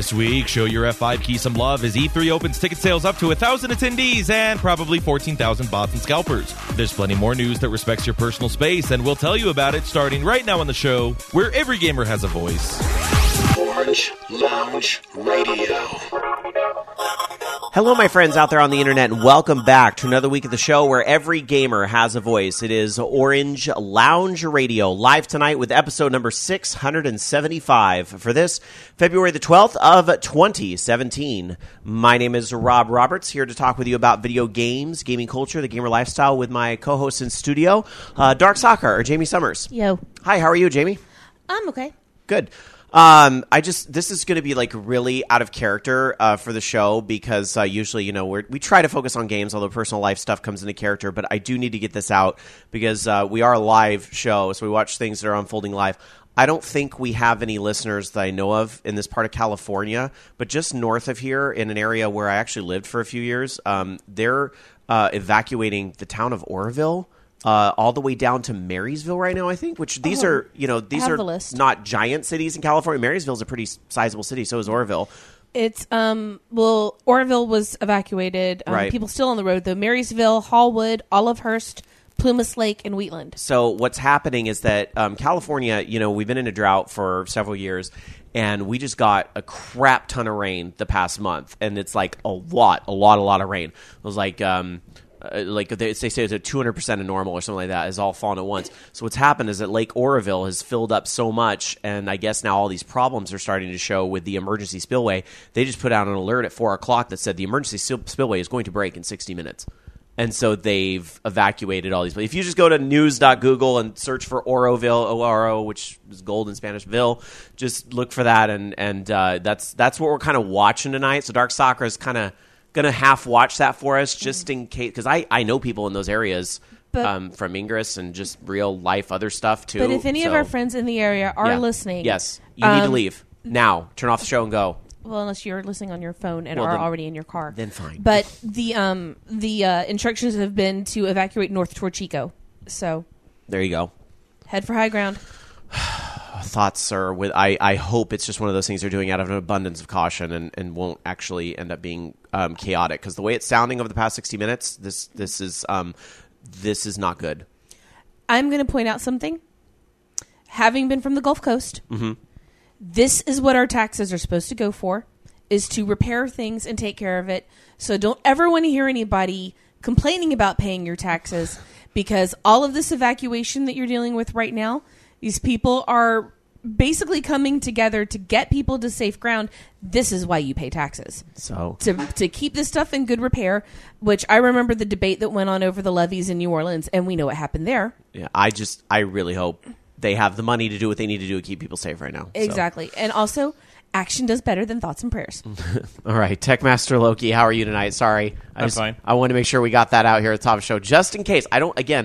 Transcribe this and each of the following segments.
This week, show your F5 key some love as E3 opens ticket sales up to 1,000 attendees and probably 14,000 bots and scalpers. There's plenty more news that respects your personal space, and we'll tell you about it starting right now on the show, where every gamer has a voice. Orange Lounge Radio. Hello, my friends out there on the internet, and welcome back to another week of the show where every gamer has a voice. It is Orange Lounge Radio, live tonight with episode number 675 for this February the 12th of 2017. My name is Rob Roberts, here to talk with you about video games, gaming culture, the gamer lifestyle with my co-host in studio, Dark Soccer, or Jamie Summers. Yo. Hi, how are you, Jamie? I'm okay. Good. This is going to be like really out of character for the show because usually, we try to focus on games, although personal life stuff comes into character. But I do need to get this out because we are a live show, so we watch things that are unfolding live. I don't think we have any listeners that I know of in this part of California, but just north of here in an area where I actually lived for a few years, they're evacuating the town of Oroville. All the way down to Marysville right now, I think, which these are not giant cities in California. Marysville is a pretty sizable city, so is Oroville. It's, Oroville was evacuated. Right. People still on the road, though. Marysville, Hallwood, Olivehurst, Plumas Lake, and Wheatland. So what's happening is that California, we've been in a drought for several years, and we just got a crap ton of rain the past month, and it's like a lot of rain. It was like they say it's a 200% of normal or something like that has all fallen at once. So what's happened is that Lake Oroville has filled up so much, and I guess now all these problems are starting to show with the emergency spillway. They just put out an alert at 4 o'clock that said the emergency spillway is going to break in 60 minutes. And so they've evacuated all these. If you just go to news.google and search for Oroville, O-R-O, which is gold in Spanish, Ville, just look for that, and that's what we're kind of watching tonight. So Dark Soccer is kind of going to half watch that for us just in case, because I know people in those areas from Ingress and just real life other stuff too. But if any of our friends in the area are listening. Yes, you need to leave now. Turn off the show and go. Well, unless you're listening on your phone and are already in your car. Then fine. But the instructions have been to evacuate north toward Chico. So there you go. Head for high ground. Thoughts, sir? I hope it's just one of those things they're doing out of an abundance of caution and won't actually end up being chaotic. Because the way it's sounding over the past 60 minutes, this is not good. I'm going to point out something. Having been from the Gulf Coast, this is what our taxes are supposed to go for, is to repair things and take care of it. So don't ever want to hear anybody complaining about paying your taxes, because all of this evacuation that you're dealing with right now, these people are basically coming together to get people to safe ground. This is why you pay taxes. So to keep this stuff in good repair, which I remember the debate that went on over the levees in New Orleans, and we know what happened there. Yeah, I really hope they have the money to do what they need to do to keep people safe right now. Exactly. So. And also, action does better than thoughts and prayers. All right. Techmaster Loki, how are you tonight? Sorry. I'm fine. I want to make sure we got that out here at the top of the show, just in case.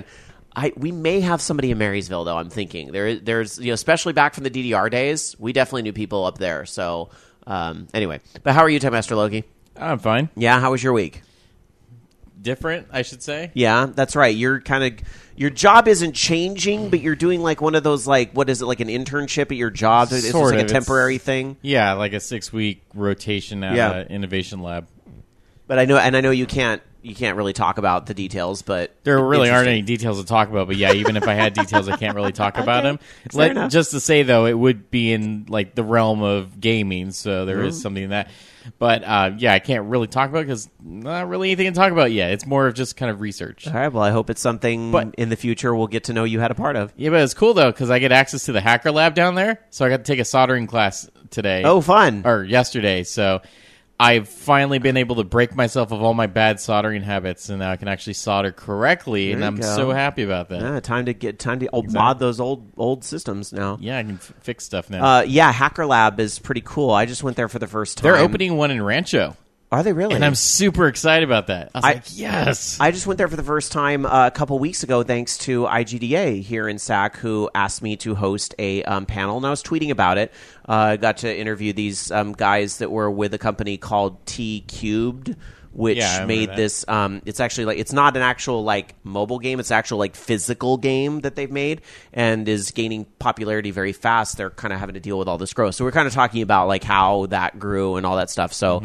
We may have somebody in Marysville, though, I'm thinking. There's especially back from the DDR days, we definitely knew people up there. So, anyway. But how are you, Techmaster Loki? I'm fine. Yeah, how was your week? Different, I should say. Yeah, that's right. You're your job isn't changing, but you're doing like one of those, like, what is it, like an internship at your job? It's sort like of. a temporary thing? Yeah, like a 6-week rotation at an innovation lab. But I know you can't really talk about the details, but there really aren't any details to talk about. But yeah, even if I had details, I can't really talk about them. Just to say though, it would be in like the realm of gaming, so there is something in that. But I can't really talk about it because not really anything to talk about yet. It's more of just kind of research. All right. Well, I hope it's something in the future we'll get to know you had a part of. Yeah, but it's cool though because I get access to the hacker lab down there, so I got to take a soldering class today. Oh, fun! Or yesterday, so. I've finally been able to break myself of all my bad soldering habits, and now I can actually solder correctly, and I'm so happy about that. Yeah, time to mod those old systems now. Yeah, I can fix stuff now. Hacker Lab is pretty cool. I just went there for the first time. They're opening one in Rancho. Are they really? And I'm super excited about that. I was like, yes. I just went there for the first time a couple weeks ago thanks to IGDA here in SAC, who asked me to host a panel, and I was tweeting about it. Got to interview these guys that were with a company called T Cubed, which made this. It's actually like it's not an actual like mobile game; it's an actual like physical game that they've made and is gaining popularity very fast. They're kind of having to deal with all this growth, so we're kind of talking about like how that grew and all that stuff. So,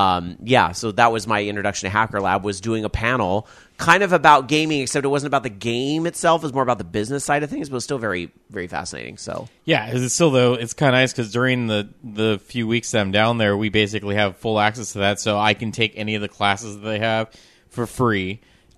so that was my introduction to Hacker Lab. Was doing a panel kind of about gaming, except it wasn't about the game itself; it was more about the business side of things. But it was still very, very fascinating. So, yeah, it's still though it's kind of nice because during the few weeks that I'm down there, we basically have full access to that, so I can take any of the classes that they have for free.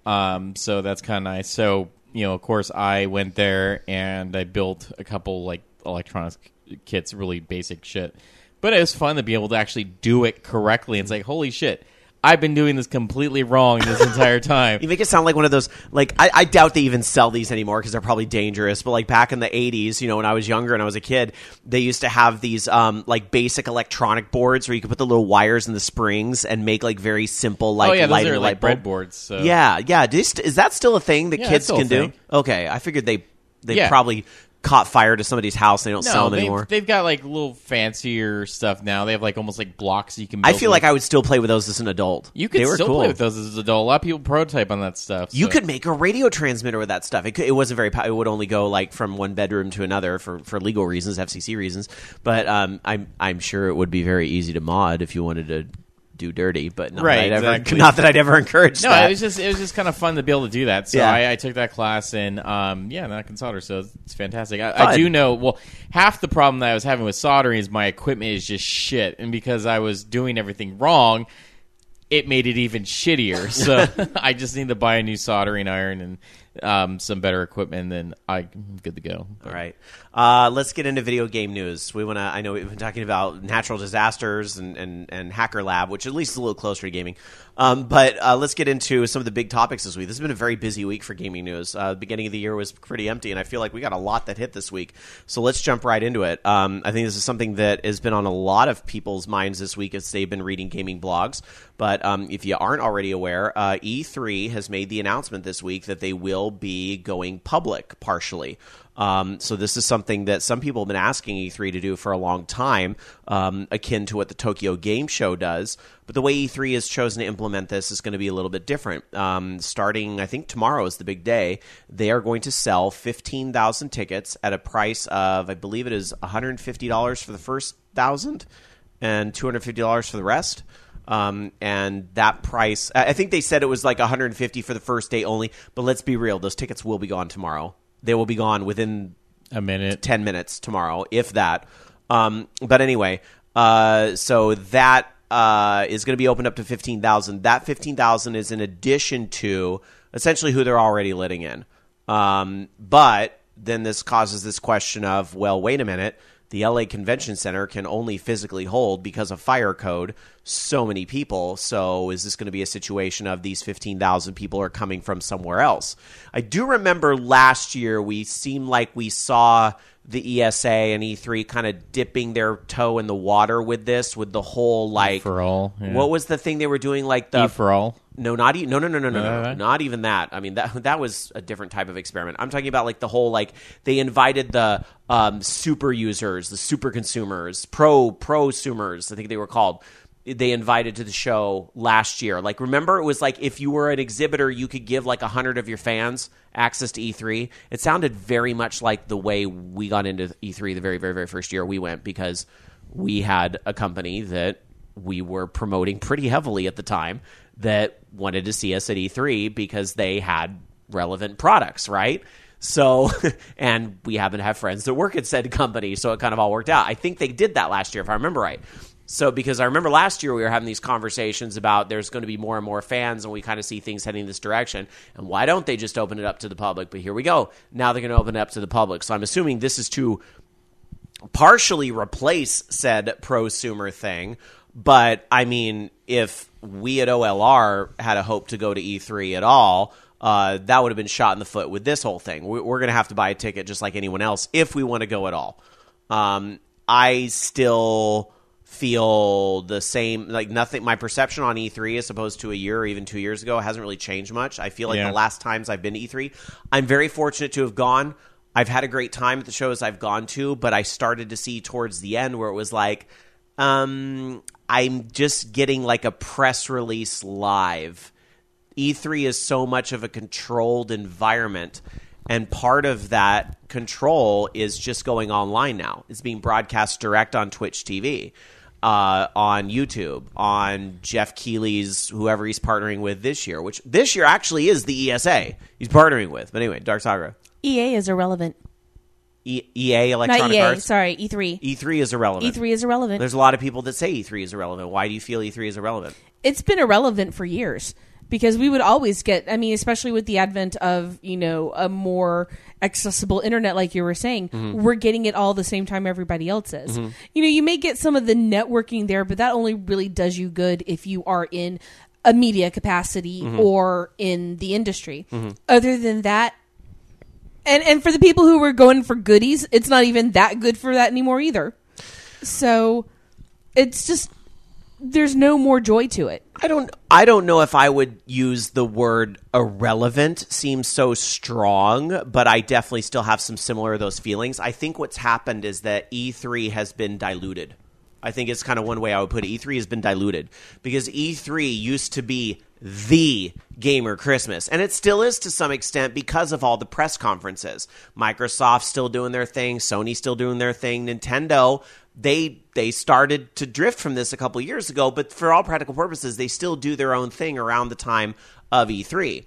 So that's kind of nice. So of course, I went there and I built a couple like electronics kits, really basic shit. But it was fun to be able to actually do it correctly. It's like, holy shit, I've been doing this completely wrong this entire time. You make it sound like one of those, like, I doubt they even sell these anymore because they're probably dangerous. But, like, back in the 80s, when I was younger and I was a kid, they used to have these, like, basic electronic boards where you could put the little wires and the springs and make, like, very simple, like, lighting those are, like, light bulb. breadboards. So. Yeah. Is that still a thing that kids can do? Okay. I figured they probably caught fire to somebody's house and they don't sell them anymore. They've got like little fancier stuff now. They have like almost like blocks you can build. I feel like I would still play with those as an adult. You could still play with those as an adult. A lot of people prototype on that stuff. You could make a radio transmitter with that stuff. It wasn't very it would only go like from one bedroom to another for legal reasons, FCC reasons. But I'm sure it would be very easy to mod if you wanted to do dirty, but not that I'd ever encouraged that. No, it was just kind of fun to be able to do that. So I took that class and now I can solder, so it's fantastic. I do know, half the problem that I was having with soldering is my equipment is just shit, and because I was doing everything wrong, it made it even shittier. So I just need to buy a new soldering iron and some better equipment, and I'm good to go. All right. Let's get into video game news. I know we've been talking about natural disasters and Hacker Lab, which at least is a little closer to gaming. But let's get into some of the big topics this week. This has been a very busy week for gaming news. The beginning of the year was pretty empty, and I feel like we got a lot that hit this week. So let's jump right into it. I think this is something that has been on a lot of people's minds this week as they've been reading gaming blogs. But if you aren't already aware, E3 has made the announcement this week that they will be going public partially. So this is something that some people have been asking E3 to do for a long time, akin to what the Tokyo Game Show does. But the way E3 has chosen to implement this is going to be a little bit different. Starting, I think tomorrow is the big day. They are going to sell 15,000 tickets at a price of, I believe it is $150 for the first 1,000 and $250 for the rest. And that price, I think they said it was like $150 for the first day only. But let's be real, those tickets will be gone tomorrow. They will be gone within a minute, 10 minutes tomorrow, if that. But anyway, so that is going to be opened up to 15,000. That 15,000 is in addition to essentially who they're already letting in. But then this causes this question of, well, wait a minute. The LA Convention Center can only physically hold, because of fire code, so many people. So is this going to be a situation of these 15,000 people are coming from somewhere else? I do remember last year we seemed like we saw the ESA and E3 kind of dipping their toe in the water with this, with the whole like for all. Yeah. What was the thing they were doing? Like the for all. No, not no, not even that. I mean, that was a different type of experiment. I'm talking about like the whole like they invited the super users, the super consumers, prosumers, I think they were called. They invited to the show last year. Like, remember, it was like if you were an exhibitor, you could give like 100 of your fans access to E3. It sounded very much like the way we got into E3 the very, very, very first year we went, because we had a company that we were promoting pretty heavily at the time that wanted to see us at E3 because they had relevant products, right? So, and we happen to have friends that work at said company, so it kind of all worked out. I think they did that last year, if I remember right. So, because I remember last year we were having these conversations about there's going to be more and more fans, and we kind of see things heading this direction, and why don't they just open it up to the public? But here we go. Now they're going to open it up to the public. So I'm assuming this is to partially replace said prosumer thing. But, I mean, if we at OLR had a hope to go to E3 at all, that would have been shot in the foot with this whole thing. We're going to have to buy a ticket just like anyone else if we want to go at all. I still feel the same, like nothing. My perception on E3 as opposed to a year or even 2 years ago hasn't really changed much. I feel like the last times I've been to E3, I'm very fortunate to have gone. I've had a great time at the shows I've gone to, but I started to see towards the end where it was like, I'm just getting like a press release live. E3 is so much of a controlled environment, and part of that control is just going online now. It's being broadcast direct on Twitch TV, on YouTube, on Jeff Keighley's, whoever he's partnering with this year, which this year actually is the ESA he's partnering with. But anyway, Dark Saga. EA is irrelevant. EA, Electronic Not EA, Arts? sorry, E3. E3 is irrelevant. E3 is irrelevant. There's a lot of people that say E3 is irrelevant. Why do you feel E3 is irrelevant? It's been irrelevant for years because we would always get, I mean, especially with the advent of, a more accessible internet, like you were saying, we're getting it all the same time everybody else is. You may get some of the networking there, but that only really does you good if you are in a media capacity or in the industry. Other than that, and for the people who were going for goodies, it's not even that good for that anymore either. So it's just, there's no more joy to it. I don't know if I would use the word irrelevant. Seems so strong, but I definitely still have some similar of those feelings. I think what's happened is that E3 has been diluted. I think it's kind of one way I would put it. E3 has been diluted because E3 used to be the gamer Christmas, and it still is to some extent because of all the press conferences. Microsoft's still doing their thing, Sony's still doing their thing, Nintendo, they started to drift from this a couple of years ago, but for all practical purposes, they still do their own thing around the time of E3.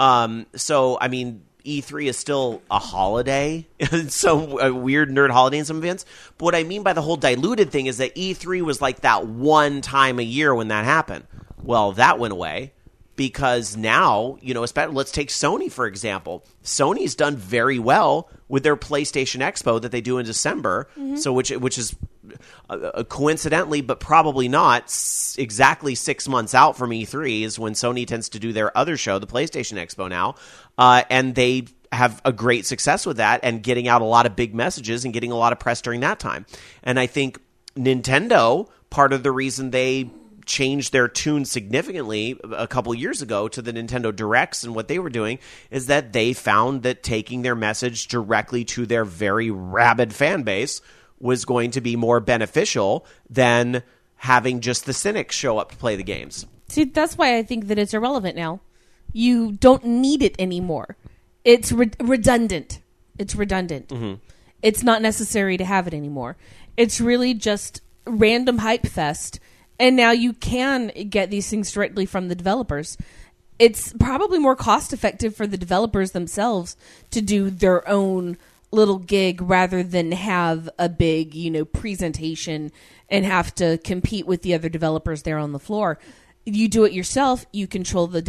So, I mean, E3 is still a holiday, a weird nerd holiday in some events. But what I mean by the whole diluted thing is that E3 was like that one time a year when that happened. Well, that went away because now, especially, let's take Sony, for example. Sony's done very well with their PlayStation Expo that they do in December, so which is coincidentally, but probably not, exactly 6 months out from E3 is when Sony tends to do their other show, the PlayStation Expo now, and they have a great success with that and getting out a lot of big messages and getting a lot of press during that time. And I think Nintendo, part of the reason they changed their tune significantly a couple years ago to the Nintendo Directs and what they were doing is that they found that taking their message directly to their very rabid fan base was going to be more beneficial than having just the cynics show up to play the games. See, that's why I think that it's irrelevant now. You don't need it anymore. It's redundant. It's redundant. It's not necessary to have it anymore. It's really just random hype fest. And now you can get these things directly from the developers. It's probably more cost effective for the developers themselves to do their own little gig rather than have a big, presentation and have to compete with the other developers there on the floor. You do it yourself. You control the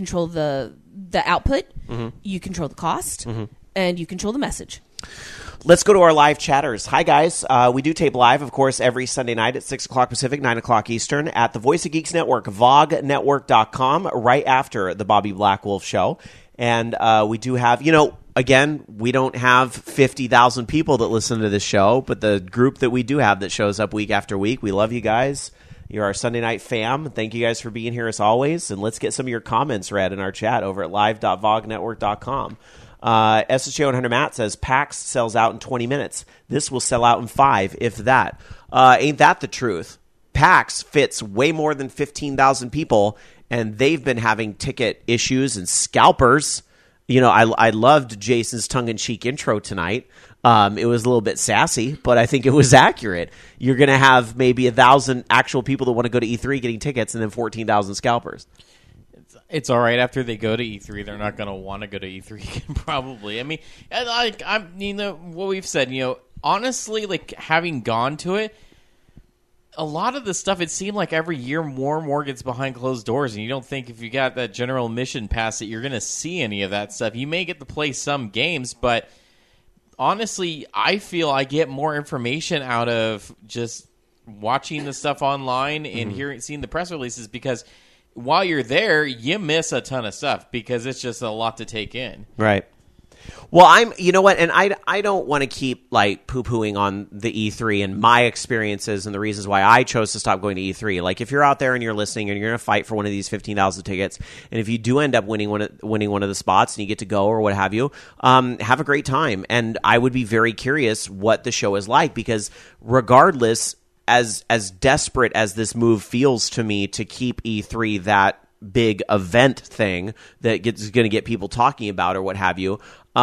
output. You control the cost, and you control the message. Let's go to our live chatters. Hi, guys. We do tape live, of course, every Sunday night at 6 o'clock Pacific, 9 o'clock Eastern at the Voice of Geeks Network, vognetwork.com, right after the Bobby Black Wolf Show. And we do have, again, we don't have 50,000 people that listen to this show, but the group that we do have that shows up week after week, we love you guys. You're our Sunday night fam. Thank you guys for being here as always. And let's get some of your comments read in our chat over at live.vognetwork.com. SSJ 100 Matt says, PAX sells out in 20 minutes. This will sell out in 5, if that. Ain't that the truth? PAX fits way more than 15,000 people, and they've been having ticket issues and scalpers. I loved Jason's tongue-in-cheek intro tonight. It was a little bit sassy, but I think it was accurate. You're going to have maybe 1,000 actual people that want to go to E3 getting tickets and then 14,000 scalpers. It's all right after they go to E3. They're not going to want to go to E3 again, probably. I mean, what we've said, honestly, like having gone to it, a lot of the stuff, it seemed like every year more and more gets behind closed doors, and you don't think if you got that general admission pass that you're going to see any of that stuff. You may get to play some games, but honestly, I feel I get more information out of just watching the stuff online and seeing the press releases because while you're there, you miss a ton of stuff because it's just a lot to take in. Right. Well, you know what, and I don't want to keep like poo-pooing on the E3 and my experiences and the reasons why I chose to stop going to E3. Like, if you're out there and you're listening and you're going to fight for one of these 15,000 tickets, and if you do end up winning one of the spots and you get to go or what have you, have a great time. And I would be very curious what the show is like, because regardless, as desperate as this move feels to me to keep E3 that big event thing that is going to get people talking about or what have you,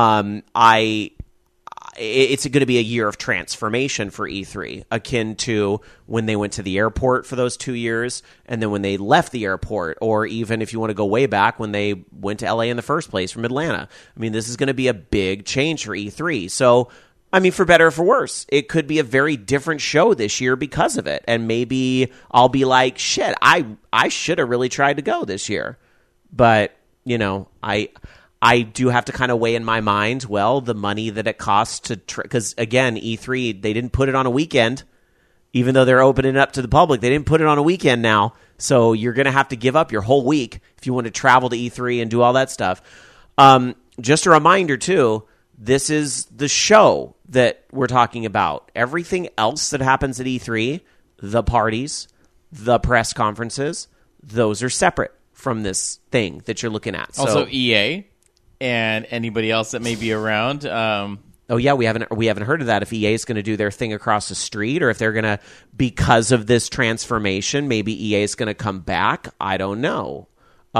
it's going to be a year of transformation for E3, akin to when they went to the airport for those 2 years, and then when they left the airport, or even if you want to go way back, when they went to LA in the first place from Atlanta. I mean, this is going to be a big change for E3. So, I mean, for better or for worse, it could be a very different show this year because of it. And maybe I'll be like, shit, I should have really tried to go this year. But, you know, I do have to kind of weigh in my mind, well, the money that it costs to because, again, E3, they didn't put it on a weekend. Even though they're opening it up to the public, they didn't put it on a weekend now. So you're going to have to give up your whole week if you want to travel to E3 and do all that stuff. Just a reminder, too, this is the show that we're talking about. Everything else that happens at E3, the parties, the press conferences, those are separate from this thing that you're looking at. Also, EA and anybody else that may be around. Oh yeah, we haven't heard of that. If EA is going to do their thing across the street, or if they're going to, because of this transformation, maybe EA is going to come back. I don't know.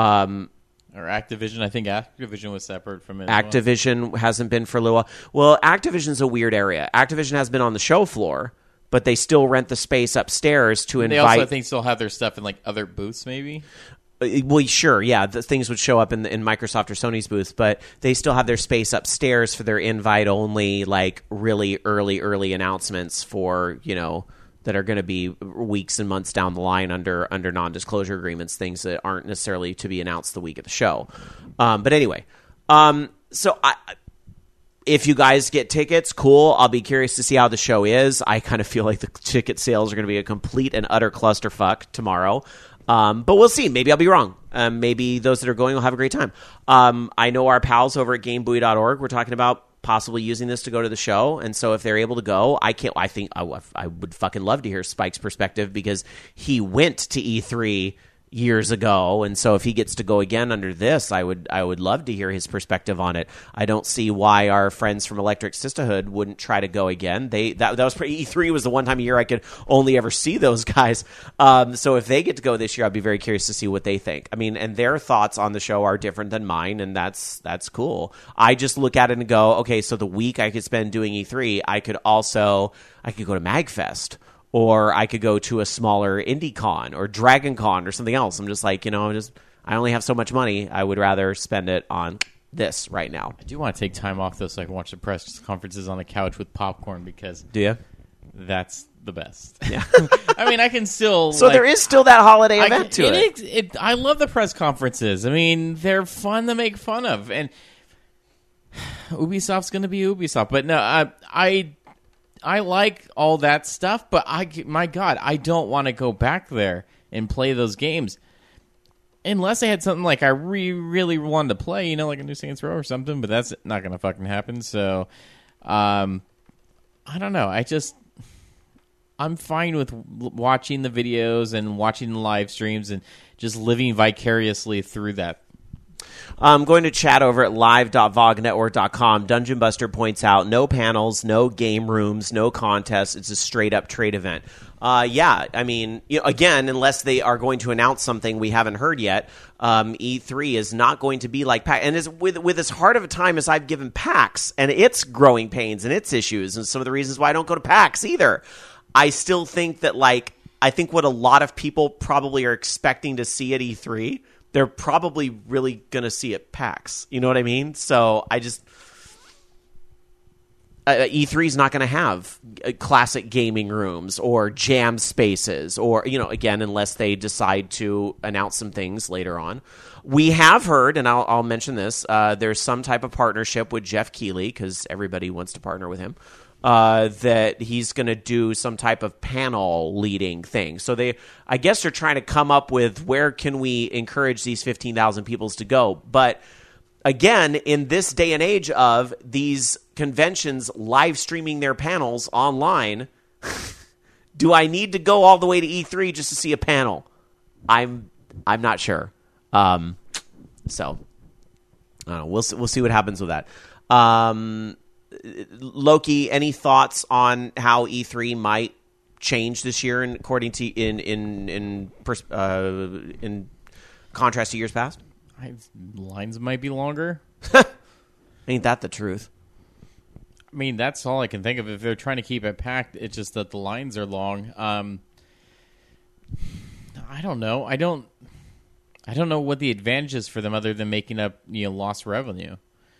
Or Activision. I think Activision was separate from it. Activision hasn't been for a little while. Well, Activision's a weird area. Activision has been on the show floor, but they still rent the space upstairs to invite. They also, I think, still have their stuff in like other booths, maybe. Well, sure, yeah. The things would show up in Microsoft or Sony's booth, but they still have their space upstairs for their invite-only, like really early announcements for, you know, that are going to be weeks and months down the line under non-disclosure agreements, things that aren't necessarily to be announced the week of the show. But anyway, so if you guys get tickets, cool. I'll be curious to see how the show is. I kind of feel like the ticket sales are going to be a complete and utter clusterfuck tomorrow. But we'll see. Maybe I'll be wrong. Maybe those that are going will have a great time. I know our pals over at GameBuoy.org were talking about possibly using this to go to the show, and so if they're able to go, I think I would fucking love to hear Spike's perspective, because he went to E3 years ago, and so if he gets to go again under this, I would love to hear his perspective on it. I don't see why our friends from Electric Sisterhood wouldn't try to go again. That was E3 was the one time a year I could only ever see those guys. So if they get to go this year, I'd be very curious to see what they think. I mean, and their thoughts on the show are different than mine, and that's cool. I just look at it and go, okay, so the week I could spend doing E3, I could go to MagFest. Or I could go to a smaller indie con or Dragon Con or something else. I'm just like, you know, I only have so much money. I would rather spend it on this right now. I do want to take time off, though, so I can watch the press conferences on the couch with popcorn, because... Do you? That's the best. Yeah. I mean, I can still... So there is still that holiday event to it. I love the press conferences. I mean, they're fun to make fun of. And Ubisoft's going to be Ubisoft. But no, I like all that stuff, but my God, I don't want to go back there and play those games unless I had something like I really wanted to play, you know, like a new Saints Row or something. But that's not going to fucking happen. So, I don't know. I'm fine with watching the videos and watching the live streams and just living vicariously through that. I'm going to chat over at live.vognetwork.com. Dungeon Buster points out no panels, no game rooms, no contests. It's a straight-up trade event. Yeah, I mean, you know, again, unless they are going to announce something we haven't heard yet, E3 is not going to be like PAX. And with as hard of a time as I've given PAX and its growing pains and its issues and some of the reasons why I don't go to PAX either, I still think that, like, I think what a lot of people probably are expecting to see at E3, they're probably really going to see at PAX. You know what I mean? So I just... E3 is not going to have classic gaming rooms or jam spaces or, you know, again, unless they decide to announce some things later on. We have heard, and I'll mention this, there's some type of partnership with Jeff Keighley, because everybody wants to partner with him, that he's going to do some type of panel leading thing. So I guess they're trying to come up with where can we encourage these 15,000 people to go. But again, in this day and age of these conventions live streaming their panels online, do I need to go all the way to E3 just to see a panel? I'm not sure. So I don't know. We'll see what happens with that. Loki, any thoughts on how E3 might change this year? And according to in contrast to years past, Lines might be longer. Ain't that the truth? I mean, that's all I can think of. If they're trying to keep it packed, it's just that the lines are long. I don't know. I don't know what the advantage is for them other than making up lost revenue.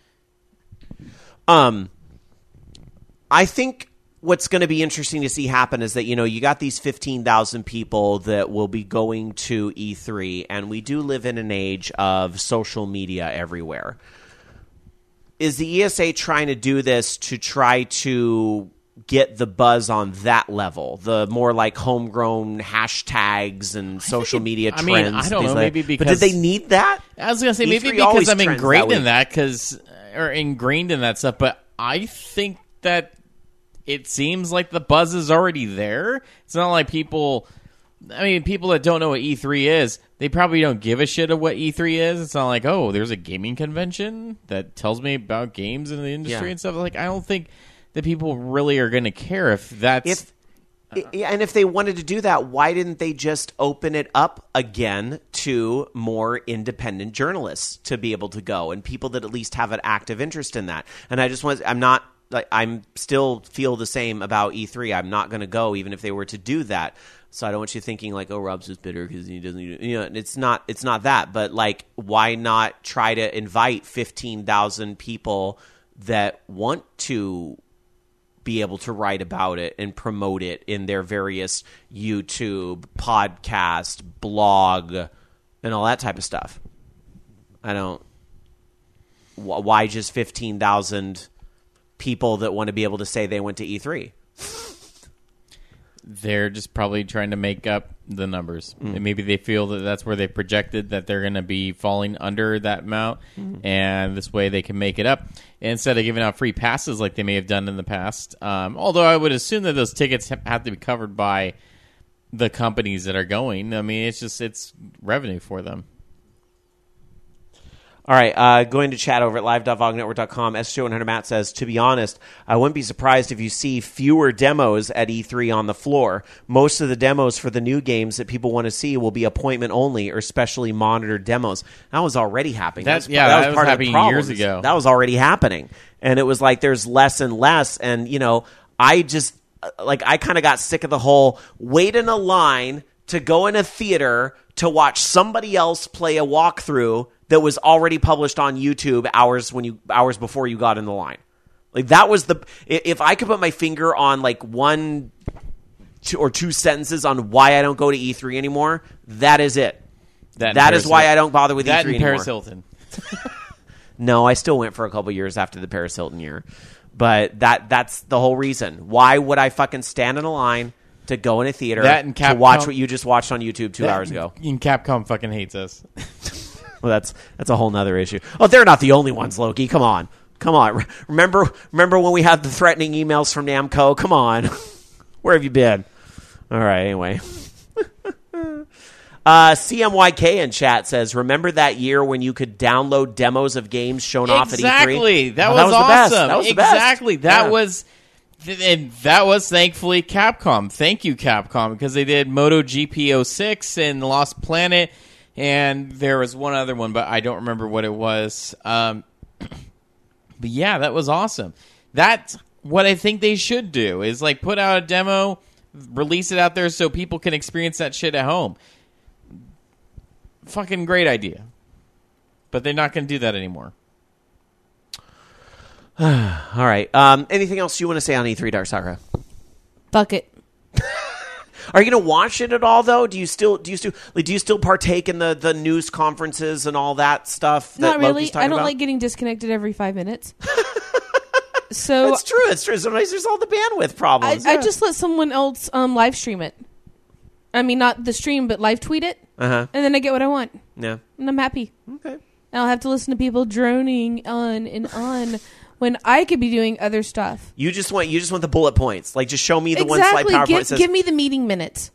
I think what's going to be interesting to see happen is that you got these 15,000 people that will be going to E3, and we do live in an age of social media everywhere. Is the ESA trying to do this to try to get the buzz on that level, the more like homegrown hashtags and social media trends? I don't know. Maybe because, but did they need that? I was going to say maybe because I'm ingrained in that, or ingrained in that stuff. But I think that it seems like the buzz is already there. It's not like people that don't know what E3 is, they probably don't give a shit of what E3 is. It's not like, oh, there's a gaming convention that tells me about games in the industry and stuff. Like, I don't think that people really are going to care if that's... And if they wanted to do that, why didn't they just open it up again to more independent journalists to be able to go, and people that at least have an active interest in that? And I'm still feel the same about E3. I'm not going to go even if they were to do that. So I don't want you thinking like, oh, Rob's just bitter because he doesn't. It's not that. But like, why not try to invite 15,000 people that want to be able to write about it and promote it in their various YouTube, podcast, blog, and all that type of stuff? Why just 15,000 people that want to be able to say they went to E3? They're just probably trying to make up the numbers. And maybe they feel that that's where they projected that they're going to be falling under that amount, and this way they can make it up instead of giving out free passes like they may have done in the past. Although I would assume that those tickets have to be covered by the companies that are going. I mean, it's revenue for them. All right, going to chat over at live.vognetwork.com. SJ100 Matt says, to be honest, I wouldn't be surprised if you see fewer demos at E3 on the floor. Most of the demos for the new games that people want to see will be appointment only or specially monitored demos. That was already happening. That was part happening of the years ago. That was already happening. And it was like there's less and less. And, I kind of got sick of the whole wait in a line to go in a theater to watch somebody else play a walkthrough that was already published on YouTube hours before you got in the line. Like that was if I could put my finger on like one or two sentences on why I don't go to E3 anymore, that is it. That is why I don't bother with E3 anymore. Paris Hilton. No, I still went for a couple years after the Paris Hilton year. But that's the whole reason. Why would I fucking stand in a line to go in a theater to watch what you just watched on YouTube 2 hours ago? And Capcom fucking hates us. Well, that's a whole nother issue. Oh, they're not the only ones, Loki. Come on. Remember when we had the threatening emails from Namco? Come on. Where have you been? All right, anyway. CMYK in chat says, remember that year when you could download demos of games shown off at E3? Exactly. That was awesome. That was the best. And that was thankfully Capcom. Thank you, Capcom, because they did MotoGP 06 and Lost Planet. And there was one other one, but I don't remember what it was. But yeah, that was awesome. That's what I think they should do, is like put out a demo, release it out there so people can experience that shit at home. Fucking great idea. But they're not going to do that anymore. All right. Anything else you want to say on E3, Dark Sakura? Fuck it. Are you going to watch it at all, though? Do you still partake in the news conferences and all that stuff? Not really. Loki's talking I don't about? like getting disconnected every 5 minutes. So That's true. Sometimes there's all the bandwidth problems. I just let someone else live stream it. I mean, not the stream, but live tweet it. And then I get what I want. Yeah. And I'm happy. Okay. And I'll have to listen to people droning on and on when I could be doing other stuff. You just want the bullet points. Like, just show me the one slide PowerPoint that says, give me the meeting minutes.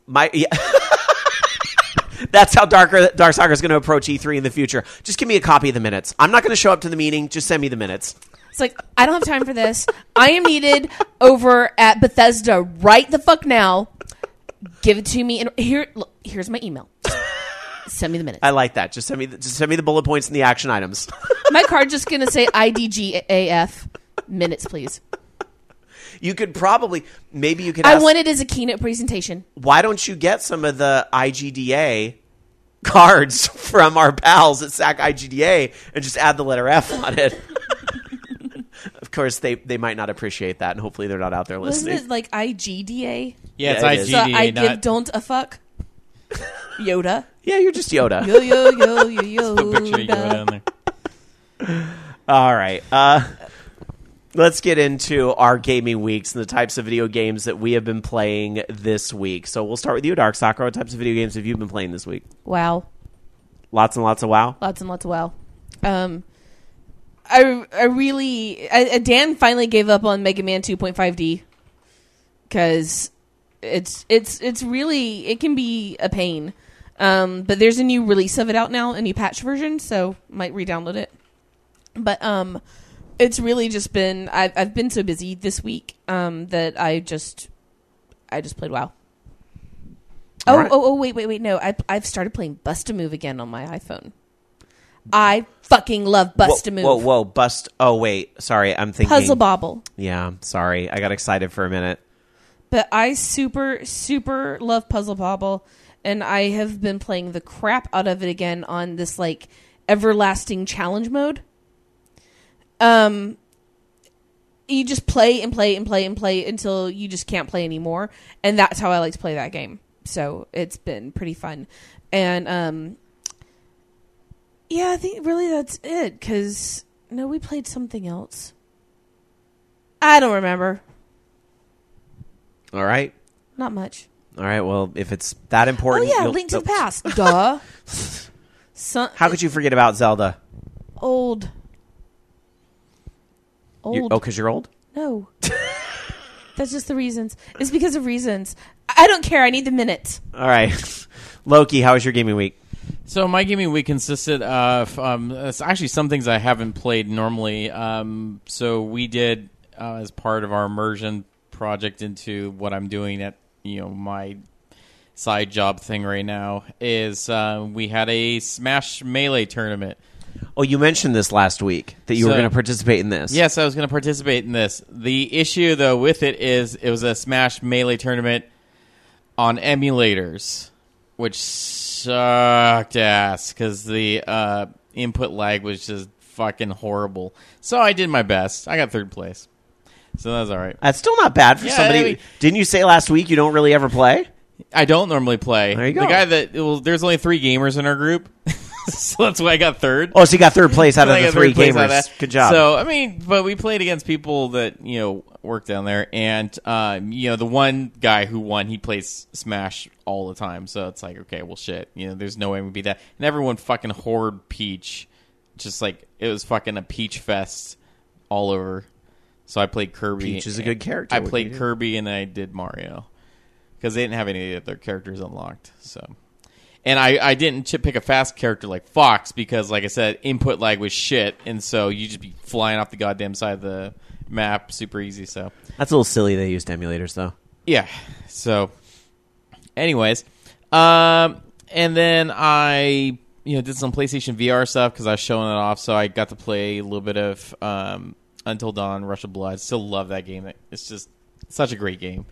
That's how Darkstalker is going to approach E3 in the future. Just give me a copy of the minutes. I'm not going to show up to the meeting. Just send me the minutes. It's like, I don't have time for this. I am needed over at Bethesda right the fuck now. Give it to me. And here's my email. Send me the minutes. I like that. Just send me the bullet points and the action items. My card's just going to say IDGAF. Minutes, please. You could probably, maybe you could I want it as a keynote presentation. Why don't you get some of the IGDA cards from our pals at SAC IGDA and just add the letter F on it? Of course, they might not appreciate that, and hopefully they're not out there listening. Wasn't it like IGDA? Yeah, it's it is. IGDA. So I give don't a fuck. Yoda. Yeah, you're just Yoda. Yo, yo, yo, yo, yo. Put a picture of Yoda in there. All right. Let's get into our gaming weeks and the types of video games that we have been playing this week. So we'll start with you, Darkstalker. What types of video games have you been playing this week? Wow. Lots and lots of WoW? Lots and lots of WoW. Dan finally gave up on Mega Man 2.5D because it's really, it can be a pain. But there's a new release of it out now, a new patch version, so might re-download it. But it's really just been, I've been so busy this week that I just played WoW. All right. Wait. No, I've started playing Bust-A-Move again on my iPhone. I fucking love Bust-A-Move. Whoa. Bust. Oh, wait. Sorry, I'm thinking. Puzzle Bobble. Yeah, sorry. I got excited for a minute. But I super, super love Puzzle Bobble, and I have been playing the crap out of it again on this, like, everlasting challenge mode. You just play and play and play and play until you just can't play anymore, and that's how I like to play that game. So it's been pretty fun. And, yeah, I think really that's it, because, no, we played something else. I don't remember. All right. Not much. All right, well, if it's that important... Oh, yeah, Link to the Past. Duh. How could you forget about Zelda? Old. Because you're old? No. That's just the reasons. It's because of reasons. I don't care. I need the minutes. All right. Loki, how was your gaming week? So my gaming week consisted of it's actually some things I haven't played normally. So we did, as part of our immersion project into what I'm doing at my side job thing right now, is we had a Smash Melee tournament. Oh, you mentioned this last week, that you were going to participate in this. Yes, I was going to participate in this. The issue, though, with it is it was a Smash Melee tournament on emulators, which sucked ass because the input lag was just fucking horrible. So I did my best. I got third place. So that was all right. That's still not bad for somebody. I mean, didn't you say last week you don't really ever play? I don't normally play. There you go. The guy there's only 3 gamers in our group. So that's why I got third. Oh, so you got third place out of the 3 gamers. Good job. So, I mean, but we played against people that, work down there. And, the one guy who won, he plays Smash all the time. So it's like, okay, well, shit. There's no way we'd beat that. And everyone fucking hoard Peach. Just like, it was fucking a Peach fest all over. So I played Kirby. Peach is a good character. I played Kirby and I did Mario. Because they didn't have any of their characters unlocked. So... And I didn't pick a fast character like Fox because, like I said, input lag was shit, and so you just be flying off the goddamn side of the map super easy. So that's a little silly they used emulators, though. Yeah. So, anyways, and then I did some PlayStation VR stuff because I was showing it off, so I got to play a little bit of Until Dawn: Rush of Blood. Still love that game. It's just such a great game.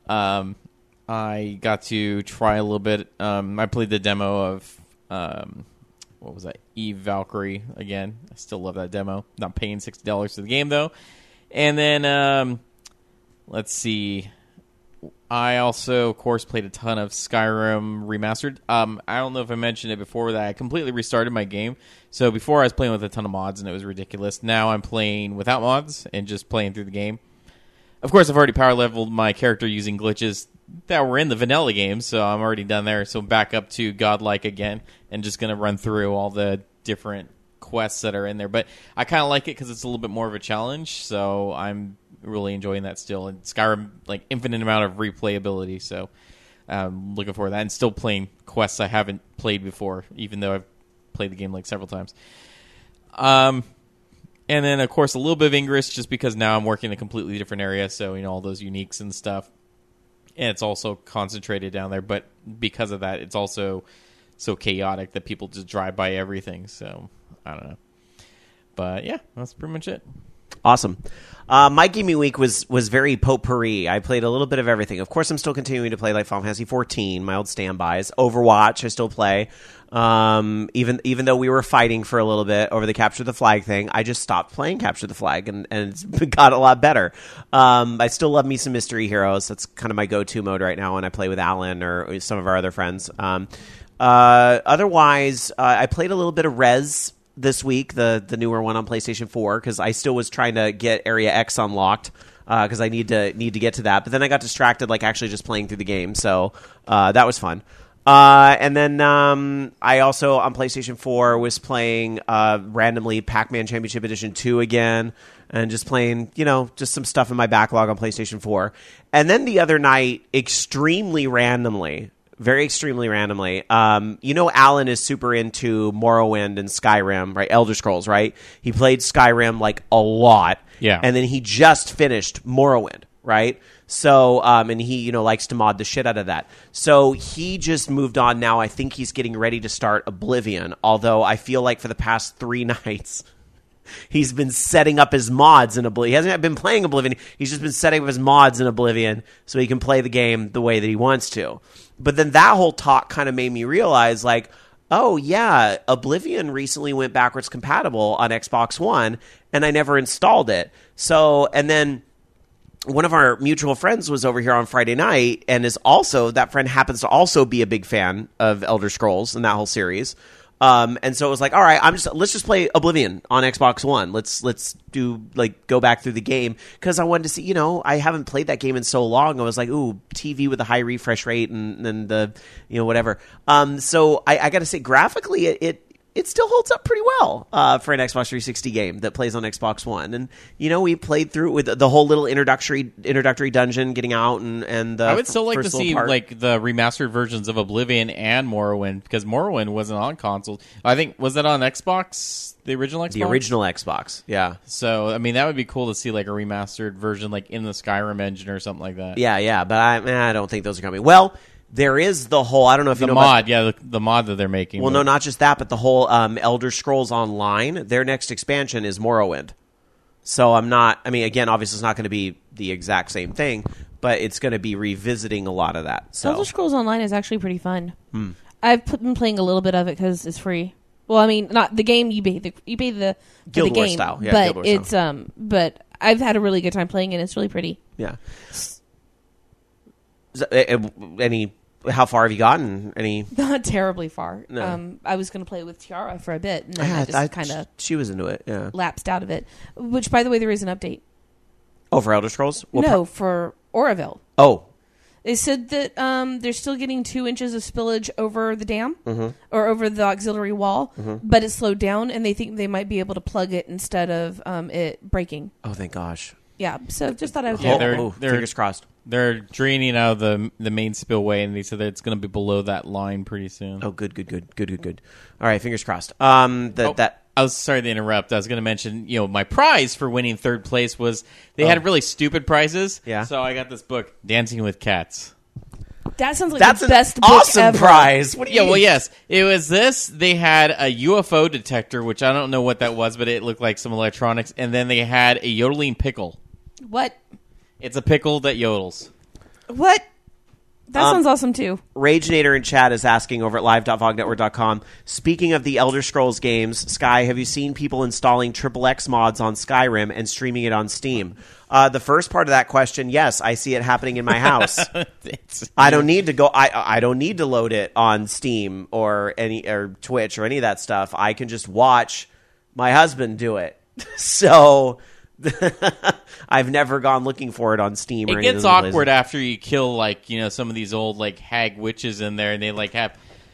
I got to try a little bit. I played the demo of, what was that? Eve Valkyrie again. I still love that demo. Not paying $60 for the game, though. And then, let's see. I also, of course, played a ton of Skyrim Remastered. I don't know if I mentioned it before that I completely restarted my game. So before I was playing with a ton of mods, and it was ridiculous. Now I'm playing without mods and just playing through the game. Of course, I've already power leveled my character using glitches that were in the vanilla game, so I'm already done there. So back up to Godlike again, and just going to run through all the different quests that are in there. But I kind of like it because it's a little bit more of a challenge, so I'm really enjoying that still. And Skyrim, like, infinite amount of replayability, so looking forward to that. And still playing quests I haven't played before, even though I've played the game like several times. And then, of course, a little bit of Ingress, just because now I'm working in a completely different area, so, all those uniques and stuff. And it's also concentrated down there, but because of that, it's also so chaotic that people just drive by everything, so I don't know. But, yeah, that's pretty much it. Awesome. My gaming week was very potpourri. I played a little bit of everything. Of course, I'm still continuing to play like Final Fantasy 14, my old standbys. Overwatch, I still play. Even though we were fighting for a little bit over the Capture the Flag thing, I just stopped playing Capture the Flag, and it's got a lot better. I still love me some Mystery Heroes. That's kind of my go-to mode right now when I play with Alan or some of our other friends. Otherwise, I played a little bit of Rez this week, the newer one on PlayStation 4, because I still was trying to get Area X unlocked, because I need to get to that. But then I got distracted, like actually just playing through the game, so that was fun. And then I also on PlayStation 4 was playing randomly Pac-Man Championship Edition 2 again, and just playing, just some stuff in my backlog on PlayStation 4. And then the other night, very extremely randomly. Alan is super into Morrowind and Skyrim, right? Elder Scrolls, right? He played Skyrim like a lot. Yeah. And then he just finished Morrowind, right? So, and he, likes to mod the shit out of that. So he just moved on now. I think he's getting ready to start Oblivion, although I feel like for the past 3 nights, he's been setting up his mods in Oblivion. He hasn't been playing Oblivion. He's just been setting up his mods in Oblivion so he can play the game the way that he wants to. But then that whole talk kind of made me realize, like, oh, yeah, Oblivion recently went backwards compatible on Xbox One, and I never installed it. So, and then one of our mutual friends was over here on Friday night, and that friend happens to also be a big fan of Elder Scrolls and that whole series. And so it was like, all right, let's just play Oblivion on Xbox One. Let's do go back through the game, because I wanted to see, I haven't played that game in so long. I was like, ooh, TV with a high refresh rate and then the, whatever. So I got to say, graphically, it still holds up pretty well for an Xbox 360 game that plays on Xbox One. And we played through it with the whole little introductory dungeon, getting out and the I would still like to see part. like the remastered versions of Oblivion and Morrowind, because Morrowind wasn't on consoles. I think, was that on Xbox? The original Xbox? The original Xbox, yeah. So I mean, that would be cool to see like a remastered version, like in the Skyrim engine or something like that. Yeah. But I don't think those are coming. Well, there is the whole, I don't know if you know mod, the mod that they're making. Well, no, not just that, but the whole Elder Scrolls Online, their next expansion is Morrowind. So again, obviously it's not going to be the exact same thing, but it's going to be revisiting a lot of that. So Elder Scrolls Online is actually pretty fun. I've been playing a little bit of it because it's free. Well, I mean, not the game, you pay the Guild Wars game, style. Yeah, but Guild Wars it's style. but I've had a really good time playing it. It's really pretty. Yeah. How far have you gotten? Not terribly far. No. I was going to play with Tiara for a bit, and then I just kind of she was into it. Yeah. lapsed out of it. Which, by the way, there is an update. Oh, for Elder Scrolls? For Oroville. Oh. They said that they're still getting 2 inches of spillage over the dam or over the auxiliary wall, but it slowed down, and they think they might be able to plug it instead of it breaking. Oh, thank gosh. Yeah, so just thought I would. Yeah, fingers crossed. They're draining out of the main spillway, and they said that it's going to be below that line pretty soon. Oh, good. All right, fingers crossed. I was sorry to interrupt. I was going to mention, my prize for winning 3rd place was they had really stupid prizes. Yeah. So I got this book, Dancing with Cats. That sounds like That's the best an book awesome ever. prize. What do you Well, yes. It was this. They had a UFO detector, which I don't know what that was, but it looked like some electronics. And then they had a yodeling pickle. What? It's a pickle that yodels. What? That sounds awesome, too. RageNator in chat is asking over at live.vognetwork.com, speaking of the Elder Scrolls games, Sky, have you seen people installing XXX mods on Skyrim and streaming it on Steam? The first part of that question, yes, I see it happening in my house. I don't need to go. I don't need to load it on Steam or Twitch or any of that stuff. I can just watch my husband do it. So I've never gone looking for it on Steam. It gets awkward after you kill some of these old hag witches in there, and they have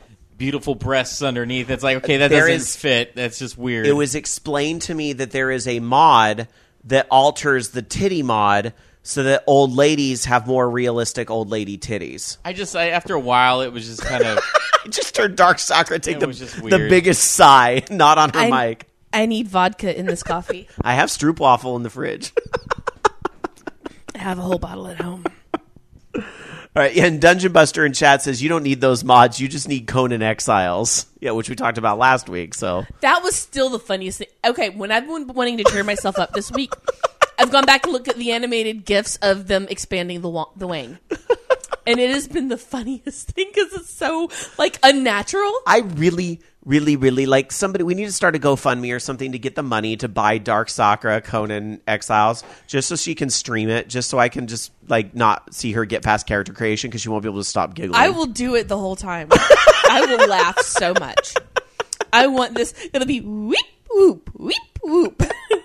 beautiful breasts underneath. It's like, okay, that There doesn't is- fit. That's just weird. It was explained to me that there is a mod that alters the titty mod so that old ladies have more realistic old lady titties. After a while, it was just kind of... I just heard Dark Sakura take It was just the weird. biggest sigh, not on her mic. I need vodka in this coffee. I have stroopwafel in the fridge. I have a whole bottle at home. All right, and Dungeon Buster in chat says you don't need those mods, you just need Conan Exiles. Yeah, which we talked about last week, so. That was still the funniest thing. Okay, when I've been wanting to cheer myself up this week, I've gone back to look at the animated GIFs of them expanding the wang. And it has been the funniest thing because it's so, like, unnatural. I really, really, really like somebody. We need to start a GoFundMe or something to get the money to buy Dark Sakura Conan Exiles just so she can stream it, just so I can just, like, not see her get past character creation because she won't be able to stop giggling. I will do it the whole time. I will laugh so much. I want this. It'll be whoop, whoop, whoop, whoop.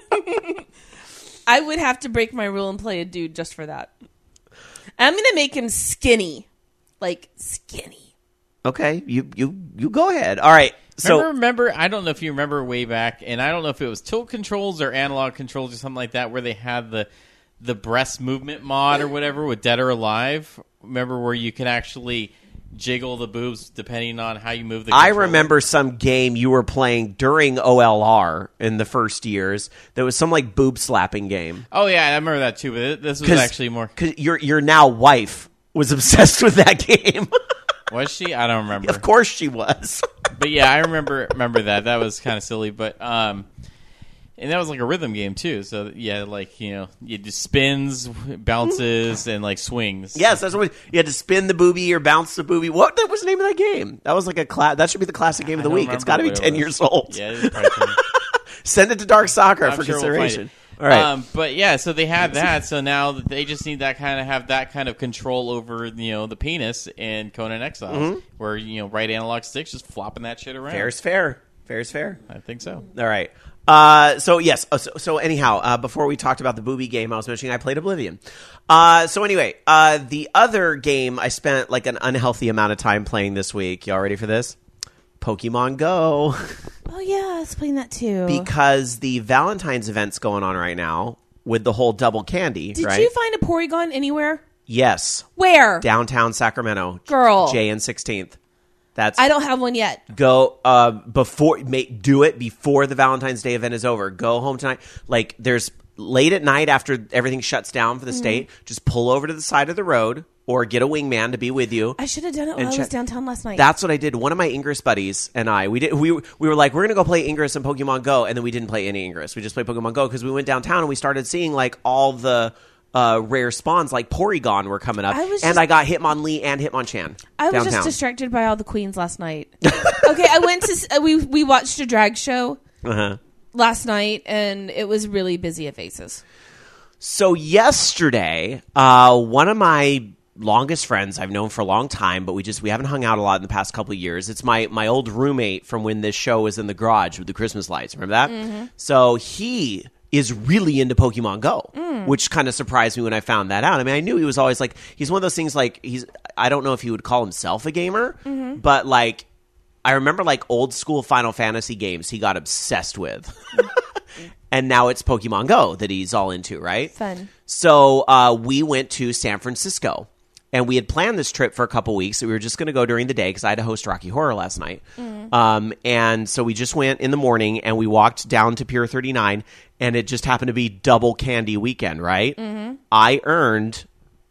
I would have to break my rule and play a dude just for that. I'm going to make him skinny. Like, skinny. Okay, you go ahead. All right. So Remember, I don't know if you remember way back, and I don't know if it was tilt controls or analog controls or something like that, where they had the breast movement mod or whatever with Dead or Alive. Remember where you can actually jiggle the boobs depending on how you move the I controller? remember some game you were playing during OLR in the first years. There was some like boob slapping game. Oh yeah, I remember that too. But this was actually more. Because your now wife was obsessed with that game. Was she? I don't remember. Of course she was. But yeah, I remember that. That was kind of silly, but and that was like a rhythm game too. So yeah, like you just spins, bounces, and like swings. Yes, that's what you had to spin the booby or bounce the booby. What was the name of that game? That was like that should be the classic game of the I don't week. It's got to be remember what 10 it years was. old. Yeah, it is probably 10. Send it to Dark Sakura for I'm sure consideration. We'll find it. All right. But yeah, so they had that. So now they just need that kind of control over the penis in Conan Exiles, where right analog sticks just flopping that shit around. Fair's fair. Fair's fair. I think so. All right. So yes. So anyhow, before we talked about the booby game, I was mentioning I played Oblivion. So anyway, the other game I spent like an unhealthy amount of time playing this week. Y'all ready for this? Pokemon Go. Oh, yeah, I was playing that too. Because the Valentine's event's going on right now with the whole double candy, Did right? you find a Porygon anywhere? Yes. Where? Downtown Sacramento. Girl. JN 16th. That's I don't have one yet. go do it before the Valentine's Day event is over. Go home tonight. Like there's late at night after everything shuts down for the state, just pull over to the side of the road or get a wingman to be with you. I should have done it while I was downtown last night. That's what I did. One of my Ingress buddies and I, we were like, we're going to go play Ingress and Pokemon Go. And then we didn't play any Ingress. We just played Pokemon Go because we went downtown and we started seeing like all the rare spawns like Porygon were coming up. I got Hitmonlee and Hitmonchan. I was just distracted by all the queens last night. Okay, I went to we watched a drag show last night, and it was really busy at Faces. So yesterday, one of my longest friends I've known for a long time, but we haven't hung out a lot in the past couple of years. It's my old roommate from when this show was in the garage with the Christmas lights. Remember that? Mm-hmm. So he is really into Pokemon Go, which kind of surprised me when I found that out. I mean, I knew he was always like, he's one of those things like I don't know if he would call himself a gamer, but like, I remember like old school Final Fantasy games he got obsessed with. And now it's Pokemon Go that he's all into, right? Fun. So we went to San Francisco. And we had planned this trip for a couple weeks. So we were just going to go during the day because I had to host Rocky Horror last night. And so we just went in the morning and we walked down to Pier 39. And it just happened to be double candy weekend, right? Mm-hmm. I earned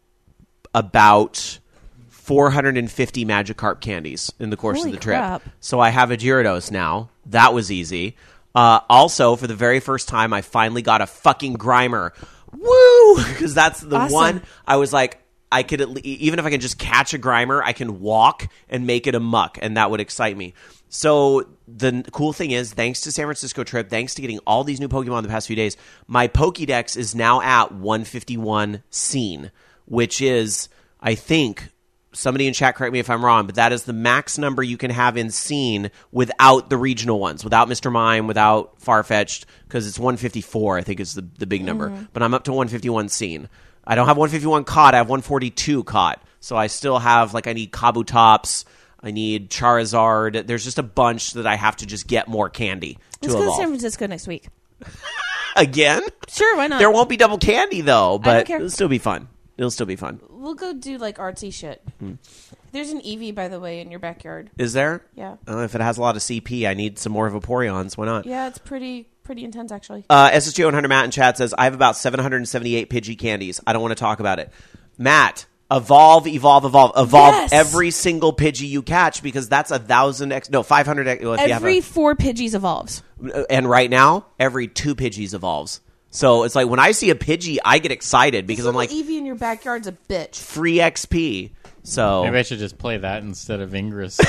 about 450 Magikarp candies in the course Holy of the trip. crap. So I have a Gyarados now. That was easy. Also, for the very first time, I finally got a fucking Grimer. Woo! Because that's the Awesome. one I was like, I could even if I can just catch a Grimer, I can walk and make it a muck, and that would excite me. So the cool thing is, thanks to San Francisco trip, thanks to getting all these new Pokemon the past few days, my Pokédex is now at 151 seen, which is, I think, somebody in chat correct me if I'm wrong, but that is the max number you can have in seen without the regional ones, without Mr. Mime, without Farfetch'd, because it's 154, I think is the big number. But I'm up to 151 seen. I don't have 151 caught. I have 142 caught. So I still have, like, I need Kabutops. I need Charizard. There's just a bunch that I have to just get more candy to Let's go to evolve. San Francisco next week. Again? Sure, why not? There won't be double candy though, but care. it'll still be fun. It'll still be fun. We'll go do like artsy shit. There's an Eevee, by the way, in your backyard. Is there? Yeah. If it has a lot of CP, I need some more Vaporeons. Why not? Yeah, it's pretty intense, actually. SSG 100 Matt in chat says, I have about 778 Pidgey candies. I don't want to talk about it. Matt, evolve Yes! every single Pidgey you catch, because that's 500 well, if Every you have 4 Pidgeys evolves. and right now, every 2 Pidgeys evolves. So it's like when I see a Pidgey, I get excited because I'm like, Eevee in your backyard's a bitch. free XP. So Maybe I should just play that instead of Ingress.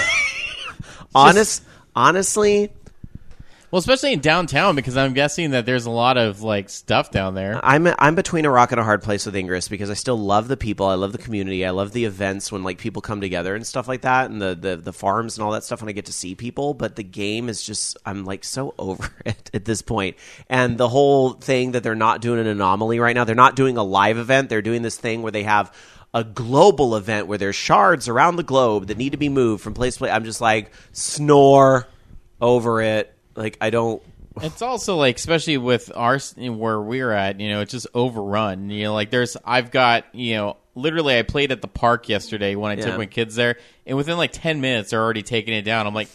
honestly, Well, especially in downtown, because I'm guessing that there's a lot of like stuff down there. I'm between a rock and a hard place with Ingress because I still love the people, I love the community, I love the events when like people come together and stuff like that, and the farms and all that stuff when I get to see people. But the game is just, I'm like so over it at this point. And the whole thing that they're not doing an anomaly right now, they're not doing a live event, they're doing this thing where they have a global event where there's shards around the globe that need to be moved from place to place. I'm just like, snore over it. Like, I don't. It's also like, especially with where we're at, it's just overrun. Like I've got, literally I played at the park yesterday when I took my kids there, and within like 10 minutes they're already taking it down. I'm like,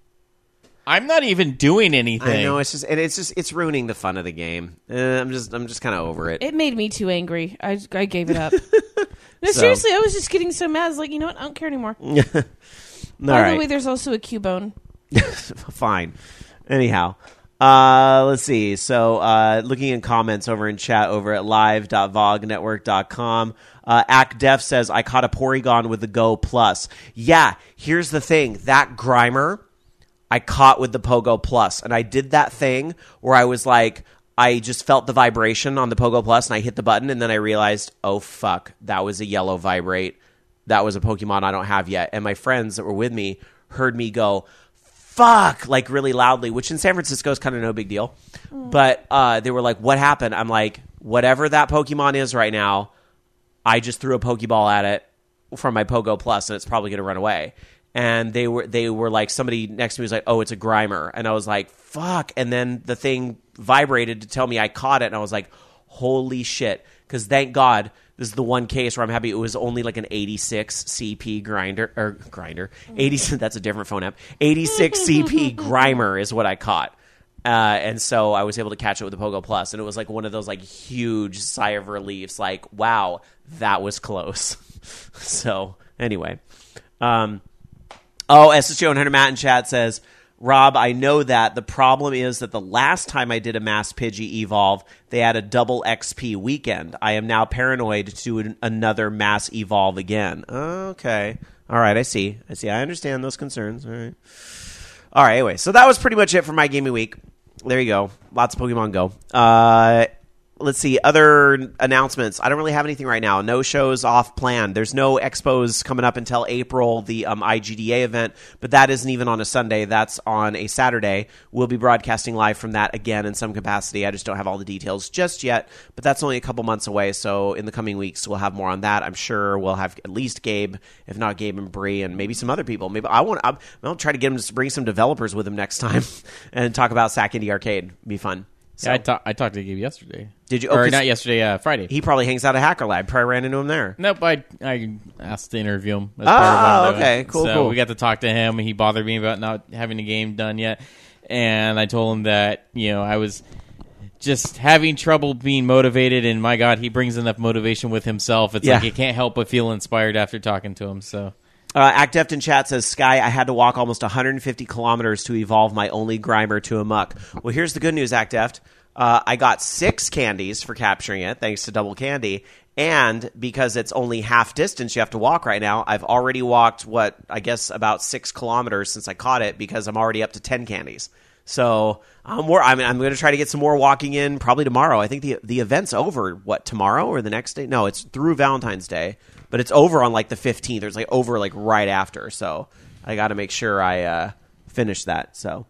I'm not even doing anything. I know, it's ruining the fun of the game. I'm just kind of over it. It made me too angry. I gave it up. No, seriously, I was just getting so mad. I was like, you know what? I don't care anymore. By the way, there's also a Cubone. Fine. Anyhow, let's see. So, looking in comments over in chat over at live.vognetwork.com, ActDef says, I caught a Porygon with the Go Plus. Yeah, here's the thing. That Grimer, I caught with the Pogo Plus. And I did that thing where I was like, I just felt the vibration on the Pogo Plus, and I hit the button, and then I realized, oh, fuck, that was a yellow vibrate. That was a Pokemon I don't have yet. And my friends that were with me heard me go, fuck, like really loudly, which in San Francisco is kind of no big deal. But they were like, what happened? I'm like, whatever that Pokemon is right now, I just threw a Pokeball at it from my Pogo Plus, and it's probably going to run away. And they were like, somebody next to me was like, oh, it's a Grimer. And I was like, fuck. And then the thing vibrated to tell me I caught it, and I was like, holy shit. Because thank God, this is the one case where I'm happy it was only like an 86 CP grinder. 80, that's a different phone app. 86 CP Grimer is what I caught. And so I was able to catch it with the Pogo Plus, and it was like one of those like huge sigh of reliefs, like, wow, that was close. So anyway. SSG 100 Matt in chat says, Rob, I know that. The problem is that the last time I did a mass Pidgey evolve, they had a double XP weekend. I am now paranoid to do another mass evolve again. Okay. All right, I see. I understand those concerns. All right. Anyway, so that was pretty much it for my gaming week. There you go. Lots of Pokemon Go. Let's see. Other announcements. I don't really have anything right now. No shows off planned. There's no expos coming up until April, the IGDA event, but that isn't even on a Sunday. That's on a Saturday. We'll be broadcasting live from that again in some capacity. I just don't have all the details just yet, but that's only a couple months away, so in the coming weeks we'll have more on that. I'm sure we'll have at least Gabe, if not Gabe and Bree, and maybe some other people. Maybe I'll try to get him to bring some developers with him next time and talk about Sack Indie Arcade. It'd be fun. So. Yeah, I talked to Gabe yesterday. Did you? Or not yesterday, Friday. He probably hangs out at Hacker Lab. Probably ran into him there. Nope, I asked to interview him. As part of one of okay. Cool, so cool. we got to talk to him. He bothered me about not having a game done yet. And I told him that, I was just having trouble being motivated. And my God, he brings enough motivation with himself. It's like you can't help but feel inspired after talking to him. So. ActDeft in chat says, Sky, I had to walk almost 150 kilometers to evolve my only Grimer to a Muck. Well, here's the good news, ActDeft. I got 6 candies for capturing it, thanks to Double Candy. And because it's only half distance you have to walk right now, I've already walked, about 6 kilometers since I caught it, because I'm already up to 10 candies. So I'm going to try to get some more walking in probably tomorrow. I think the event's over, tomorrow or the next day? No, it's through Valentine's Day. But it's over on like the 15th. Or it's like over like right after. So I got to make sure I finish that. So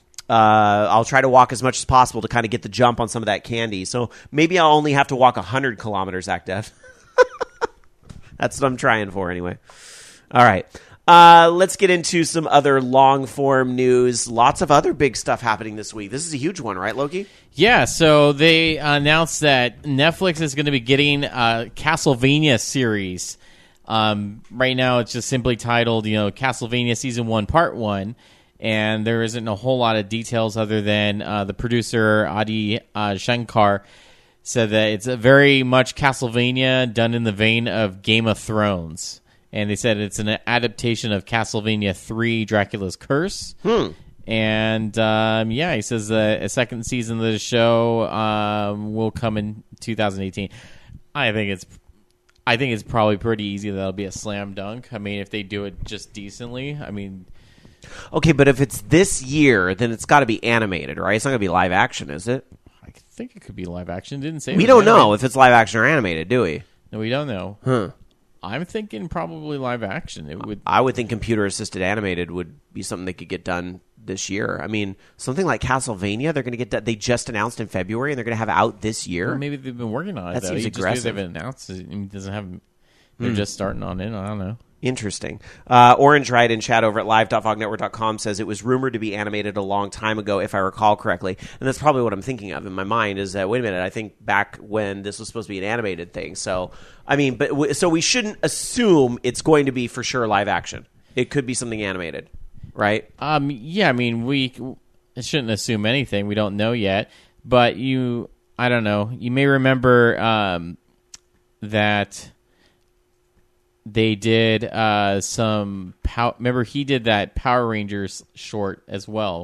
I'll try to walk as much as possible to kind of get the jump on some of that candy. So maybe I'll only have to walk 100 kilometers, ActDef. That's what I'm trying for anyway. All right. Let's get into some other long-form news. Lots of other big stuff happening this week. This is a huge one, right, Loki? Yeah, so they announced that Netflix is going to be getting a Castlevania series. Right now, it's just simply titled, Castlevania Season 1, Part 1. And there isn't a whole lot of details other than the producer, Adi Shankar, said that it's a very much Castlevania done in the vein of Game of Thrones. And they said it's an adaptation of Castlevania 3, Dracula's Curse. And, he says a second season of the show will come in 2018. I think it's probably pretty easy that'll be a slam dunk. I mean, if they do it just decently. I mean... Okay, but if it's this year, then it's got to be animated, right? It's not going to be live action, is it? I think it could be live action. It didn't say we don't know if it's live action or animated, do we? No, we don't know. Huh. I'm thinking probably live action. I would think computer-assisted animated would be something that could get done this year. I mean, something like Castlevania, they're going to get done. They just announced in February, and they're going to have it out this year. Well, maybe they've been working on it. That seems aggressive. Just because they've announced it doesn't have. They're just starting on it. I don't know. Interesting. Orange Ride in chat over at live.vognetwork.com says it was rumored to be animated a long time ago, if I recall correctly. And that's probably what I'm thinking of in my mind is that, wait a minute, I think back when this was supposed to be an animated thing. So, I mean, so we shouldn't assume it's going to be for sure live action. It could be something animated, right? Yeah, I mean, we shouldn't assume anything. We don't know yet. But I don't know. You may remember that... They did some... remember, he did that Power Rangers short as well.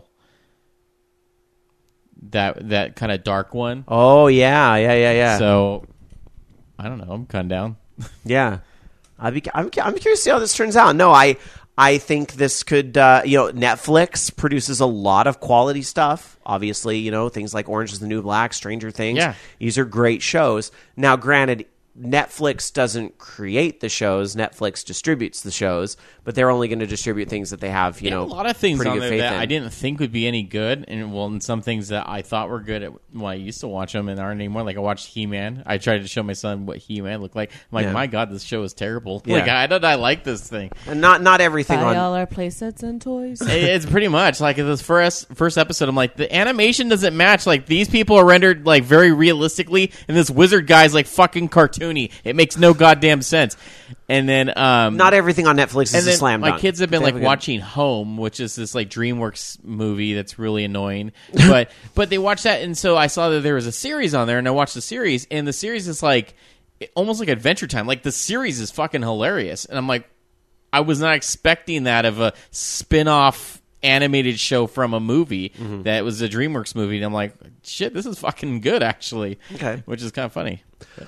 That kind of dark one. Oh, yeah. So, I don't know. I'm cutting down. Yeah. I'm curious to see how this turns out. No, I think this could... Netflix produces a lot of quality stuff. Obviously, things like Orange is the New Black, Stranger Things. Yeah. These are great shows. Now, granted... Netflix doesn't create the shows. Netflix distributes the shows, but they're only going to distribute things that they have, a lot of things on there that in. I didn't think would be any good, and some things that I thought were good when I used to watch them and aren't anymore. Like I watched He-Man. I tried to show my son what He-Man looked like. I'm like, my God, this show is terrible. Yeah. Like, I like this thing. And not everything Buy on all our play sets and toys. It's pretty much like in this first episode. I'm like, the animation doesn't match. Like these people are rendered like very realistically, and this wizard guy's like fucking cartoony. It makes no goddamn sense. And then not everything on Netflix is a slam dunk. My kids have been like watching Home, which is this like DreamWorks movie that's really annoying. But they watched that, and so I saw that there was a series on there, and I watched the series, and the series is like almost like Adventure Time. Like the series is fucking hilarious, and I'm like, I was not expecting that of a spin-off animated show from a movie that was a DreamWorks movie, and I'm like, shit, this is fucking good actually. Okay, which is kind of funny.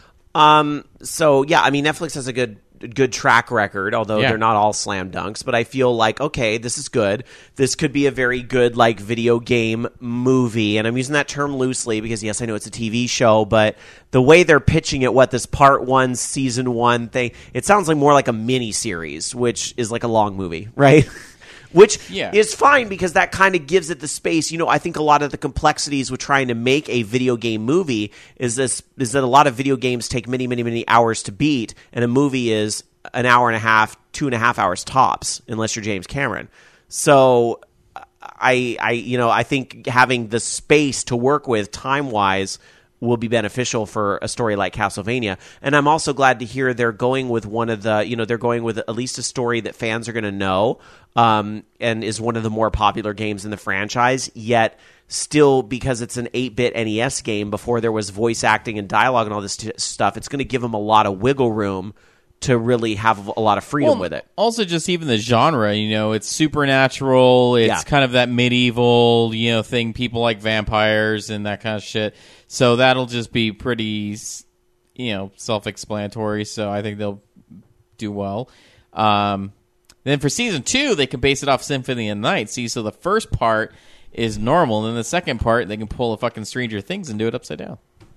So yeah, I mean, Netflix has a good track record, although they're not all slam dunks, but I feel like, okay, this is good. This could be a very good, like, video game movie, and I'm using that term loosely because, yes, I know it's a TV show, but the way they're pitching it, this Part 1, Season 1 thing, it sounds like more like a mini-series, which is like a long movie, right? Which is fine because that kind of gives it the space. I think a lot of the complexities with trying to make a video game movie is that a lot of video games take many, many, many hours to beat, and a movie is an hour and a half, 2.5 hours tops, unless you're James Cameron. So I think having the space to work with time-wise will be beneficial for a story like Castlevania. And I'm also glad to hear they're going with they're going with at least a story that fans are going to know, and is one of the more popular games in the franchise, yet still, because it's an 8-bit NES game before there was voice acting and dialogue and all this stuff, it's going to give them a lot of wiggle room to really have a lot of freedom with it. Also, just even the genre, it's supernatural. It's kind of that medieval, thing. People like vampires and that kind of shit. So that'll just be pretty, self-explanatory. So I think they'll do well. Then for season 2, they can base it off Symphony of the Night. See, so the first part is normal, and then the second part, they can pull a fucking Stranger Things and do it upside down.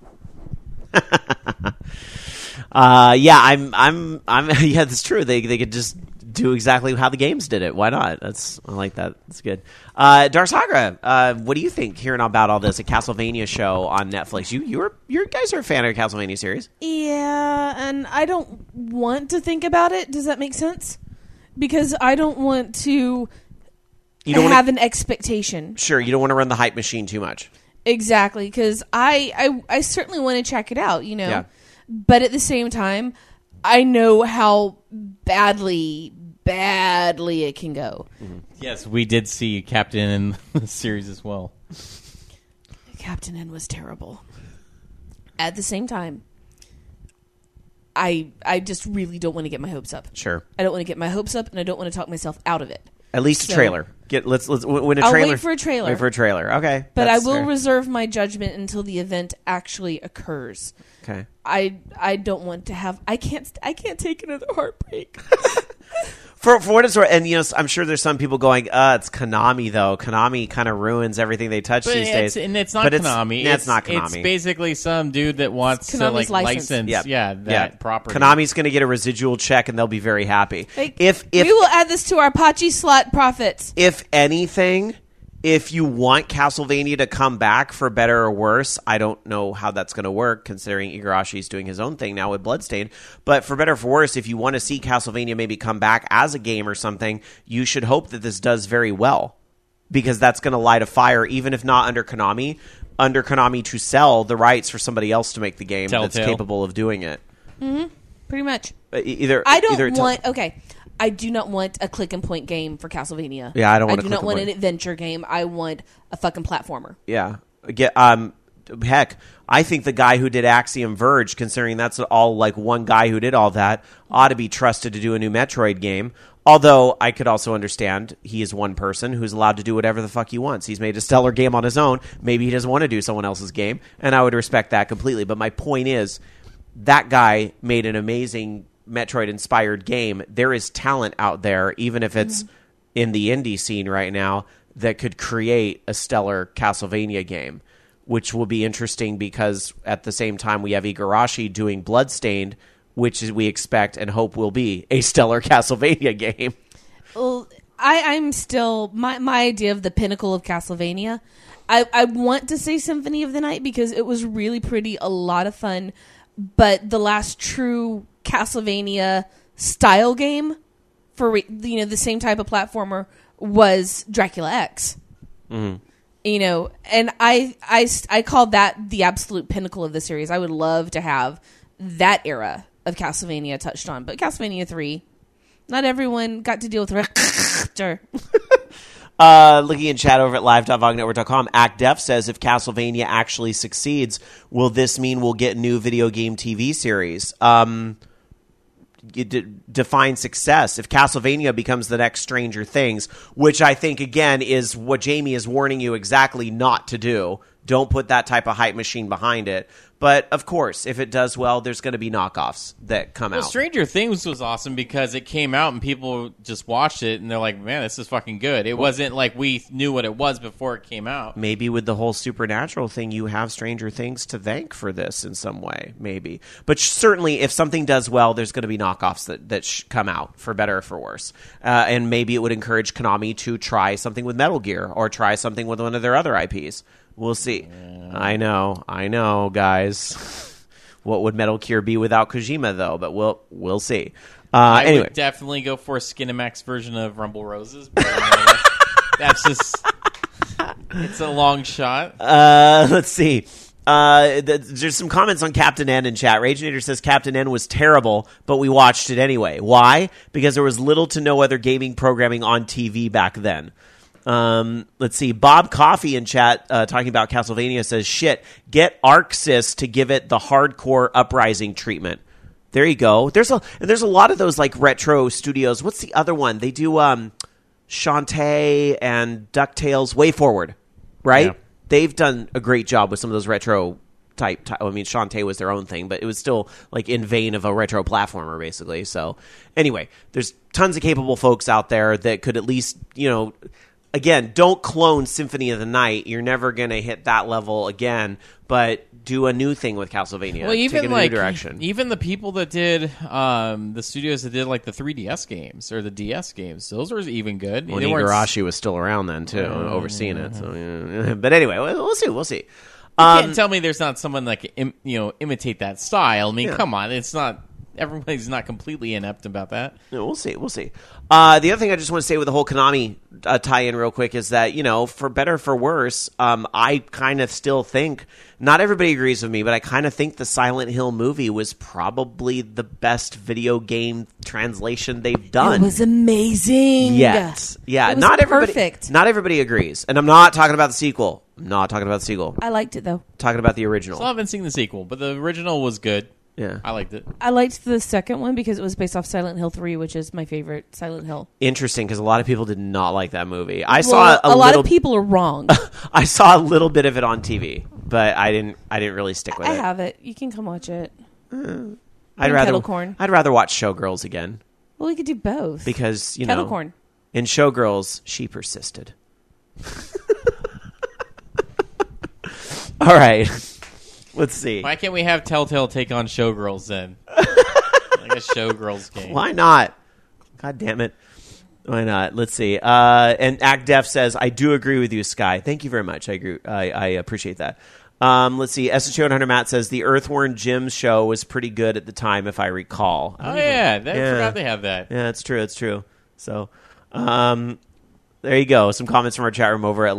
I'm yeah, that's true. They could just do exactly how the games did it. Why not? I like that. That's good. Darsagra, what do you think hearing about all this? A Castlevania show on Netflix. You guys are a fan of the Castlevania series. Yeah, and I don't want to think about it. Does that make sense? because I don't want to You don't have wanna, an expectation. Sure, you don't want to run the hype machine too much. Exactly, because I certainly want to check it out, you know. Yeah. But at the same time, I know how badly it can go. Yes, we did see Captain in the series as well. Captain N was terrible. At the same time, I just really don't want to get my hopes up. Sure. I don't want to get my hopes up, and I don't want to talk myself out of it. At least a trailer. Let's when a I'll trailer. wait for a trailer. Wait for a trailer. Okay. But I that's will fair. reserve my judgment until the event actually occurs. Okay. I don't want to have. I can't take another heartbreak. For what it's worth, and I'm sure there's some people going, it's Konami though. Konami kind of ruins everything they touch these days. And it's not But Konami. It's not Konami. It's basically some dude that wants to Konami's license Yep. that property. Konami's going to get a residual check, and they'll be very happy. Like, If we will add this to our Pachi slot profits. if anything, if you want Castlevania to come back for better or worse, I don't know how that's going to work, considering Igarashi's doing his own thing now with Bloodstained. But for better or for worse, if you want to see Castlevania maybe come back as a game or something, you should hope that this does very well, because that's going to light a fire, even if not under Konami to sell the rights for somebody else to make the game that's Telltale. capable of doing it. Pretty much. I I do not want a click and point game for Castlevania. Yeah, I don't want a I do click not and want point. an adventure game. I want a fucking platformer. Yeah. Heck, I think the guy who did Axiom Verge, considering that's all like one guy who did all that, ought to be trusted to do a new Metroid game. Although I could also understand he is one person who's allowed to do whatever the fuck he wants. He's made a stellar game on his own. Maybe he doesn't want to do someone else's game, and I would respect that completely. But my point is, that guy made an amazing Metroid-inspired game. There is talent out there, even if it's in the indie scene right now, that could create a stellar Castlevania game, which will be interesting because at the same time we have Igarashi doing Bloodstained, which is, we expect and hope will be a stellar Castlevania game. Well, I'm still my idea of the pinnacle of Castlevania. I want to say Symphony of the Night because it was really pretty, a lot of fun. But the last true Castlevania style game for the same type of platformer was Dracula X. And I call that the absolute pinnacle of the series. I would love to have that era of Castlevania touched on, but Castlevania 3, not everyone got to deal with Richter. Looking in chat over at live.vognetwork.com, ActDef says, if Castlevania actually succeeds, will this mean we'll get new video game TV series? Define success. If Castlevania becomes the next Stranger Things, which I think, again, is what Jamie is warning you exactly not to do. Don't put that type of hype machine behind it. But, of course, if it does well, there's going to be knockoffs that come out. Stranger Things was awesome because it came out and people just watched it and they're like, man, this is fucking good. It wasn't like we knew what it was before it came out. Maybe with the whole Supernatural thing, you have Stranger Things to thank for this in some way, maybe. But certainly, if something does well, there's going to be knockoffs that come out, for better or for worse. And maybe it would encourage Konami to try something with Metal Gear or try something with one of their other IPs. We'll see. I know, guys. What would Metal Gear be without Kojima, though? But we'll see. I Anyway, would definitely go for a Skinemax version of Rumble Roses. But that's just... It's a long shot. let's see. There's some comments on Captain N in chat. Ragenator says Captain N was terrible, but we watched it anyway. Why? Because there was little to no other gaming programming on TV back then. Let's see. Bob Coffee in chat talking about Castlevania says, shit, get ArcSys to give it the hardcore Uprising treatment. There you go. There's a lot of those like retro studios. What's the other one? They do Shantae and DuckTales, Way Forward, right? Yeah. They've done a great job with some of those retro type. I mean, Shantae was their own thing, but it was still like in vein of a retro platformer, basically. So anyway, there's tons of capable folks out there that could at least, again, don't clone Symphony of the Night. You're never going to hit that level again, but do a new thing with Castlevania. Well, even take it in a new direction. Even the people that did the studios that did like the 3DS games or the DS games, those were even good. When They weren't Igarashi was still around then too, overseeing it. So, yeah. But anyway, we'll see. You can't tell me there's not someone that can imitate that style. I mean, Yeah. come on, it's not everybody's not completely inept about that. No, we'll see. The other thing I just want to say with the whole Konami tie-in real quick is that, for better or for worse, I kind of still think, not everybody agrees with me, but I kind of think the Silent Hill movie was probably the best video game translation they've done. It was amazing. Yes. Yeah. It was not perfect. Not everybody agrees. And I'm not talking about the sequel. I liked it, though. Talking about the original. Still haven't seen the sequel, but the original was good. Yeah. I liked it. I liked the second one because it was based off Silent Hill 3, which is my favorite Silent Hill. Interesting, because a lot of people did not like that movie. I Well, saw a lot of people are wrong. I saw a little bit of it on TV, but I didn't really stick with I it. have it. You can come watch it. I'd rather Kettle Corn. I'd rather watch Showgirls again Well, we could do both. because, Kettle Corn. in Showgirls she persisted. All right. Let's see. Why can't we have Telltale take on Showgirls then? Like a Showgirls game. Why not? God damn it. Why not? Let's see. And Act Def says, I do agree with you, Sky. Thank you very much. I agree. I appreciate that. Let's see. SHO100 Matt says, the Earthworm Jim show was pretty good at the time, if I recall. Oh, yeah. I forgot they had that. Yeah, it's true. It's true. So, there you go. Some comments from our chat room over at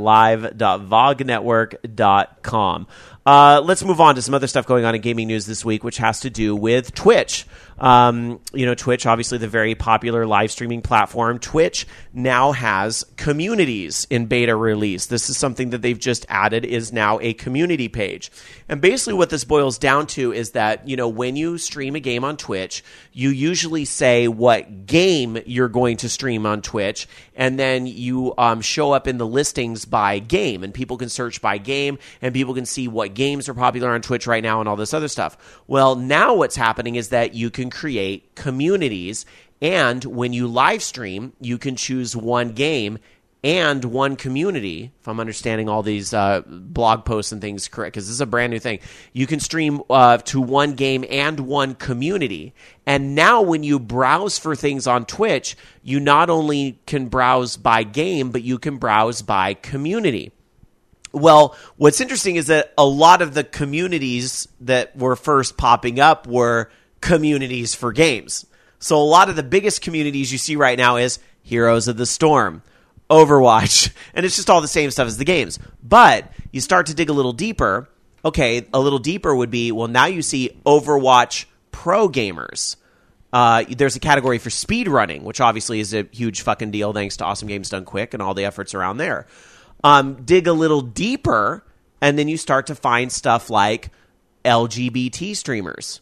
live.vognetwork.com. Let's move on to some other stuff going on in gaming news this week, which has to do with Twitch. Twitch, obviously the very popular live streaming platform. Twitch now has communities in beta release. This is something that they've just added, is now a community page. And basically what this boils down to is that, when you stream a game on Twitch, you usually say what game you're going to stream on Twitch, and then you show up in the listings by game, and people can search by game, and people can see what games are popular on Twitch right now and all this other stuff. Well, now what's happening is that you can create communities, and when you live stream, you can choose one game and one community, if I'm understanding all these blog posts and things correct, because this is a brand new thing. You can stream to one game and one community. And now when you browse for things on Twitch, you not only can browse by game, but you can browse by community. Well, what's interesting is that a lot of the communities that were first popping up were communities for games. So a lot of the biggest communities you see right now is Heroes of the Storm, Overwatch, and it's just all the same stuff as the games. But you start to dig a little deeper. Okay, a little deeper would be, well, now you see Overwatch pro gamers. There's a category for speedrunning, which obviously is a huge fucking deal thanks to Awesome Games Done Quick and all the efforts around there. Dig a little deeper, and then you start to find stuff like LGBT streamers,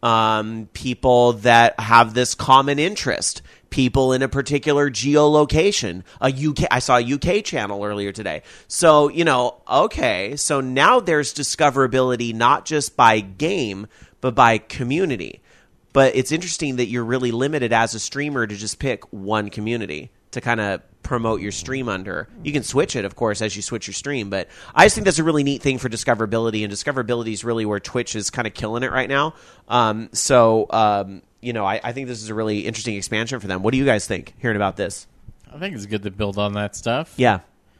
people that have this common interest, people in a particular geolocation. I saw a UK channel earlier today. So, okay, so now there's discoverability not just by game, but by community. But it's interesting that you're really limited as a streamer to just pick one community to kind of promote your stream under. You can switch it, of course, as you switch your stream, but I just think that's a really neat thing for discoverability, and discoverability is really where Twitch is kind of killing it right now. I think this is a really interesting expansion for them. What do you guys think, hearing about this? I think it's good to build on that stuff. Yeah.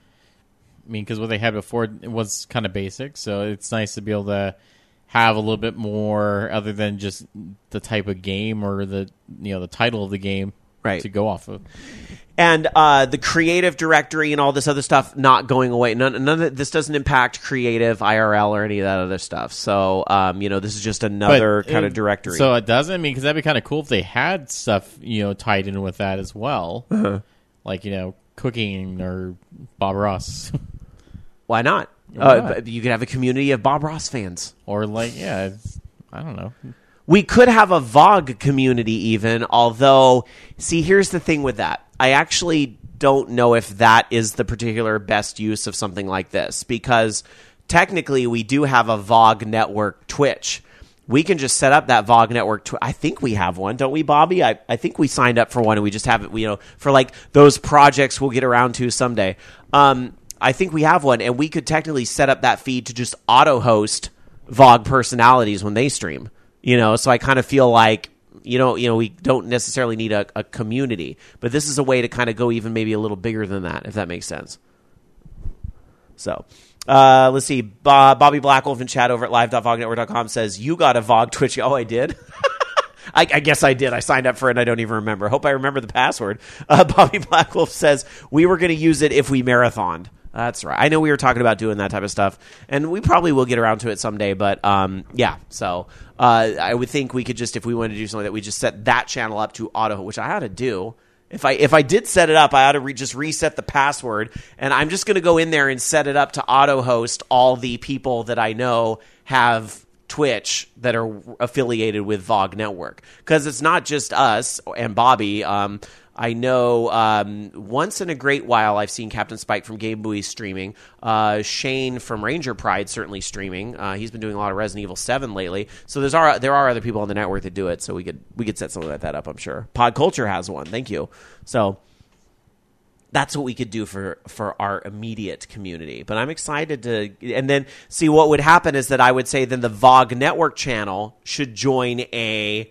I mean, because what they had before it was kind of basic, so it's nice to be able to have a little bit more other than just the type of game or the title of the game to go off of. And the creative directory and all this other stuff not going away. None of this doesn't impact creative, IRL, or any of that other stuff. So, this is just another kind of directory. So it doesn't? I mean, because that'd be kind of cool if they had stuff, tied in with that as well. Uh-huh. Like, cooking or Bob Ross. Why not? You could have a community of Bob Ross fans. Or I don't know. We could have a VOG community even, although, see, here's the thing with that. I actually don't know if that is the particular best use of something like this, because technically we do have a VOG network Twitch. We can just set up that VOG network. I think we have one, don't we, Bobby? I think we signed up for one, and we just have it, for like those projects we'll get around to someday. I think we have one, and we could technically set up that feed to just auto-host VOG personalities when they stream. So I kind of feel like, we don't necessarily need a community, but this is a way to kind of go even maybe a little bigger than that, if that makes sense. So, let's see. Bobby Blackwolf in chat over at live.vognetwork.com says, you got a VOG Twitch. Oh, I did? I guess I did. I signed up for it and I don't even remember. Hope I remember the password. Bobby Blackwolf says, we were going to use it if we marathoned. That's right. I know we were talking about doing that type of stuff, and we probably will get around to it someday, but yeah. So I would think we could just, if we wanted to do something like that, we just set that channel up to auto, which I ought to do. If I did set it up, I ought to just reset the password, and I'm just going to go in there and set it up to auto host all the people that I know have Twitch that are affiliated with VOG Network, because it's not just us and Bobby. I know once in a great while I've seen Captain Spike from Game Buoy streaming. Shane from Ranger Pride certainly streaming. He's been doing a lot of Resident Evil 7 lately. So there are other people on the network that do it. So we could set something like that up, I'm sure. Pod Culture has one. Thank you. So that's what we could do for our immediate community. But I'm excited to – and then see what would happen is that I would say then the VOG Network channel should join a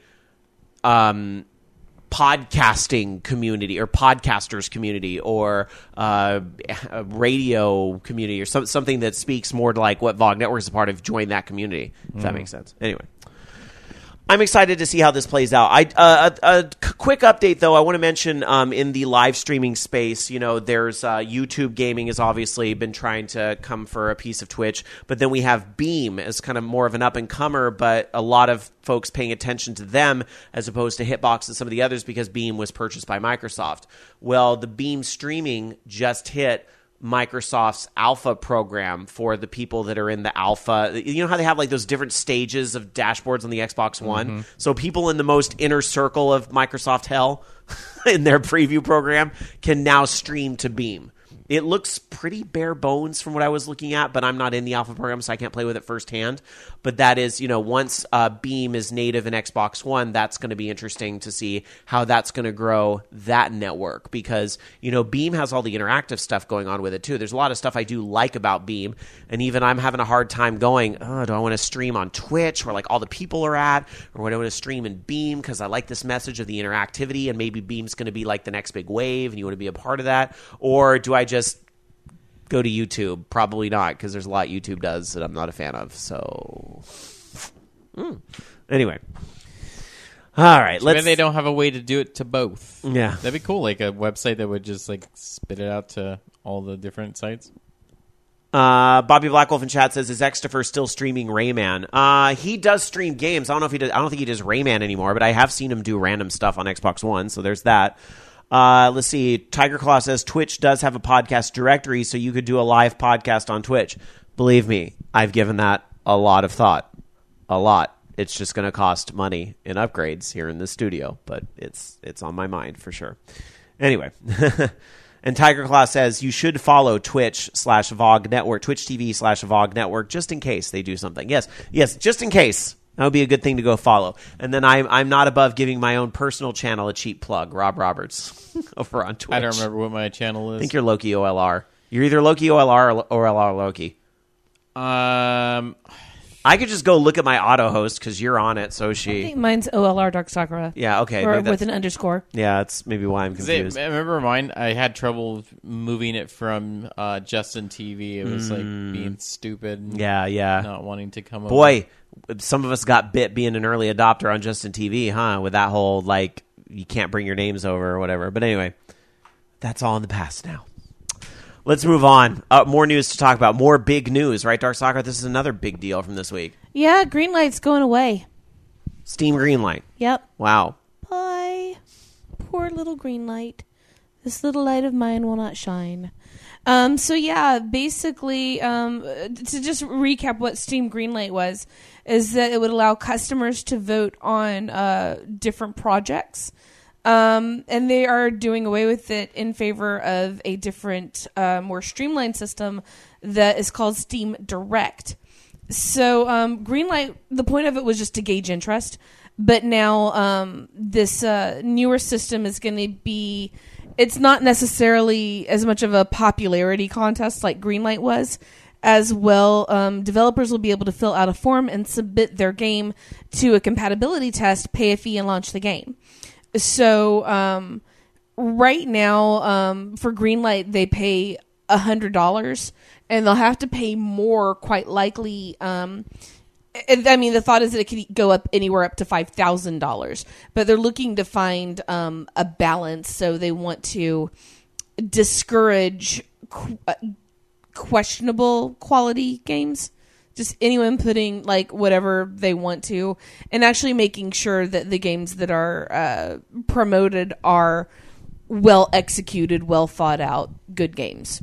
podcasting community or podcasters community or a radio community or something that speaks more to like what VOG Network is a part of. Join that community, if that makes sense. Anyway. I'm excited to see how this plays out. A quick update, though. I want to mention in the live streaming space, there's YouTube Gaming has obviously been trying to come for a piece of Twitch, but then we have Beam as kind of more of an up-and-comer, but a lot of folks paying attention to them as opposed to Hitbox and some of the others because Beam was purchased by Microsoft. Well, the Beam streaming just hit Microsoft's alpha program for the people that are in the alpha. You know how they have like those different stages of dashboards on the Xbox One? Mm-hmm. So people in the most inner circle of Microsoft hell in their preview program can now stream to Beam. It looks pretty bare bones from what I was looking at, but I'm not in the alpha program, so I can't play with it firsthand. But that is, once Beam is native in Xbox One, that's going to be interesting to see how that's going to grow that network. Because, Beam has all the interactive stuff going on with it, too. There's a lot of stuff I do like about Beam, and even I'm having a hard time going, do I want to stream on Twitch where like all the people are at, or do I want to stream in Beam because I like this message of the interactivity, and maybe Beam's going to be like the next big wave, and you want to be a part of that? Or do I just go to YouTube? Probably not, because there's a lot YouTube does that I'm not a fan of. So, anyway. All right. Maybe they don't have a way to do it to both. Yeah. That'd be cool, like a website that would just like spit it out to all the different sites. Bobby Blackwolf in chat says, is Xtifer still streaming Rayman? He does stream games. I don't know if he does. I don't think he does Rayman anymore, but I have seen him do random stuff on Xbox One, so there's that. Let's see. Tiger Claw says Twitch does have a podcast directory, so you could do a live podcast on Twitch. Believe me, I've given that a lot of thought. A lot. It's just going to cost money in upgrades here in the studio, but it's on my mind for sure. Anyway. And Tiger Claw says you should follow Twitch/VOG Network, Twitch TV/VOG Network, just in case they do something. Yes, just in case. That would be a good thing to go follow. And then I'm not above giving my own personal channel a cheap plug, Rob Roberts, over on Twitch. I don't remember what my channel is. I think you're Loki OLR. You're either Loki OLR or OLR Loki. I could just go look at my auto host because you're on it. So I think mine's OLR Dark Sakura. Yeah, okay. Or with an underscore. Yeah, that's maybe why I'm confused. I remember mine. I had trouble moving it from Justin TV. It was like being stupid. Yeah. Not wanting to come over. Boy, some of us got bit being an early adopter on Justin TV, huh? With that whole, like, you can't bring your names over or whatever. But anyway, that's all in the past now. Let's move on. More news to talk about. More big news, right, Dark Soccer? This is another big deal from this week. Yeah, Greenlight's going away. Steam Greenlight. Yep. Wow. Bye. Poor little Greenlight. This little light of mine will not shine. So yeah, basically, to just recap what Steam Greenlight was, is that it would allow customers to vote on different projects. And they are doing away with it in favor of a different, more streamlined system that is called Steam Direct. So Greenlight, the point of it was just to gauge interest. But now this newer system is going to be... It's not necessarily as much of a popularity contest like Greenlight was. As well, developers will be able to fill out a form and submit their game to a compatibility test, pay a fee, and launch the game. So right now, for Greenlight, they pay $100, and they'll have to pay more, quite likely, I mean, the thought is that it could go up anywhere up to $5,000, but they're looking to find a balance. So they want to discourage questionable quality games. Just anyone putting like whatever they want to, and actually making sure that the games that are promoted are well executed, well thought out, good games.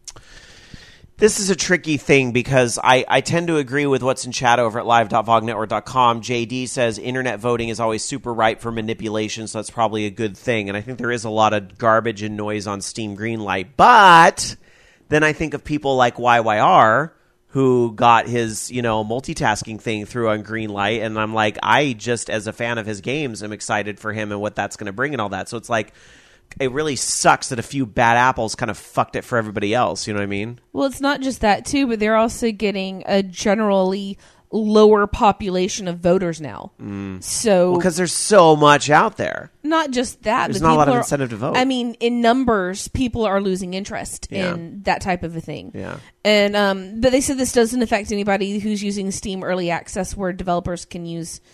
This is a tricky thing because I tend to agree with what's in chat over at live.vognetwork.com. JD says internet voting is always super ripe for manipulation, so that's probably a good thing. And I think there is a lot of garbage and noise on Steam Greenlight. But then I think of people like YYR, who got his, multitasking thing through on Greenlight. And I'm like, I just, as a fan of his games, am excited for him and what that's going to bring and all that. So it's like, it really sucks that a few bad apples kind of fucked it for everybody else. You know what I mean? Well, it's not just that, too, but they're also getting a generally lower population of voters now. So because there's so much out there. Not just that. There's not a lot of incentive to vote. I mean, in numbers, people are losing interest in that type of a thing. Yeah. And but they said this doesn't affect anybody who's using Steam Early Access, where developers can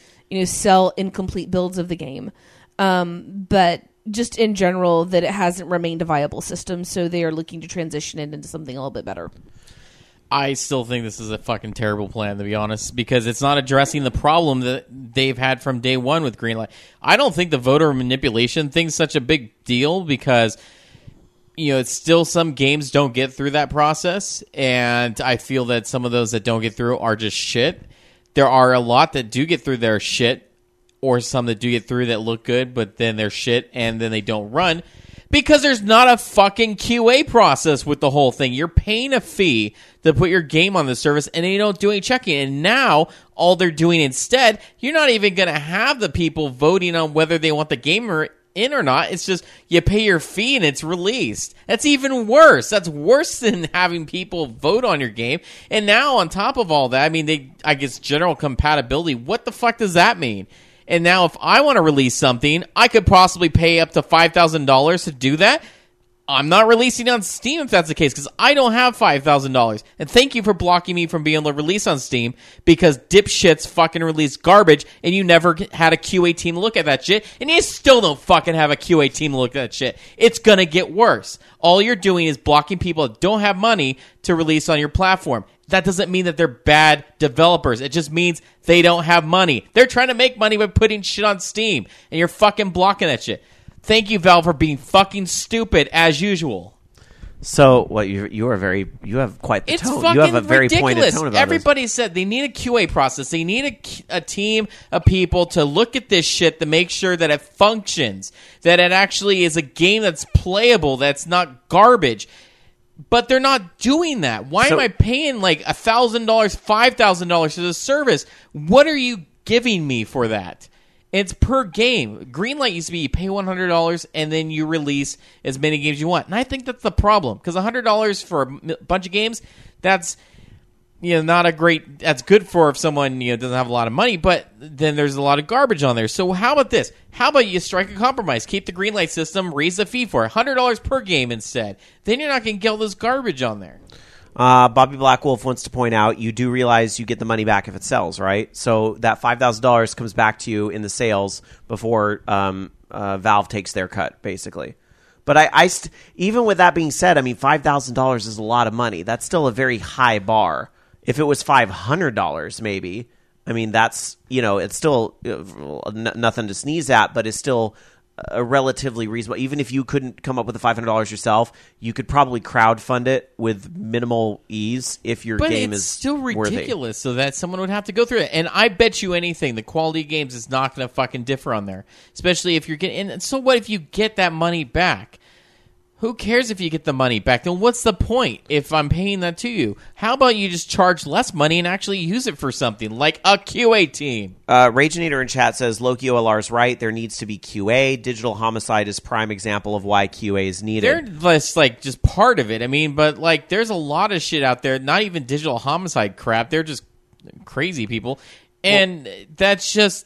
sell incomplete builds of the game. But just in general, that it hasn't remained a viable system, so they are looking to transition it into something a little bit better. I still think this is a fucking terrible plan, to be honest, because it's not addressing the problem that they've had from day one with Greenlight. I don't think the voter manipulation thing's such a big deal because, it's still some games don't get through that process, and I feel that some of those that don't get through are just shit. There are a lot that do get through their shit, or some that do get through that look good, but then they're shit, and then they don't run. Because there's not a fucking QA process with the whole thing. You're paying a fee to put your game on the service, and they don't do any checking. And now, all they're doing instead, you're not even going to have the people voting on whether they want the game in or not. It's just, you pay your fee and it's released. That's even worse. That's worse than having people vote on your game. And now, on top of all that, I guess general compatibility, what the fuck does that mean? And now if I want to release something, I could possibly pay up to $5,000 to do that. I'm not releasing on Steam if that's the case, because I don't have $5,000. And thank you for blocking me from being able to release on Steam, because dipshits fucking release garbage, and you never had a QA team look at that shit, and you still don't fucking have a QA team look at that shit. It's gonna get worse. All you're doing is blocking people that don't have money to release on your platform. That doesn't mean that they're bad developers. It just means they don't have money. They're trying to make money by putting shit on Steam, and you're fucking blocking that shit. Thank you, Valve, for being fucking stupid as usual. So, what you have quite the it's tone. Fucking you have a very ridiculous. Pointed tone about Everybody this. said they need a QA process. They need a team of people to look at this shit to make sure that it functions, that it actually is a game that's playable, that's not garbage. But they're not doing that. Why am I paying like $1,000, $5,000 for this service? What are you giving me for that? It's per game. Greenlight used to be you pay $100 and then you release as many games you want. And I think that's the problem, because $100 for a bunch of games, that's not a great. That's good for if someone doesn't have a lot of money, but then there's a lot of garbage on there. So how about this? How about you strike a compromise? Keep the Greenlight system, raise the fee for it, $100 per game instead. Then you're not going to get all this garbage on there. Bobby Blackwolf wants to point out, you do realize you get the money back if it sells, right? So that $5,000 comes back to you in the sales before Valve takes their cut, basically. But even with that being said, $5,000 is a lot of money. That's still a very high bar. If it was $500, maybe, that's, it's still nothing to sneeze at, but it's still a relatively reasonable. Even if you couldn't come up with the $500 yourself, you could probably crowdfund it with minimal ease if your game is still ridiculous, worthy. So that someone would have to go through it. And I bet you anything, the quality of games is not going to fucking differ on there, especially if you're getting. And so what if you get that money back? Who cares if you get the money back? Then what's the point if I'm paying that to you? How about you just charge less money and actually use it for something like a QA team? Rageinator in chat says, Loki OLR's right. There needs to be QA. Digital Homicide is prime example of why QA is needed. They're just part of it. But there's a lot of shit out there, not even Digital Homicide crap. They're just crazy people. And they're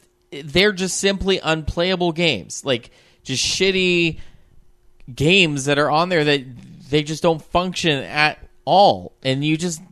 just simply unplayable games. Just shitty games that are on there that they just don't function at all, and you just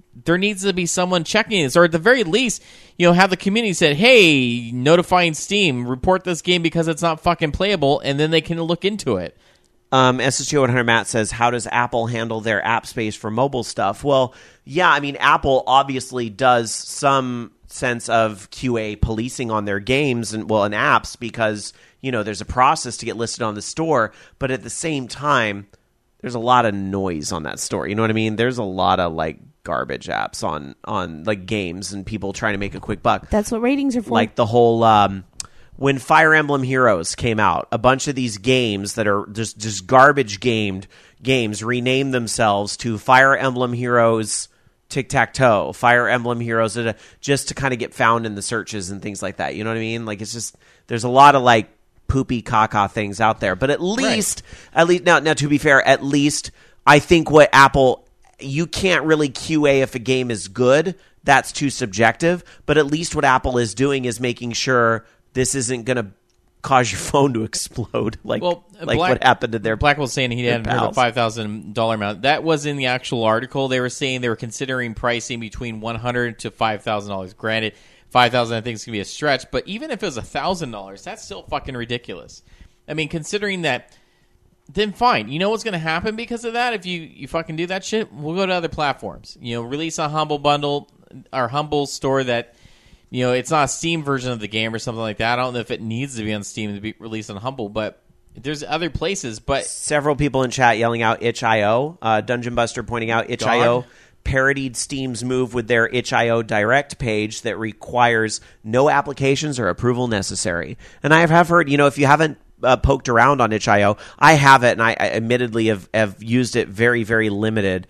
there needs to be someone checking this, or at the very least, have the community said, hey, notifying Steam, report this game because it's not fucking playable, and then they can look into it. SSG 100 Matt says, how does Apple handle their app space for mobile stuff? Well, yeah, I mean, Apple obviously does some sense of QA policing on their games and apps because, there's a process to get listed on the store, but at the same time, there's a lot of noise on that store. You know what I mean? There's a lot of garbage apps on games and people trying to make a quick buck. That's what ratings are for. Like the whole when Fire Emblem Heroes came out, a bunch of these games that are just garbage games renamed themselves to Fire Emblem Heroes Tic-Tac-Toe, Fire Emblem Heroes, just to kind of get found in the searches and things like that. You know what I mean? It's just there's a lot of poopy caca things out there. But at least now to be fair, at least I think what Apple, you can't really QA if a game is good. That's too subjective. But at least what Apple is doing is making sure this isn't going to cause your phone to explode what happened to their Black was saying he hadn't heard a $5,000 amount. That was in the actual article. They were saying they were considering pricing between $100 to $5,000. Granted, $5,000 I think is going to be a stretch, but even if it was $1,000, that's still fucking ridiculous. I mean, considering that, then fine. You know what's going to happen because of that? If you fucking do that shit, we'll go to other platforms. Release a Humble Bundle or Humble store that, it's not a Steam version of the game or something like that. I don't know if it needs to be on Steam to be released on Humble, but there's other places. But several people in chat yelling out itch.io. Dungeon Buster pointing out itch.io parodied Steam's move with their itch.io direct page that requires no applications or approval necessary. And I have heard, if you haven't poked around on itch.io, I have it, and I admittedly have used it very, very limited.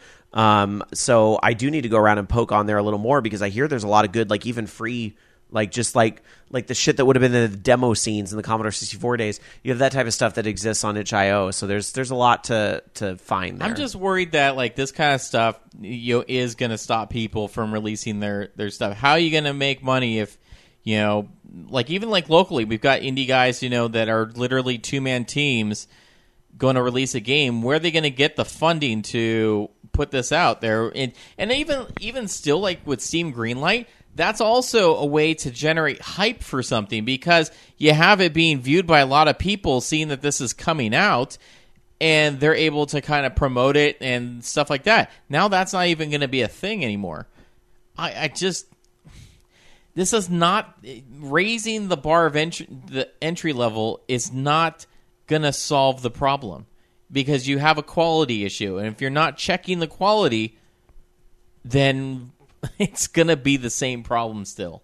So I do need to go around and poke on there a little more because I hear there's a lot of good, even free, just like the shit that would have been in the demo scenes in the Commodore 64 days. You have that type of stuff that exists on itch.io. So there's a lot to find there. I'm just worried that this kind of stuff is going to stop people from releasing their stuff. How are you going to make money if even locally we've got indie guys that are literally 2-man teams going to release a game? Where are they going to get the funding to put this out there? And even still, with Steam Greenlight, that's also a way to generate hype for something because you have it being viewed by a lot of people seeing that this is coming out, and they're able to kind of promote it and stuff like that. Now that's not even going to be a thing anymore. This is not raising the bar of the entry level is not going to solve the problem because you have a quality issue, and if you're not checking the quality, then it's going to be the same problem still.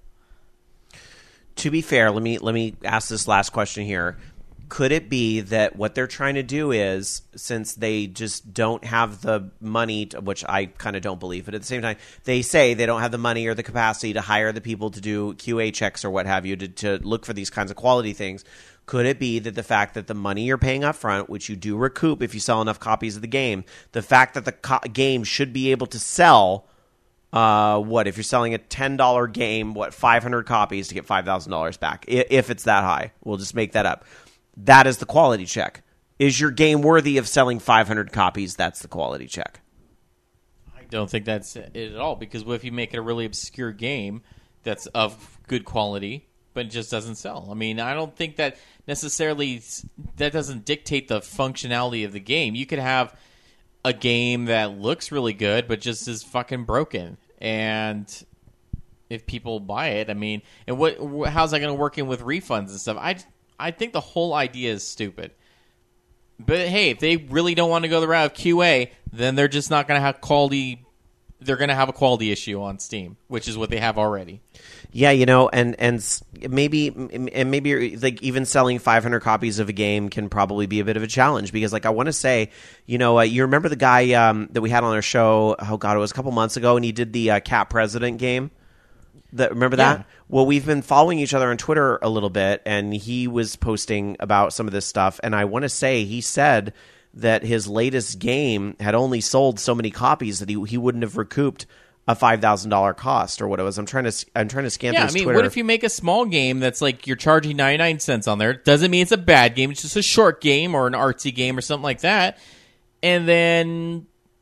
To be fair, let me ask this last question here. Could it be that what they're trying to do is, since they just don't have the money, which I kind of don't believe, but at the same time, they say they don't have the money or the capacity to hire the people to do QA checks or what have you, to look for these kinds of quality things. Could it be that the fact that the money you're paying up front, which you do recoup if you sell enough copies of the game, the fact that the game should be able to sell, if you're selling a $10 game, 500 copies to get $5,000 back, if it's that high. We'll just make that up. That is the quality check. Is your game worthy of selling 500 copies? That's the quality check. I don't think that's it at all, because what if you make it a really obscure game that's of good quality, but it just doesn't sell? I mean, I don't think that necessarily that doesn't dictate the functionality of the game. You could have a game that looks really good, but just is fucking broken. And if people buy it, I mean, and how's that going to work in with refunds and stuff? I think the whole idea is stupid. But hey, if they really don't want to go the route of QA, then they're just not going to have quality. They're going to have a quality issue on Steam, which is what they have already. Yeah, and maybe even selling 500 copies of a game can probably be a bit of a challenge because, I want to say, you remember the guy that we had on our show? Oh God, it was a couple months ago, and he did the Cat President game. Remember that? Yeah. Well, we've been following each other on Twitter a little bit, and he was posting about some of this stuff. And I want to say he said that his latest game had only sold so many copies that he wouldn't have recouped a $5,000 cost or what it was. I'm trying to scan through his Twitter. What if you make a small game that's you're charging 99 cents on there? Doesn't mean it's a bad game. It's just a short game or an artsy game or something like that. And then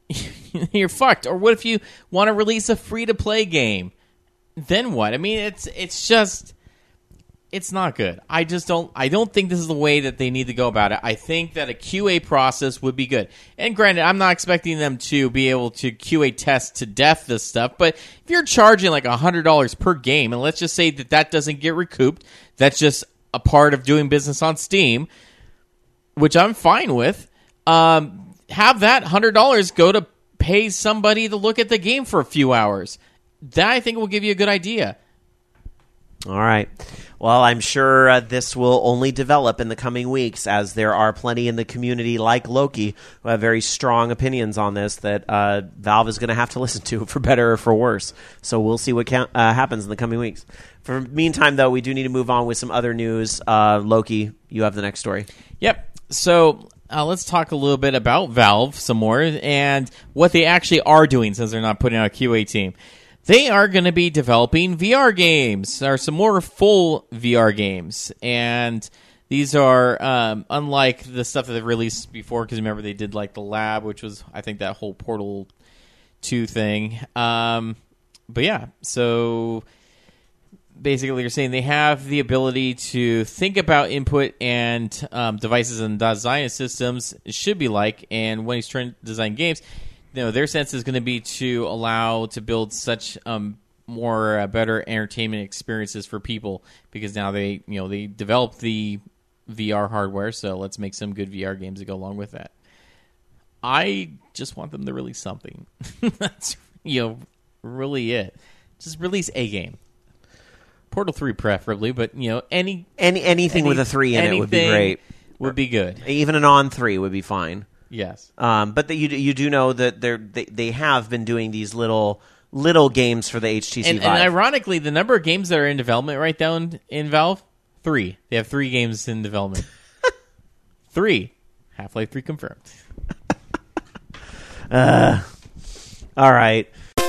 you're fucked. Or what if you want to release a free-to-play game? Then what? I mean, it's just... It's not good. I don't think this is the way that they need to go about it. I think that a QA process would be good. And granted, I'm not expecting them to be able to QA test to death this stuff, but if you're charging like $100 per game, and let's just say that doesn't get recouped, that's just a part of doing business on Steam, which I'm fine with, have that $100 go to pay somebody to look at the game for a few hours. That, I think, will give you a good idea. All right. Well, I'm sure this will only develop in the coming weeks, as there are plenty in the community like Loki who have very strong opinions on this that Valve is going to have to listen to, for better or for worse. So we'll see what happens in the coming weeks. For the meantime, though, we do need to move on with some other news. Loki, you have the next story. Yep. So let's talk a little bit about Valve some more and what they actually are doing, since they're not putting out a QA team. They are going to be developing VR games, or some more full VR games. And these are, unlike the stuff that they've released before, because remember they did like the Lab, which was, I think, that whole Portal 2 thing. But yeah, so basically you're saying they have the ability to think about input and devices and design systems it should be like, and when he's trying to design games, their sense is going to be to allow to build such more better entertainment experiences for people, because now they develop the VR hardware, so let's make some good VR games to go along with that. I just want them to release something. That's really it. Just release a game. Portal 3 preferably, but anything with a 3 in it would be great. Would be good. Even an on 3 would be fine. Yes, but you do know that they have been doing these little games for the HTC Vive. And ironically, the number of games that are in development right now in Valve, 3. They have 3 games in development. 3. Half-Life 3 confirmed. All right.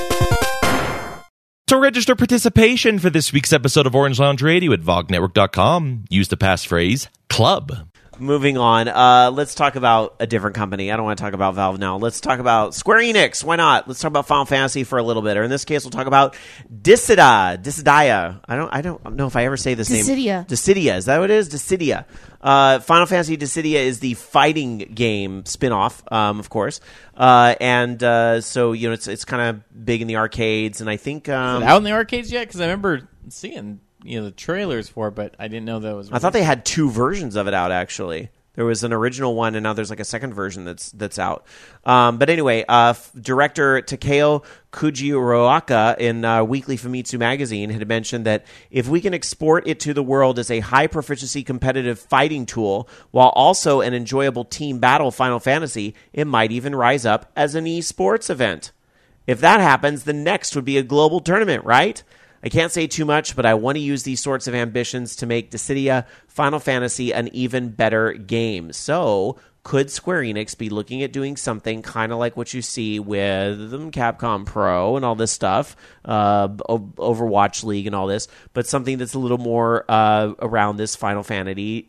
To register participation for this week's episode of Orange Lounge Radio at VogNetwork.com, use the passphrase CLUB. Moving on, let's talk about a different company. I don't want to talk about Valve now. Let's talk about Square Enix. Why not? Let's talk about Final Fantasy for a little bit. Or in this case, we'll talk about Dissidia. I don't know if I ever say this name. Dissidia. Is that what it is? Dissidia. Final Fantasy Dissidia is the fighting game spin-off, of course. So it's kind of big in the arcades, and I think is it out in the arcades yet? Because I remember seeing the trailers for it, but I didn't know that was released. I thought they had 2 versions of it out, actually. There was an original one, and now there's like a second version that's out. But anyway, director Takeo Kujiroaka in Weekly Famitsu magazine had mentioned that if we can export it to the world as a high-proficiency competitive fighting tool, while also an enjoyable team battle Final Fantasy, it might even rise up as an esports event. If that happens, the next would be a global tournament, right? I can't say too much, but I want to use these sorts of ambitions to make Dissidia Final Fantasy an even better game. So, could Square Enix be looking at doing something kind of like what you see with Capcom Pro and all this stuff, Overwatch League and all this, but something that's a little more around this Final Fantasy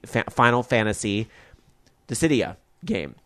Dissidia game?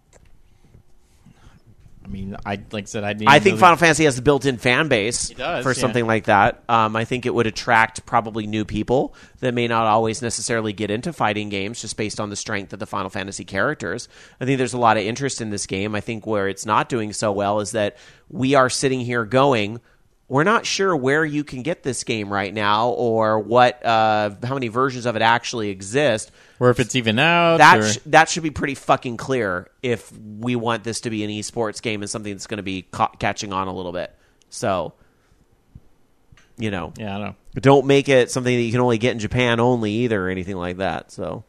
I mean, I think Final Fantasy has a built-in fan base for something like that. I think it would attract probably new people that may not always necessarily get into fighting games just based on the strength of the Final Fantasy characters. I think there's a lot of interest in this game. I think where it's not doing so well is that we are sitting here going, we're not sure where you can get this game right now, or how many versions of it actually exist, or if it's even out. That should be pretty fucking clear if we want this to be an esports game and something that's going to be catching on a little bit. So, yeah, I know. Don't make it something that you can only get in Japan only either, or anything like that. So,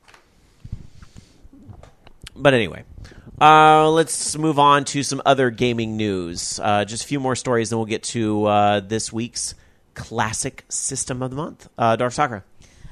but anyway. Let's move on to some other gaming news. Just a few more stories, then we'll get to this week's classic system of the month. Darth Sakura.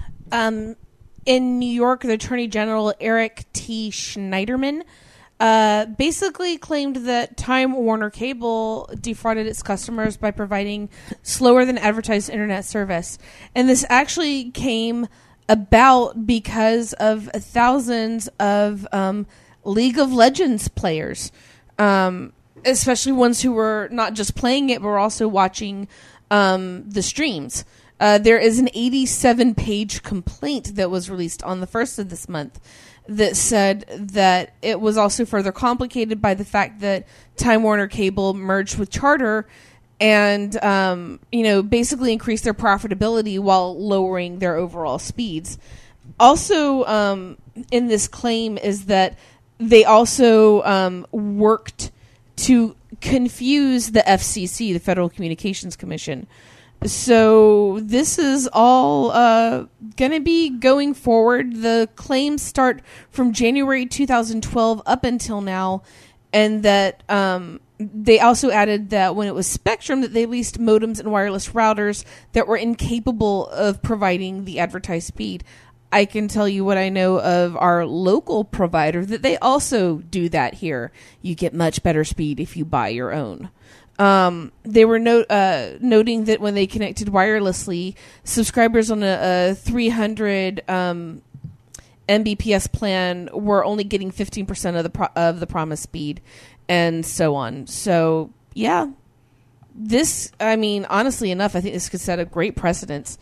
In New York, the Attorney General Eric T. Schneiderman basically claimed that Time Warner Cable defrauded its customers by providing slower than advertised internet service. And this actually came about because of thousands of League of Legends players especially ones who were not just playing it, but were also watching the streams. There is an 87-page complaint that was released on the 1st of this month that said that it was also further complicated by the fact that Time Warner Cable merged with Charter and, basically increased their profitability while lowering their overall speeds. Also, in this claim is that they also worked to confuse the FCC, the Federal Communications Commission. So this is all going to be going forward. The claims start from January 2012 up until now, and that they also added that when it was Spectrum that they leased modems and wireless routers that were incapable of providing the advertised speed. I can tell you what I know of our local provider, that they also do that here. You get much better speed if you buy your own. They were noting that when they connected wirelessly, subscribers on a 300 Mbps plan were only getting 15% of the promised speed, and so on. So, yeah. This, honestly enough, I think this could set a great precedence.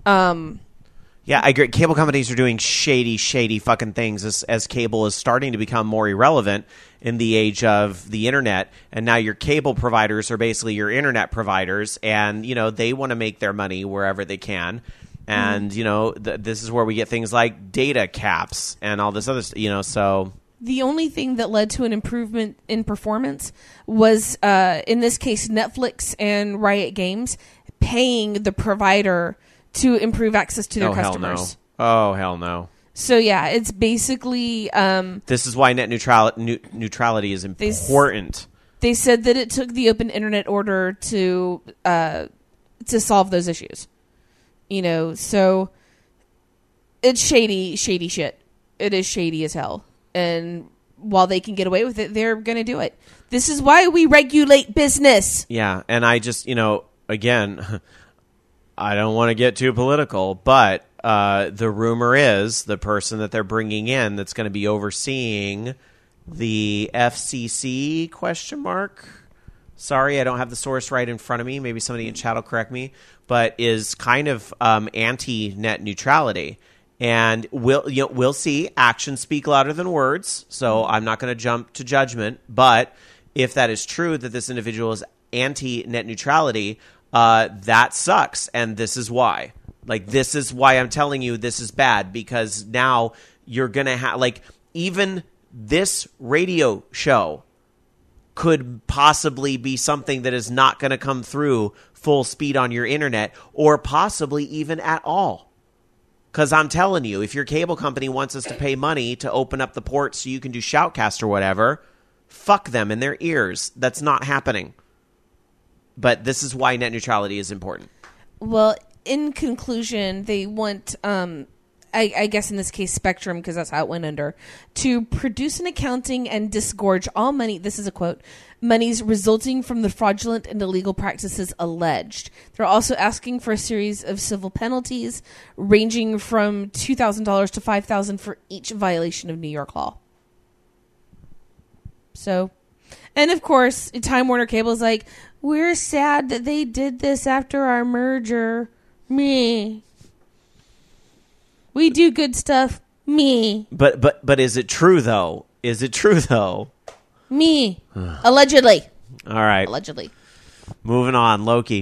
Yeah, I agree. Cable companies are doing shady fucking things as cable is starting to become more irrelevant in the age of the internet. And now your cable providers are basically your internet providers, and, they want to make their money wherever they can. And, this is where we get things like data caps and all this other stuff, so... The only thing that led to an improvement in performance was, in this case, Netflix and Riot Games paying the provider to improve access to their customers. Oh, hell no. So, yeah, it's basically... this is why net neutrality is important. They said that it took the open internet order to solve those issues. So it's shady shit. It is shady as hell. And while they can get away with it, they're going to do it. This is why we regulate business. Yeah, and I just, again... I don't want to get too political, but the rumor is the person that they're bringing in that's going to be overseeing the FCC ? Sorry, I don't have the source right in front of me. Maybe somebody in chat will correct me, but is kind of anti-net neutrality. And we'll see. Actions speak louder than words, so I'm not going to jump to judgment. But if that is true, that this individual is anti-net neutrality, that sucks, and this is why. This is why I'm telling you this is bad, because now you're going to have, even this radio show could possibly be something that is not going to come through full speed on your internet, or possibly even at all. Because I'm telling you, if your cable company wants us to pay money to open up the port so you can do Shoutcast or whatever, fuck them in their ears. That's not happening. But this is why net neutrality is important. Well, in conclusion, they want, I guess in this case, Spectrum, because that's how it went under, to produce an accounting and disgorge all money, this is a quote, monies resulting from the fraudulent and illegal practices alleged. They're also asking for a series of civil penalties ranging from $2,000 to $5,000 for each violation of New York law. So, and of course, Time Warner Cable is like, we're sad that they did this after our merger. Me. We do good stuff. Me. But is it true though? Me. Allegedly. All right. Allegedly. Moving on, Loki.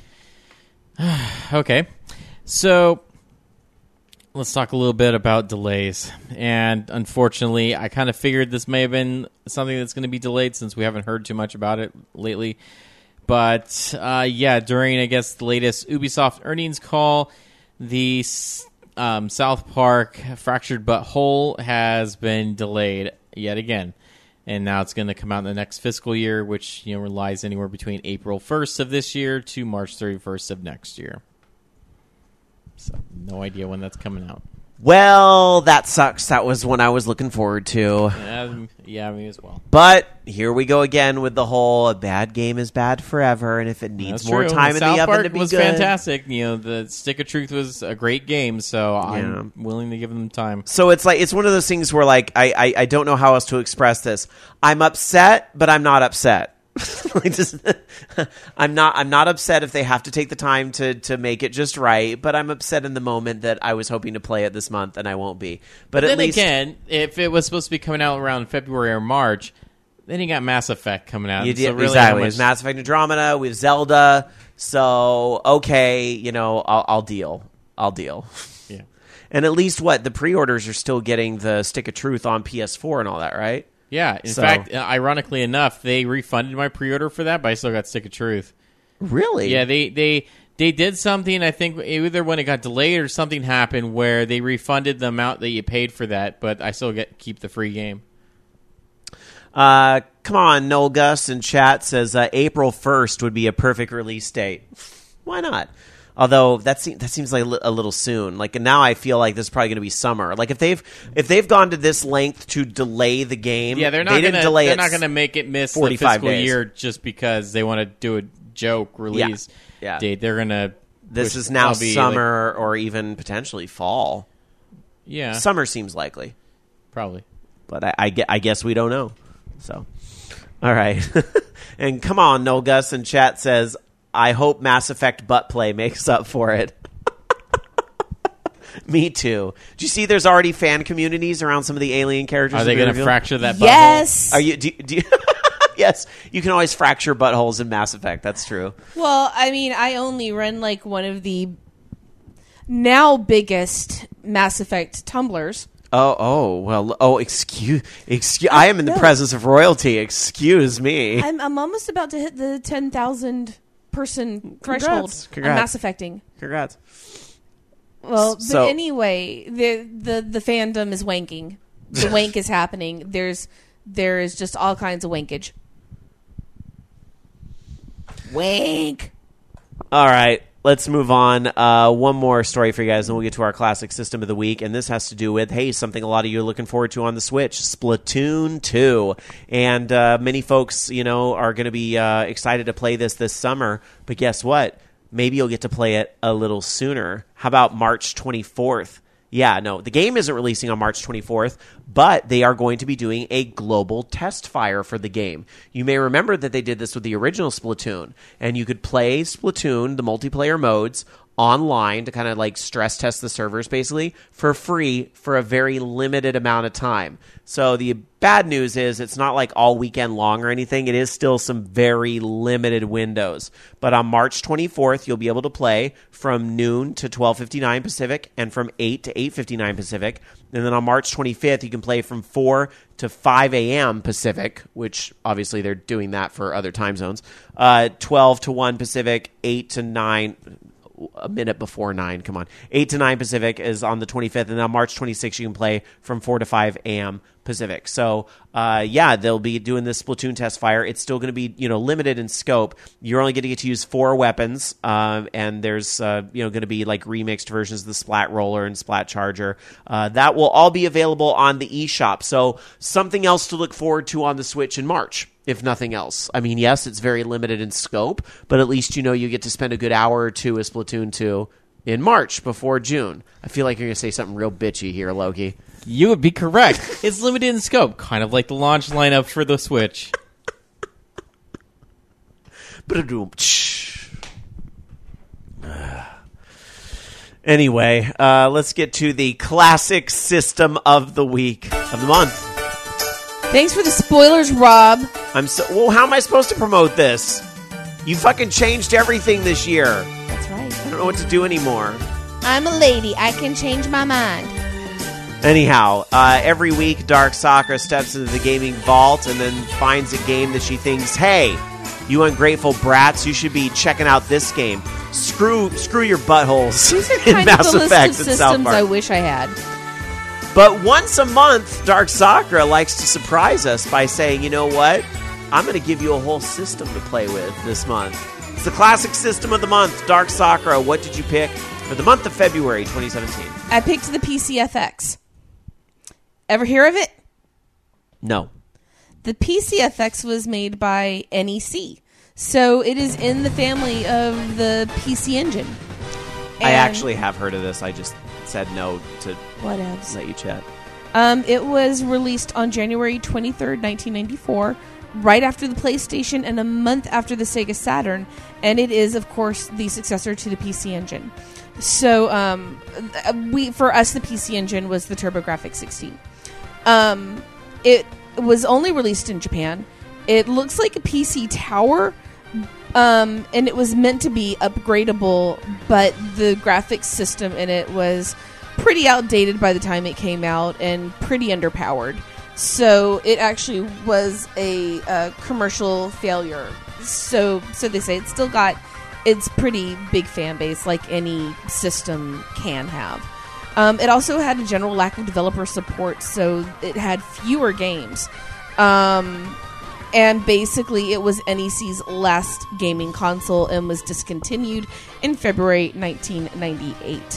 Okay. So let's talk a little bit about delays. And unfortunately, I kind of figured this may have been something that's going to be delayed since we haven't heard too much about it lately. But, during, I guess, the latest Ubisoft earnings call, the South Park Fractured But Whole has been delayed yet again. And now it's going to come out in the next fiscal year, which relies anywhere between April 1st of this year to March 31st of next year. So, no idea when that's coming out. Well, that sucks. That was one I was looking forward to. Yeah, me as well. But here we go again with the whole a bad game is bad forever, and if it needs more time in the oven to be good. South Park was fantastic. The Stick of Truth was a great game, so I'm willing to give them time. So it's one of those things where I don't know how else to express this. I'm upset, but I'm not upset. I'm not upset if they have to take the time to make it just right, but I'm upset in the moment that I was hoping to play it this month and I won't be. But at least again, if it was supposed to be coming out around February or March, then you got Mass Effect coming out. You did, so really exactly. It's Mass Effect Andromeda. We have Zelda. So okay, I'll deal. Yeah. And at least the pre-orders are still getting the Stick of Truth on PS4 and all that, right? Yeah, in fact, ironically enough, they refunded my pre-order for that, but I still got Stick of Truth. Really? Yeah, they did something, I think, either when it got delayed or something happened where they refunded the amount that you paid for that, but I still keep the free game. Come on, Noel Gus in chat says April 1st would be a perfect release date. Why not? Although that seems like a little soon. Like now, I feel like this is probably going to be summer. Like if they've gone to this length to delay the game, yeah, they're not going to make it miss the fiscal year just because they want to do a joke release date. They're going to. This is now summer or even potentially fall. Yeah, summer seems likely, probably. But I guess we don't know. So, all right, and come on, Noel Gus in chat says, I hope Mass Effect butt play makes up for it. Me too. Do you see there's already fan communities around some of the alien characters? Are they going to fracture that butthole? Yes. Are you? Do you yes. You can always fracture buttholes in Mass Effect. That's true. Well, I mean, I only run like one of the now biggest Mass Effect tumblers. Excuse. I am in the presence of royalty. Excuse me. I'm almost about to hit the 10,000 person threshold on Mass Effecting. Congrats. Well, but anyway, the fandom is wanking. The wank is happening. There is just all kinds of wankage. Wank. All right. Let's move on. One more story for you guys, and we'll get to our classic system of the week. And this has to do with, something a lot of you are looking forward to on the Switch, Splatoon 2. And many folks, are going to be excited to play this summer. But guess what? Maybe you'll get to play it a little sooner. How about March 24th? Yeah, no, the game isn't releasing on March 24th, but they are going to be doing a global test fire for the game. You may remember that they did this with the original Splatoon, and you could play Splatoon, the multiplayer modes, online to kind of like stress test the servers, basically, for free for a very limited amount of time. So the bad news is it's not like all weekend long or anything. It is still some very limited windows. But on March 24th, you'll be able to play from noon to 12:59 Pacific and from 8 to 8:59 Pacific. And then on March 25th, you can play from 4 to 5 a.m. Pacific, which obviously they're doing that for other time zones. 12 to 1 Pacific, 8 to 9 a minute before 9. Come on. 8 to 9 Pacific is on the 25th. And on March 26th, you can play from 4 to 5 a.m. Pacific. So, they'll be doing this Splatoon test fire. It's still going to be, limited in scope. You're only going to get to use 4 weapons. And there's, going to be like remixed versions of the Splat Roller and Splat Charger. That will all be available on the eShop. So something else to look forward to on the Switch in March, if nothing else. I mean, yes, it's very limited in scope, but at least you get to spend a good hour or two with Splatoon 2 in March before June. I feel like you're going to say something real bitchy here, Loki. You would be correct. It's limited in scope, kind of like the launch lineup for the Switch. Anyway, let's get to the classic system of the week, of the month. Thanks for the spoilers, Rob. How am I supposed to promote this? You fucking changed everything this year. That's right. I don't know what to do anymore. I'm a lady. I can change my mind. Anyhow, every week, Dark Sakura steps into the gaming vault and then finds a game that she thinks, hey, you ungrateful brats, you should be checking out this game. Screw your buttholes in Mass Effect and South Park. I wish I had. But once a month, Dark Sakura likes to surprise us by saying, you know what? I'm going to give you a whole system to play with this month. It's the classic system of the month. Dark Sakura, what did you pick for the month of February 2017? I picked the PCFX. Ever hear of it? No. The PCFX was made by NEC. So it is in the family of the PC Engine. And I actually have heard of this. I just said no to whatevs. Let you chat. It was released on January 23rd, 1994 right after the PlayStation and a month after the Sega Saturn, and it is, of course, the successor to the PC Engine. So, for us, the PC Engine was the TurboGrafx 16. It was only released in Japan. It looks like a PC tower, and it was meant to be upgradable, but the graphics system in it was pretty outdated by the time it came out and pretty underpowered. So it actually was a commercial failure. So they say it's still got its pretty big fan base, like any system can have. It also had a general lack of developer support, so it had fewer games. And basically, it was NEC's last gaming console and was discontinued in February 1998.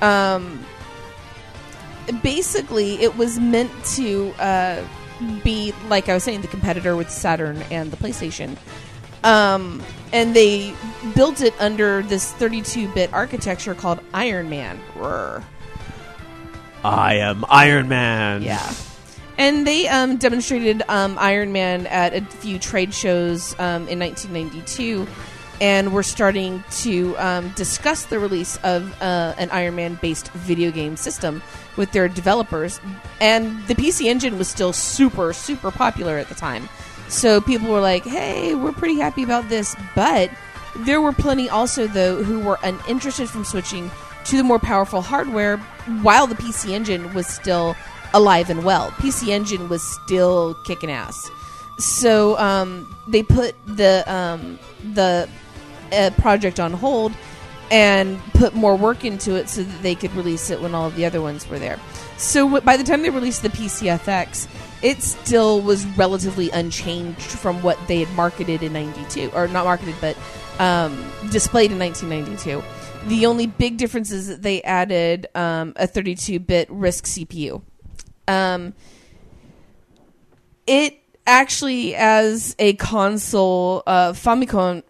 Basically, it was meant to be, like I was saying, the competitor with Saturn and the PlayStation. And they built it under this 32-bit architecture called Iron Man. Roar. I am Iron Man. Yeah. And they demonstrated Iron Man at a few trade shows in 1992, and were starting to discuss the release of an Iron Man-based video game system with their developers. And the PC Engine was still super, super popular at the time. So people were like, hey, we're pretty happy about this. But there were plenty also, though, who were uninterested from switching to the more powerful hardware while the PC Engine was still alive and well. PC Engine was still kicking ass. So they put the project on hold and put more work into it so that they could release it when all of the other ones were there. So by the time they released the PCFX, it still was relatively unchanged from what they had marketed in 92. Or not marketed, but displayed in 1992. The only big difference is that they added a 32-bit RISC CPU. It actually, as a console, Famicom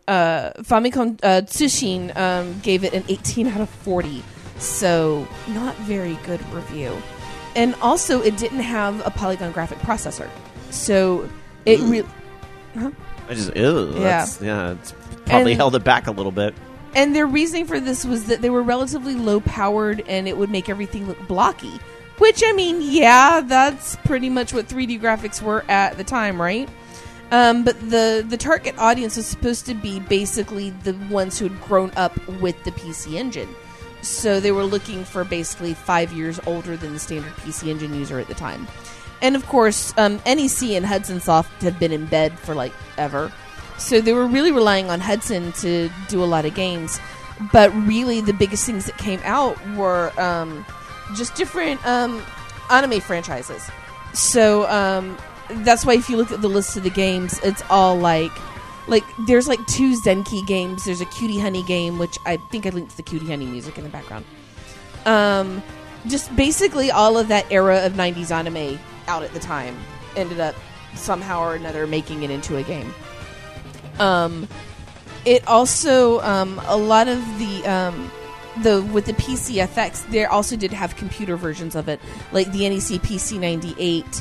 Tsushin gave it an 18 out of 40. So, not very good review. And also, it didn't have a polygon graphic processor. So, it really... Huh? I just, it's probably held it back a little bit. And their reasoning for this was that they were relatively low-powered and it would make everything look blocky. Which, I mean, yeah, that's pretty much what 3D graphics were at the time, right? But the target audience was supposed to be basically the ones who had grown up with the PC Engine. So they were looking for basically 5 years older than the standard PC Engine user at the time. And, of course, NEC and Hudson Soft have been in bed for, like, ever. So they were really relying on Hudson to do a lot of games. But really, the biggest things that came out were... just different anime franchises. So that's why if you look at the list of the games, it's all like there's like 2 Zenki games. There's a Cutie Honey game, which I think I linked the Cutie Honey music in the background. Just basically all of that era of 90s anime out at the time ended up somehow or another making it into a game. It also a lot of with the PCFX, they also did have computer versions of it, like the NEC PC98.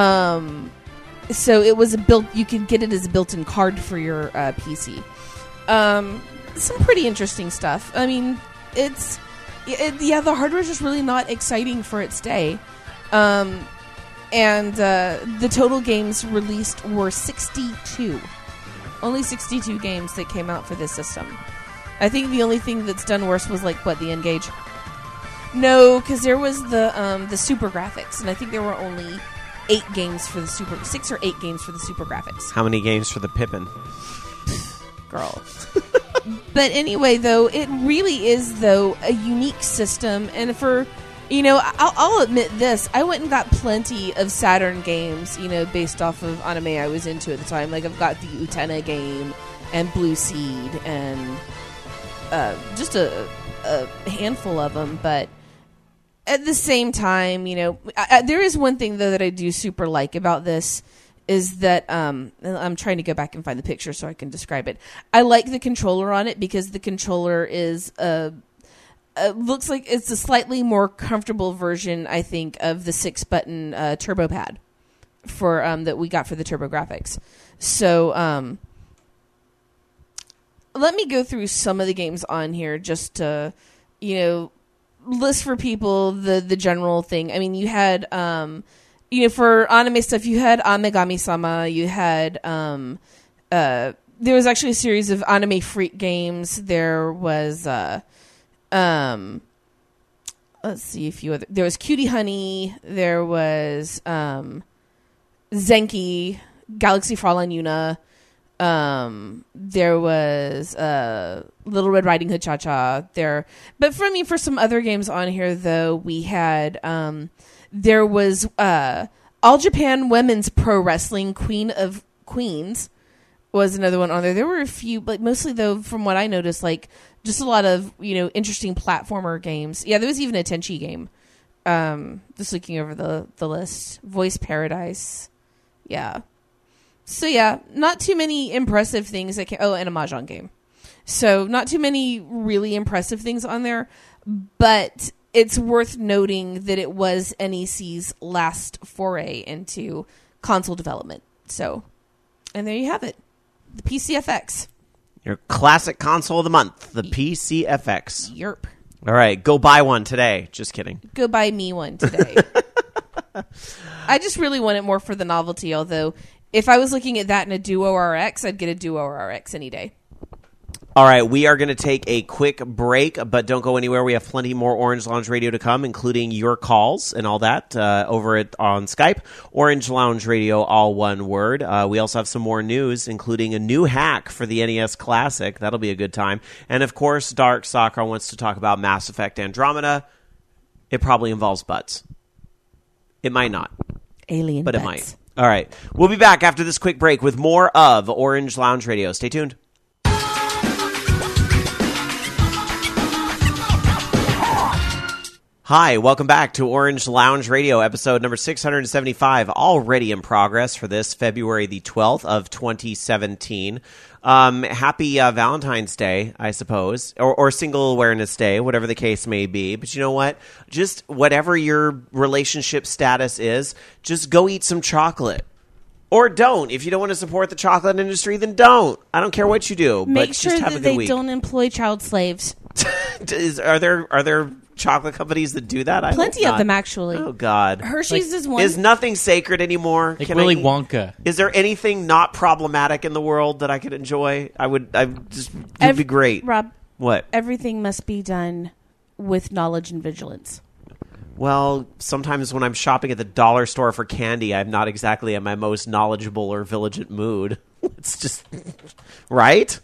So it was you could get it as a built-in card for your PC. Some pretty interesting stuff. I mean, the hardware is just really not exciting for its day. And the total games released were 62. Only 62 games that came out for this system. I think the only thing that's done worse was, like, what, the N-Gage? No, because there was the Super Graphics, and I think there were only 6 or 8 games for the Super Graphics. How many games for the Pippin? Girl. But anyway, though, it really is, though, a unique system, and for... You know, I'll admit this. I went and got plenty of Saturn games, you know, based off of anime I was into at the time. Like, I've got the Utena game and Blue Seed and just a handful of them. But at the same time, you know, there is one thing, though, that I do super like about this is that I'm trying to go back and find the picture so I can describe it. I like the controller on it because the controller is looks like it's a slightly more comfortable version, I think, of the 6-button turbo pad for that we got for the TurboGrafx. So let me go through some of the games on here just to, list for people the general thing. I mean, you had, for anime stuff, you had Amegami-sama, you had, there was actually a series of Anime Freak games. There was, let's see, a few other, there was Cutie Honey, there was, Zenki, Galaxy Fraulein Yuna, there was Little Red Riding Hood Cha-Cha there. But for some other games on here, though, we had there was All Japan Women's Pro Wrestling Queen of Queens was another one on there. There were a few, but mostly, though, from what I noticed, like just a lot of interesting platformer games. Yeah, there was even a Tenchi game. Just looking over the list, Voice Paradise, yeah. So yeah, not too many impressive things that and a Mahjong game. So not too many really impressive things on there, but it's worth noting that it was NEC's last foray into console development. So, and there you have it. The PCFX. Your classic console of the month, the PCFX. Yerp. All right, go buy one today. Just kidding. Go buy me one today. I just really want it more for the novelty, although if I was looking at that in a Duo RX, I'd get a Duo RX any day. All right, we are going to take a quick break, but don't go anywhere. We have plenty more Orange Lounge Radio to come, including your calls and all that over on Skype. Orange Lounge Radio, all one word. We also have some more news, including a new hack for the NES Classic. That'll be a good time. And, of course, Dark Soccer wants to talk about Mass Effect Andromeda. It probably involves butts. It might not. Alien but butts. It might. All right. We'll be back after this quick break with more of Orange Lounge Radio. Stay tuned. Hi, welcome back to Orange Lounge Radio, episode number 675, already in progress for this February the 12th of 2017. Happy Valentine's Day, I suppose, or Single Awareness Day, whatever the case may be. But you know what? Just whatever your relationship status is, just go eat some chocolate. Or don't. If you don't want to support the chocolate industry, then don't. I don't care what you do. Make but sure just have that a good they week. don't employ child slaves. Are there chocolate companies that do that? Plenty of them, actually. Oh, God. Hershey's is one. Is nothing sacred anymore? Like Willy Wonka. Is there anything not problematic in the world that I could enjoy? It'd be great. Rob, what? Everything must be done with knowledge and vigilance. Well, sometimes when I'm shopping at the dollar store for candy, I'm not exactly in my most knowledgeable or vigilant mood. It's just... right?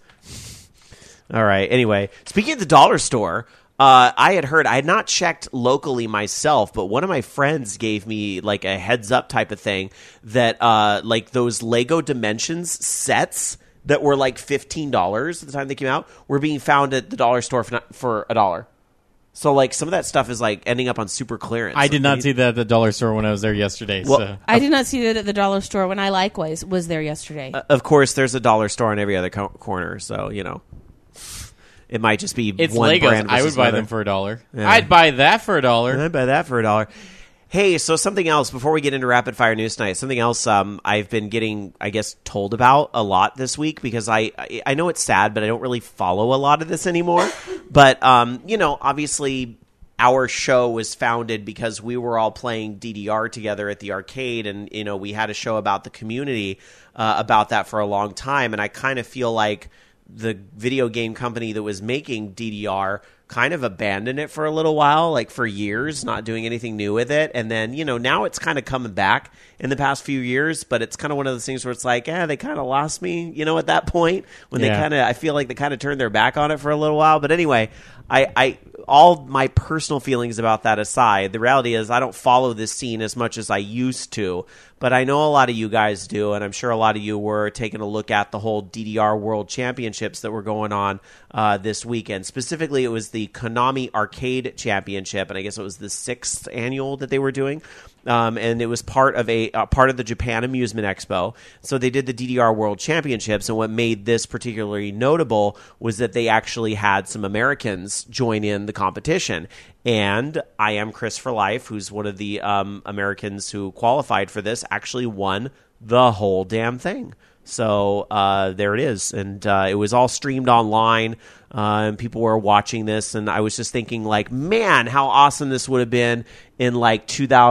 All right. Anyway, speaking of the dollar store... I had not checked locally myself, but one of my friends gave me like a heads up type of thing that like those Lego Dimensions sets that were like $15 at the time they came out were being found at the dollar store for $1. So like some of that stuff is like ending up on super clearance. I did not see that at the dollar store when I was there yesterday. Well, so. I did not see that at the dollar store when I likewise was there yesterday. Of course, there's a dollar store on every other corner, so you know. It might just be it's one Legos. brand. I would buy another. them for $1. Yeah. I'd buy that for $1. I'd buy that for $1. Hey, so something else before we get into rapid fire news tonight. Something else I've been getting, I guess, told about a lot this week because I know it's sad, but I don't really follow a lot of this anymore. But you know, obviously, our show was founded because we were all playing DDR together at the arcade, and you know, we had a show about the community about that for a long time, and I kind of feel like the video game company that was making DDR kind of abandoned it for a little while, like for years, not doing anything new with it. And then, you know, now it's kind of coming back in the past few years, but it's kind of one of those things where it's like, they kind of lost me, you know, at that point when I feel like they kind of turned their back on it for a little while. But anyway, I all my personal feelings about that aside, the reality is I don't follow this scene as much as I used to, but I know a lot of you guys do, and I'm sure a lot of you were taking a look at the whole DDR World Championships that were going on this weekend. Specifically, it was the Konami Arcade Championship, and I guess it was the 6th annual that they were doing. And it was part of the Japan Amusement Expo. So they did the DDR World Championships, and what made this particularly notable was that they actually had some Americans join in the competition. And I Am Chris for Life, who's one of the Americans who qualified for this, actually won the whole damn thing. So there it is. And it was all streamed online, and people were watching this. And I was just thinking, like, man, how awesome this would have been in, like,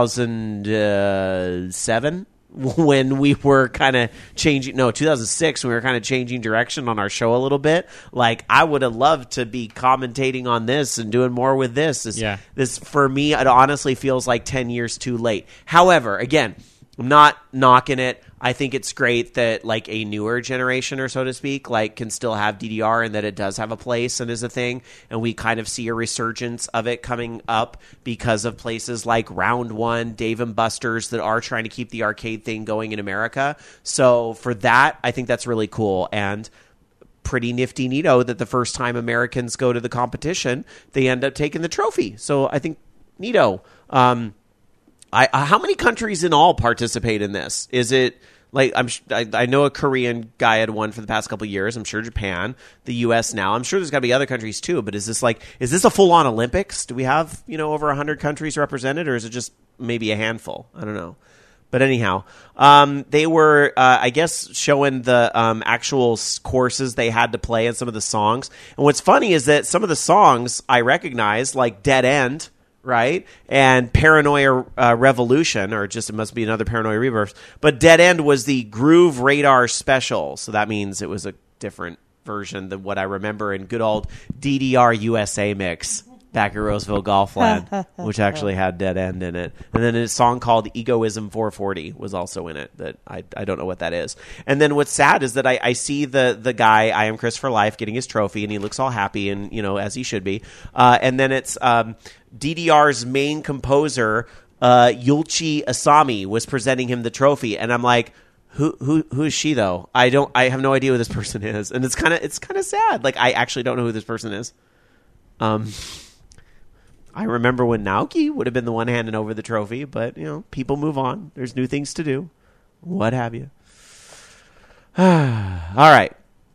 2007 when we were kind of changing. No, 2006 when we were kind of changing direction on our show a little bit. Like, I would have loved to be commentating on this and doing more with this. This, for me, it honestly feels like 10 years too late. However, again, I'm not knocking it. I think it's great that, like, a newer generation, or so to speak, like, can still have DDR, and that it does have a place and is a thing. And we kind of see a resurgence of it coming up because of places like Round One, Dave and Buster's, that are trying to keep the arcade thing going in America. So for that, I think that's really cool. And pretty nifty neato that the first time Americans go to the competition, they end up taking the trophy. So I think neato. How many countries in all participate in this? Is it like I know a Korean guy had won for the past couple of years. I'm sure Japan, the U.S. now. I'm sure there's got to be other countries too. But is this a full-on Olympics? Do we have over 100 countries represented, or is it just maybe a handful? I don't know. But anyhow, they were, I guess, showing the actual courses they had to play and some of the songs. And what's funny is that some of the songs I recognize, like Dead End, right? And Paranoia Revolution, or just it must be another Paranoia Rebirth. But Dead End was the Groove Radar Special, so that means it was a different version than what I remember in good old DDR USA mix back at Roseville Golfland, which actually had Dead End in it. And then a song called Egoism 440 was also in it that I don't know what that is. And then what's sad is that I see the guy, I Am Chris for Life, getting his trophy, and he looks all happy and, as he should be. And then it's DDR's main composer, Yulchi Asami, was presenting him the trophy. And I'm like, who is she though? I have no idea who this person is. And it's kind of sad. Like, I actually don't know who this person is. I remember when Naoki would have been the one handing over the trophy, but, people move on. There's new things to do. What have you. All right.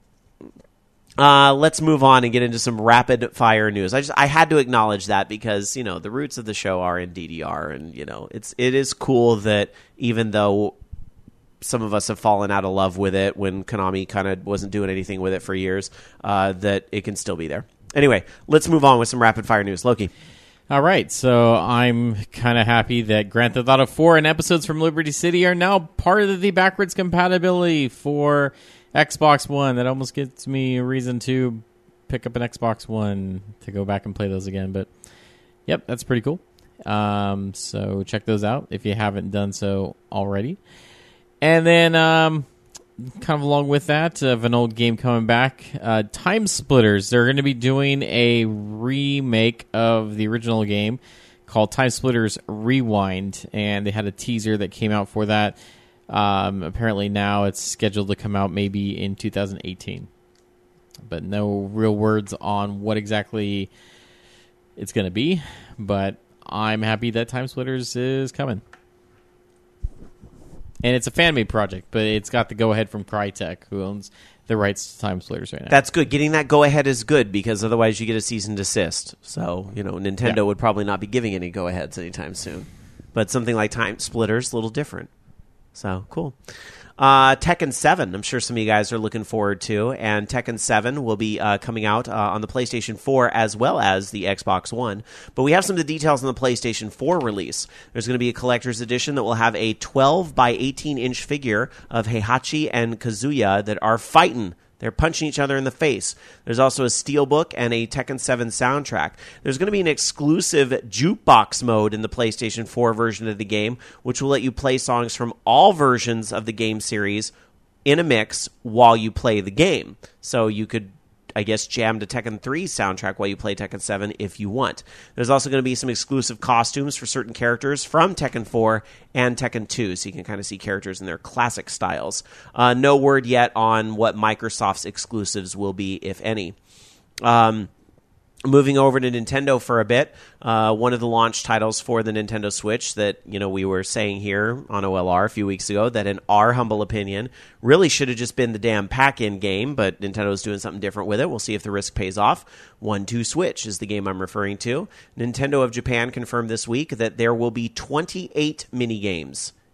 Let's move on and get into some rapid fire news. I had to acknowledge that because, the roots of the show are in DDR, and, it is cool that even though some of us have fallen out of love with it when Konami kind of wasn't doing anything with it for years, that it can still be there. Anyway, let's move on with some rapid fire news. Loki. All right, so I'm kind of happy that Grand Theft Auto 4 and episodes from Liberty City are now part of the backwards compatibility for Xbox One. That almost gets me a reason to pick up an Xbox One to go back and play those again. But, yep, that's pretty cool. So check those out if you haven't done so already. And then, kind of along with that, of an old game coming back, Time Splitters. They're going to be doing a remake of the original game called Time Splitters Rewind, and they had a teaser that came out for that. Apparently now it's scheduled to come out maybe in 2018, but no real words on what exactly it's going to be. But I'm happy that Time Splitters is coming. And it's a fan-made project, but it's got the go-ahead from Crytek, who owns the rights to Time Splitters right now. That's good. Getting that go-ahead is good, because otherwise you get a cease and desist. So, Nintendo would probably not be giving any go-aheads anytime soon. But something like Time Splitters, a little different. So, cool. Tekken 7, I'm sure some of you guys are looking forward to. And Tekken 7 will be coming out on the PlayStation 4 as well as the Xbox One. But we have some of the details on the PlayStation 4 release. There's going to be a collector's edition that will have a 12 by 18-inch figure of Heihachi and Kazuya that are fighting. They're punching each other in the face. There's also a steelbook and a Tekken 7 soundtrack. There's going to be an exclusive jukebox mode in the PlayStation 4 version of the game, which will let you play songs from all versions of the game series in a mix while you play the game. So you could, I guess, jam to Tekken 3's soundtrack while you play Tekken 7 if you want. There's also going to be some exclusive costumes for certain characters from Tekken 4 and Tekken 2, so you can kind of see characters in their classic styles. No word yet on what Microsoft's exclusives will be, if any. Moving over to Nintendo for a bit, one of the launch titles for the Nintendo Switch that, we were saying here on OLR a few weeks ago that, in our humble opinion, really should have just been the damn pack-in game, but Nintendo's doing something different with it. We'll see if the risk pays off. 1-2 Switch is the game I'm referring to. Nintendo of Japan confirmed this week that there will be 28 minigames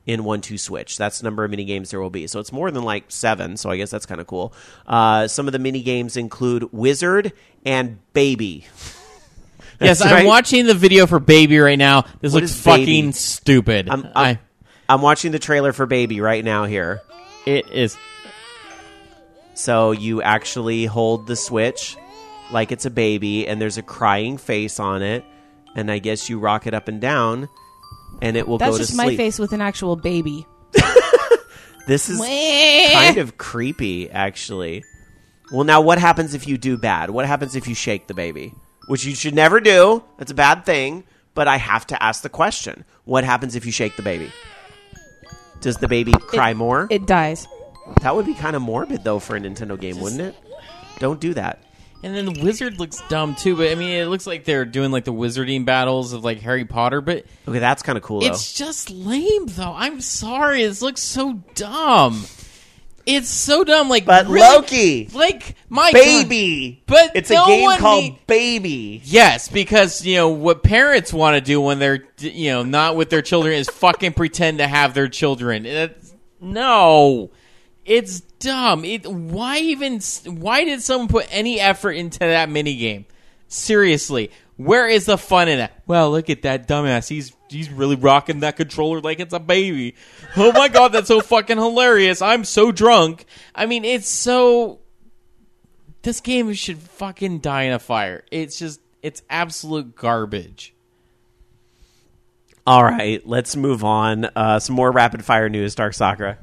in 1-2-Switch. That's the number of mini games there will be. So it's more than like 7, so I guess that's kind of cool. Some of the mini games include Wizard and Baby. Yes, right. I'm watching the video for Baby right now. This What looks is Baby? fucking stupid. I'm watching the trailer for Baby right now here. It is. So you actually hold the Switch like it's a baby, and there's a crying face on it, and I guess you rock it up and down, and it will That's go to just sleep. my face with an actual baby. This is kind of creepy, actually. Well, now what happens if you do bad? What happens if you shake the baby? Which you should never do. That's a bad thing. But I have to ask the question. What happens if you shake the baby? Does the baby cry more? It dies. That would be kind of morbid, though, for a Nintendo game, wouldn't it? Don't do that. And then the wizard looks dumb too, but I mean, it looks like they're doing like the wizarding battles of like Harry Potter, but Okay, that's kind of cool, though. it's just lame though. I'm sorry, this looks so dumb. It's so dumb. Like, But really, Loki! like my Baby! God. But it's no a game one called need- Baby. Yes, because what parents want to do when they're not with their children is fucking pretend to have their children. No, it's dumb. Why did someone put any effort into that mini game? Seriously, where is the fun in it? Well, look at that dumbass. He's really rocking that controller like it's a baby. Oh my god, that's so fucking hilarious. I'm so drunk. I mean, it's so. This game should fucking die in a fire. It's absolute garbage. All right, let's move on. Some more rapid fire news, Dark Sakura.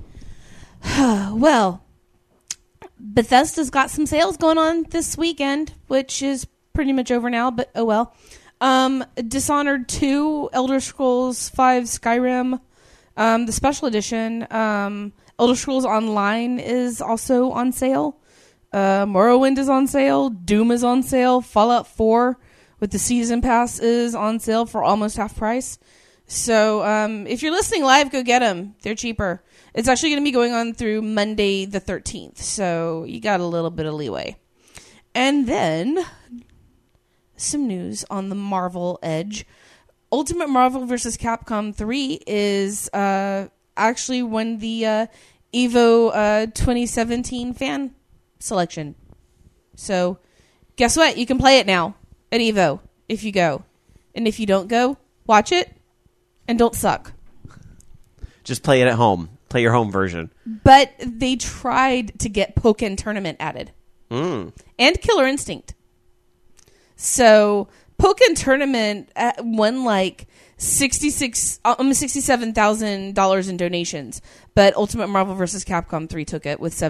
Well, Bethesda's got some sales going on this weekend, which is pretty much over now, but oh well. Dishonored 2, Elder Scrolls 5 Skyrim, the special edition, Elder Scrolls Online is also on sale. Morrowind is on sale. Doom is on sale. Fallout 4 with the season pass is on sale for almost half price. So if you're listening live, go get them. They're cheaper. It's actually going to be going on through Monday the 13th, so you got a little bit of leeway. And then some news on the Marvel edge. Ultimate Marvel vs. Capcom 3 is actually won the EVO 2017 fan selection. So guess what? You can play it now at EVO if you go. And if you don't go, watch it and don't suck. Just play it at home. Play your home version. But they tried to get Pokken Tournament added. And Killer Instinct. So Pokken Tournament won like almost $67,000 in donations, but Ultimate Marvel vs. Capcom 3 took it with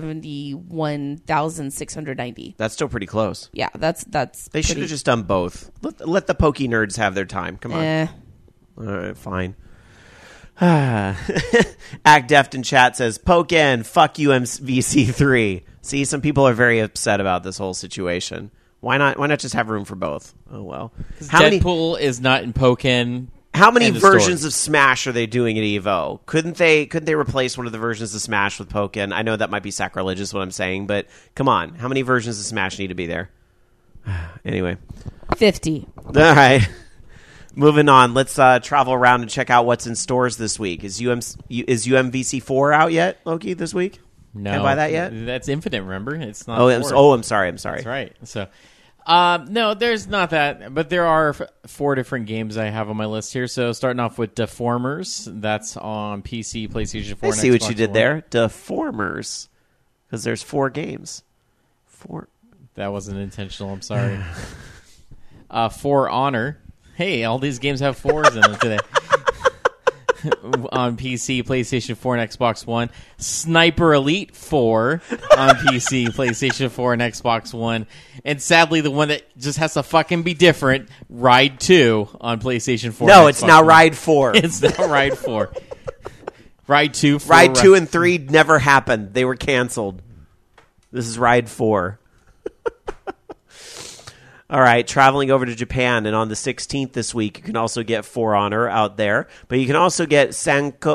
$71,690. That's still pretty close. Yeah, that's. They should have just done both. Let the Poke nerds have their time. Come on. All right, fine. Act Deft in chat says, Pokken, fuck UMVC3. See, some people are very upset about this whole situation. Why not just have room for both? Oh, well. Deadpool is not in Pokken. How many versions of Smash are they doing at EVO? Couldn't they replace one of the versions of Smash with Pokken? I know that might be sacrilegious what I'm saying, but come on. How many versions of Smash need to be there? Anyway. 50. All right. Moving on. Let's travel around and check out what's in stores this week. Is UMVC4 out yet, Loki, this week? No. Can I buy that yet? That's Infinite, remember? It's not. I'm sorry. That's right. So, no, there's not that, but there are 4 different games I have on my list here. So, starting off with Deformers, that's on PC, PlayStation 4, I and see Xbox what you did One. there. Deformers. Because there's 4 games. 4. That wasn't intentional. I'm sorry. For Honor. Hey, all these games have 4s in them today. On PC, PlayStation 4, and Xbox One. Sniper Elite 4 on PC, PlayStation 4, and Xbox One. And sadly, the one that just has to fucking be different, Ride 2 on PlayStation 4. No, and it's Xbox now One. Ride 4. It's now Ride 4. Ride 2. Ride 2 and 3 never happened. They were canceled. This is Ride 4. All right, traveling over to Japan, and on the 16th this week, you can also get For Honor out there, but you can also get Sango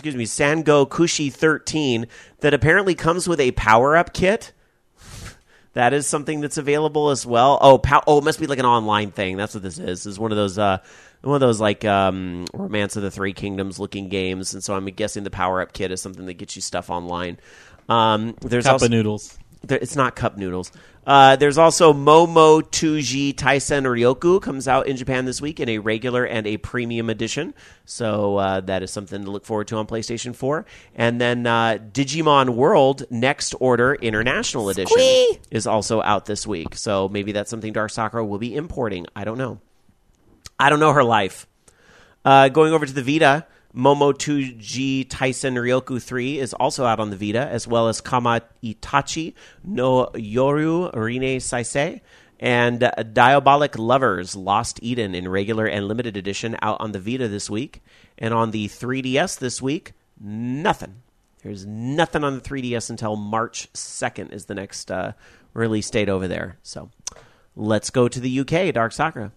Kushi 13 that apparently comes with a power-up kit. That is something that's available as well. Oh, it must be like an online thing. That's what this is. It's one of those like Romance of the Three Kingdoms looking games. And so I'm guessing the Power Up Kit is something that gets you stuff online. There's Cup of noodles. It's not cup noodles. There's also Momo 2G Taisen Ryoku comes out in Japan this week in a regular and a premium edition. So that is something to look forward to on PlayStation 4. And then Digimon World Next Order International Edition is also out this week. So maybe that's something Dark Sakura will be importing. I don't know. I don't know her life. Going over to the Vita, Momo 2G Taisen Ryoku 3 is also out on the Vita, as well as Kama Itachi no Yoru Rine Saisei and Diabolic Lovers Lost Eden in regular and limited edition out on the Vita this week. And on the 3DS this week, nothing. There's nothing on the 3DS until March 2nd is the next release date over there. So let's go to the UK, Dark Sakura.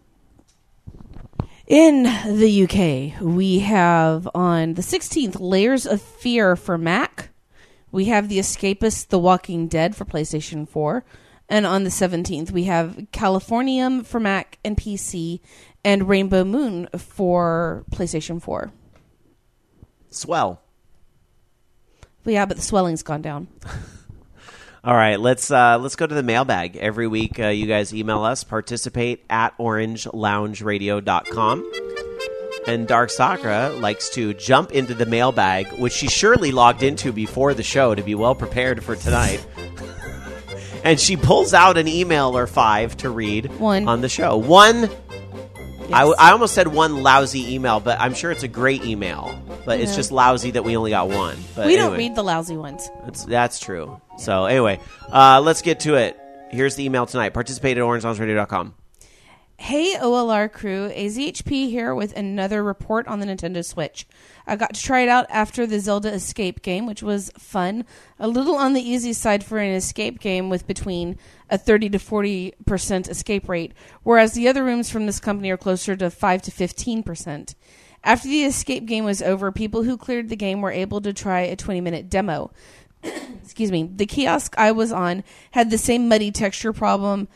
In the UK, we have on the 16th, Layers of Fear for Mac. We have The Escapist, The Walking Dead for PlayStation 4. And on the 17th, we have Californium for Mac and PC and Rainbow Moon for PlayStation 4. Swell. But yeah, but the swelling's gone down. All right, let's go to the mailbag. Every week, you guys email us, participate at orangeleloungeradio.com. And Dark Sakura likes to jump into the mailbag, which she surely logged into before the show to be well prepared for tonight. And she pulls out an email or 5 to read on the show. One, yes. I almost said one lousy email, but I'm sure it's a great email. But it's just lousy that we only got one. But we don't read the lousy ones. That's true. So anyway, let's get to it. Here's the email tonight. Participate at orangeloungeradio.com. Hey, OLR crew. AZHP here with another report on the Nintendo Switch. I got to try it out after the Zelda Escape game, which was fun. A little on the easy side for an escape game with between a 30 to 40% escape rate, whereas the other rooms from this company are closer to 5 to 15%. After the escape game was over, people who cleared the game were able to try a 20-minute demo. Excuse me. The kiosk I was on had the same muddy texture problem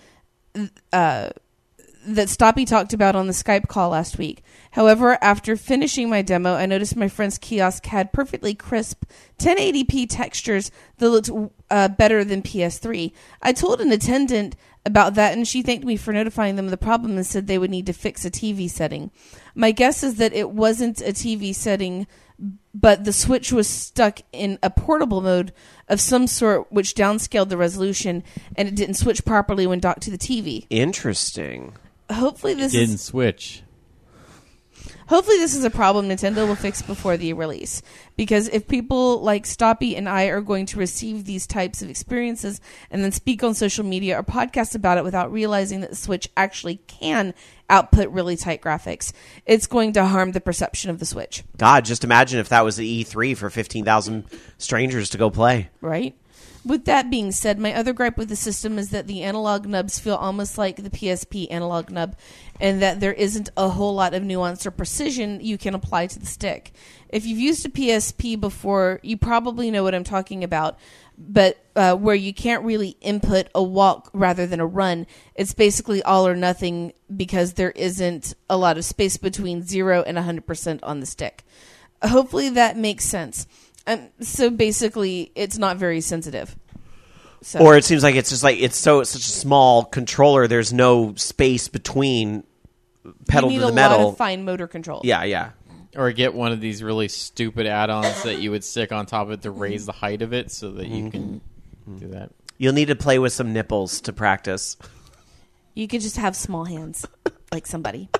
that Stoppy talked about on the Skype call last week. However, after finishing my demo, I noticed my friend's kiosk had perfectly crisp 1080p textures that looked better than PS3. I told an attendant about that, and she thanked me for notifying them of the problem and said they would need to fix a TV setting. My guess is that it wasn't a TV setting, but the Switch was stuck in a portable mode of some sort, which downscaled the resolution, and it didn't switch properly when docked to the TV. Interesting. Hopefully this didn't switch. Hopefully this is a problem Nintendo will fix before the release. Because if people like Stoppy and I are going to receive these types of experiences and then speak on social media or podcast about it without realizing that the Switch actually can output really tight graphics, it's going to harm the perception of the Switch. God, just imagine if that was the E3 for 15,000 strangers to go play. Right? With that being said, my other gripe with the system is that the analog nubs feel almost like the PSP analog nub, and that there isn't a whole lot of nuance or precision you can apply to the stick. If you've used a PSP before, you probably know what I'm talking about, but where you can't really input a walk rather than a run, it's basically all or nothing because there isn't a lot of space between 0 and 100% on the stick. Hopefully that makes sense. So basically, it's not very sensitive. So. Or it seems like it's just like it's such a small controller. There's no space between pedal to the metal. You need a lot of fine motor control. Yeah. Or get one of these really stupid add-ons that you would stick on top of it to raise the height of it so that you can do that. You'll need to play with some nipples to practice. You could just have small hands, like somebody.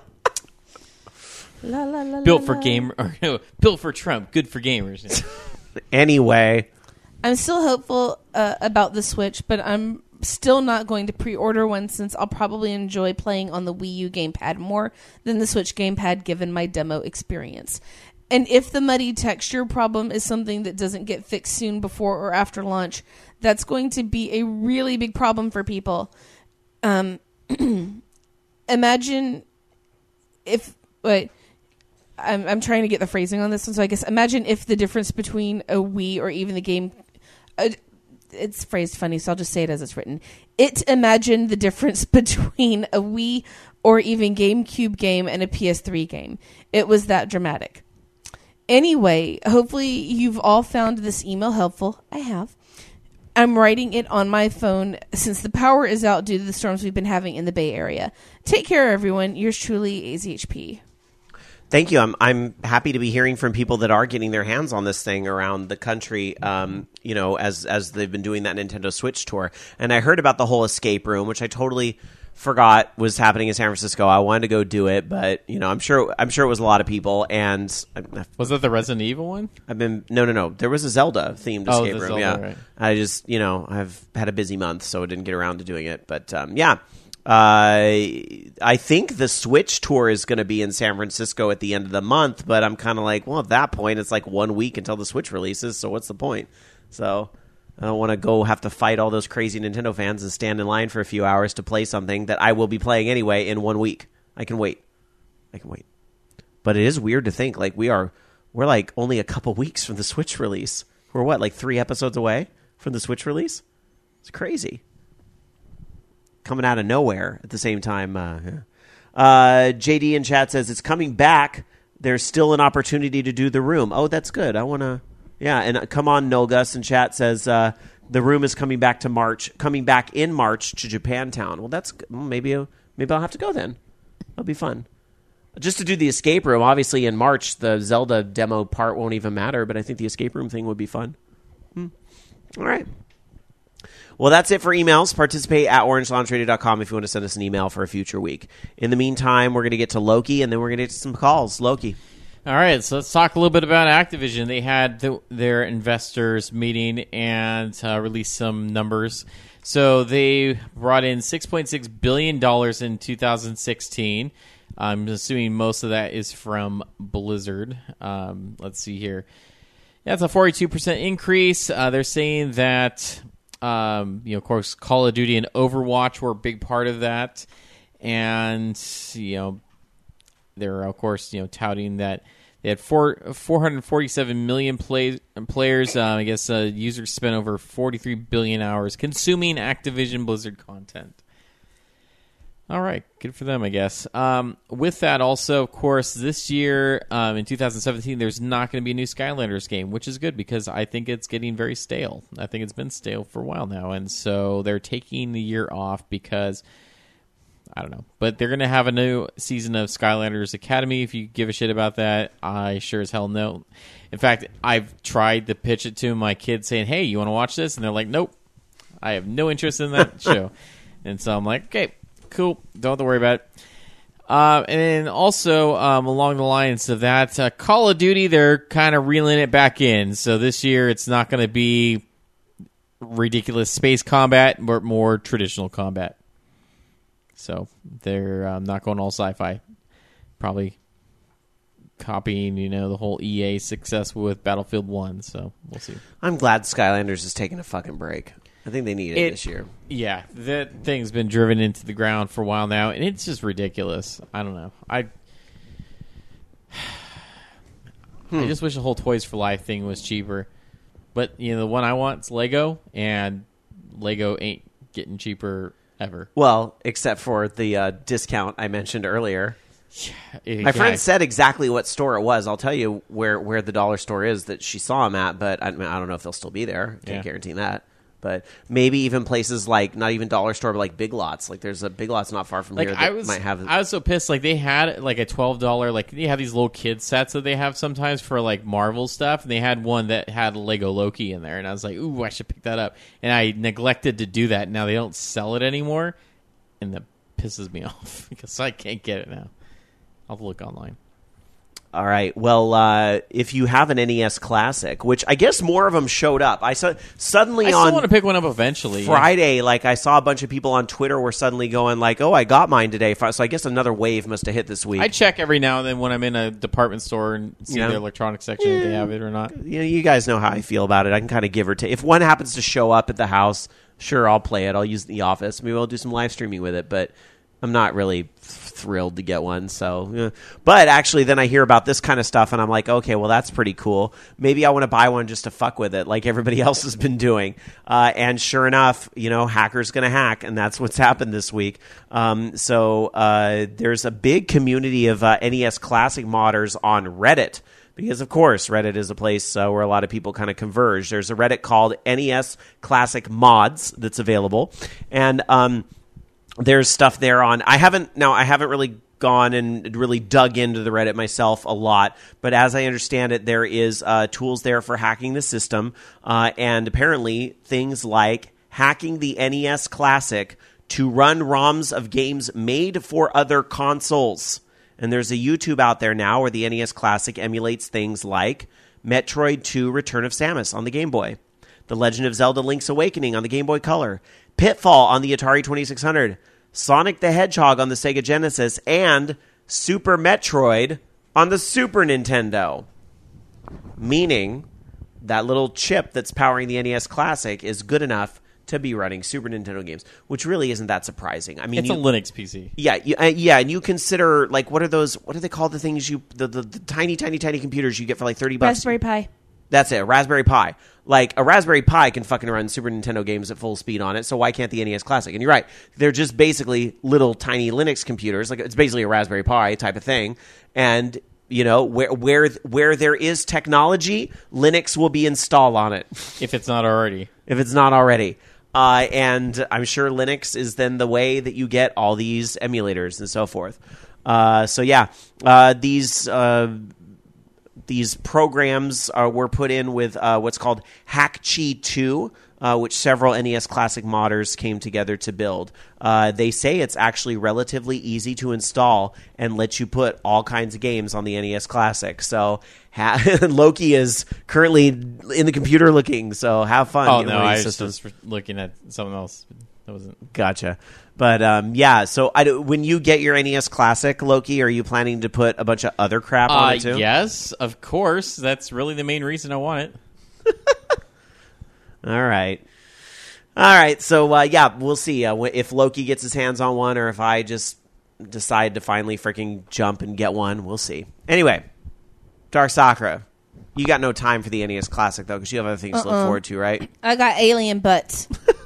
La, la, la, built la, for game, or no, built for Trump. Good for gamers. Anyway, I'm still hopeful about the Switch, but I'm still not going to pre-order one since I'll probably enjoy playing on the Wii U gamepad more than the Switch gamepad given my demo experience. And if the muddy texture problem is something that doesn't get fixed soon before or after launch, that's going to be a really big problem for people. Imagine if... Wait... I'm trying to get the phrasing on this one, so I guess imagine if the difference between a Wii or even the game... it's phrased funny, so I'll just say it as it's written. It imagined the difference between a Wii or even GameCube game and a PS3 game. It was that dramatic. Anyway, hopefully you've all found this email helpful. I have. I'm writing it on my phone since the power is out due to the storms we've been having in the Bay Area. Take care, everyone. Yours truly, AZHP. Thank you. I'm happy to be hearing from people that are getting their hands on this thing around the country, as they've been doing that Nintendo Switch tour. And I heard about the whole escape room, which I totally forgot was happening in San Francisco. I wanted to go do it, but I'm sure it was a lot of people. And was that the Resident Evil one? No. There was a Zelda themed escape room. Zelda, yeah, right. I just I've had a busy month, so I didn't get around to doing it. But I think the Switch tour is going to be in San Francisco at the end of the month, but I'm kind of like, well, at that point, it's like 1 week until the Switch releases, so what's the point? So I don't want to go have to fight all those crazy Nintendo fans and stand in line for a few hours to play something that I will be playing anyway in 1 week. I can wait. But it is weird to think, like, we're like only a couple weeks from the Switch release. We're what, like 3 episodes away from the Switch release? It's crazy. Coming out of nowhere at the same time. JD in chat says it's coming back. There's still an opportunity to do The Room. Oh, that's good. I want to. Yeah, and come on, Nolgus in chat says The Room is coming back in March to Japantown. Well, that's maybe I'll have to go then. That'll be fun. Just to do the escape room. Obviously, in March the Zelda demo part won't even matter, but I think the escape room thing would be fun. All right. Well, that's it for emails. Participate at orangelaunchradio.com if you want to send us an email for a future week. In the meantime, we're going to get to Loki, and then we're going to get to some calls. Loki. All right, so let's talk a little bit about Activision. They had their investors meeting and released some numbers. So they brought in $6.6 billion in 2016. I'm assuming most of that is from Blizzard. Let's see here. That's a 42% increase. They're saying that... of course, Call of Duty and Overwatch were a big part of that, and they're of course touting that they had 447 million players. I guess users spent over 43 billion hours consuming Activision Blizzard content. All right, good for them, I guess. With that, also, of course, this year, in 2017, there's not going to be a new Skylanders game, which is good because I think it's getting very stale. I think it's been stale for a while now, and so they're taking the year off because, I don't know. But they're going to have a new season of Skylanders Academy. If you give a shit about that, I sure as hell no. In fact, I've tried to pitch it to my kids saying, hey, you want to watch this? And they're like, nope, I have no interest in that show. And so I'm like, okay. Cool. Don't have to worry about it. And then also, along the lines of that, Call of Duty, they're kind of reeling it back in. So this year, it's not going to be ridiculous space combat, but more traditional combat. So they're not going all sci-fi. Probably copying, the whole EA success with Battlefield 1. So we'll see. I'm glad Skylanders is taking a fucking break. I think they need it this year. Yeah, that thing's been driven into the ground for a while now, and it's just ridiculous. I don't know. I just wish the whole Toys for Life thing was cheaper. But, the one I want is Lego, and Lego ain't getting cheaper ever. Well, except for the discount I mentioned earlier. Yeah, my friend said exactly what store it was. I'll tell you where the dollar store is that she saw them at, but I don't know if they'll still be there. Can't guarantee that. But maybe even places like, not even dollar store, but like Big Lots. Like there's a Big Lots not far from here that might have... I was so pissed. Like they had like a $12, like they have these little kid sets that they have sometimes for like Marvel stuff. And they had one that had Lego Loki in there. And I was like, ooh, I should pick that up. And I neglected to do that. Now they don't sell it anymore. And that pisses me off because I can't get it now. I'll look online. All right. Well, if you have an NES Classic, which I guess more of them showed up. I still want to pick one up eventually. Friday, like I saw a bunch of people on Twitter were suddenly going like, "Oh, I got mine today." So I guess another wave must have hit this week. I check every now and then when I'm in a department store and see their electronics section if they have it or not. You guys know how I feel about it. I can kind of give or take. If one happens to show up at the house, sure, I'll play it. I'll use the office. Maybe I'll do some live streaming with it, but. I'm not really thrilled to get one. So, but actually, then I hear about this kind of stuff, and I'm like, okay, well, that's pretty cool. Maybe I want to buy one just to fuck with it, like everybody else has been doing. And sure enough, hackers gonna hack, and that's what's happened this week. So there's a big community of NES Classic modders on Reddit. Because, of course, Reddit is a place where a lot of people kind of converge. There's a Reddit called NES Classic Mods that's available. And there's stuff there on... I haven't really gone and really dug into the Reddit myself a lot. But as I understand it, there is tools there for hacking the system. And apparently things like hacking the NES Classic to run ROMs of games made for other consoles. And there's a YouTube out there now where the NES Classic emulates things like Metroid 2 Return of Samus on the Game Boy, The Legend of Zelda Link's Awakening on the Game Boy Color, Pitfall on the Atari 2600, Sonic the Hedgehog on the Sega Genesis, and Super Metroid on the Super Nintendo. Meaning that little chip that's powering the NES Classic is good enough to be running Super Nintendo games, which really isn't that surprising. I mean, it's a Linux PC. Yeah, and you consider, like, what are they called, the things the tiny computers you get for like $30? Raspberry Pi. That's it, a Raspberry Pi. Like, a Raspberry Pi can fucking run Super Nintendo games at full speed on it, so why can't the NES Classic? And you're right, they're just basically little tiny Linux computers. Like, it's basically a Raspberry Pi type of thing. And, where there is technology, Linux will be installed on it. If it's not already. And I'm sure Linux is then the way that you get all these emulators and so forth. These programs were put in with what's called HackChi 2, which several NES Classic modders came together to build. They say it's actually relatively easy to install and lets you put all kinds of games on the NES Classic. So Loki is currently in the computer looking, so have fun. Oh, no, I was just looking at something else. That wasn't... Gotcha. But, so when you get your NES Classic, Loki, are you planning to put a bunch of other crap on it, too? Yes, of course. That's really the main reason I want it. All right. So, we'll see if Loki gets his hands on one or if I just decide to finally freaking jump and get one. We'll see. Anyway, Dark Sakura, you got no time for the NES Classic, though, because you have other things to look forward to, right? I got alien butts.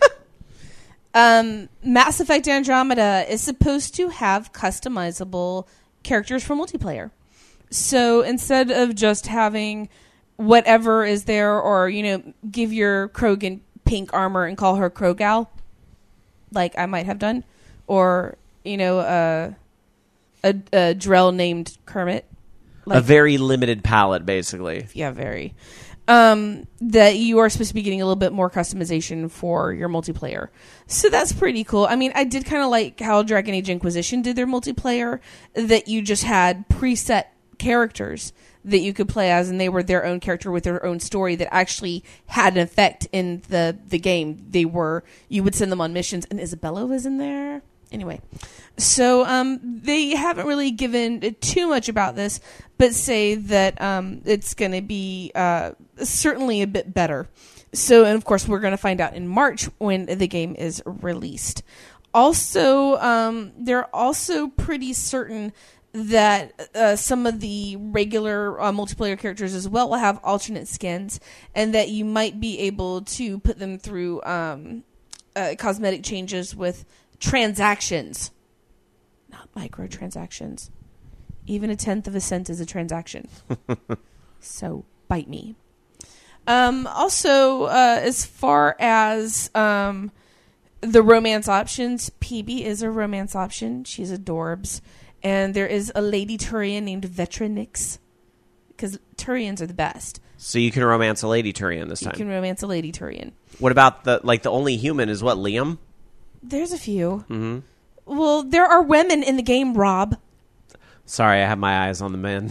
Mass Effect Andromeda is supposed to have customizable characters for multiplayer. So instead of just having whatever is there, or, give your Krogan pink armor and call her Krogal, like I might have done, or, a Drell named Kermit. Like, a very limited palette, basically. Yeah, very. That you are supposed to be getting a little bit more customization for your multiplayer. So that's pretty cool. I mean, I did kind of like how Dragon Age Inquisition did their multiplayer, that you just had preset characters that you could play as, and they were their own character with their own story that actually had an effect in the game. You would send them on missions, and Isabella was in there. Anyway, so they haven't really given too much about this, but say that it's going to be certainly a bit better. So, and of course, we're going to find out in March when the game is released. Also, they're also pretty certain that some of the regular multiplayer characters as well will have alternate skins, and that you might be able to put them through cosmetic changes with transactions, not microtransactions. Even a 1/10 of a cent is a transaction. So bite me. Also, as far as the romance options, PB is a romance option. She's adorbs. And there is a lady Turian named Vetronix, because Turians are the best. So you can romance a lady Turian this time. You can romance a lady Turian. What about the only human is what, Liam? There's a few. Mm-hmm. Well, there are women in the game, Rob. Sorry, I have my eyes on the men.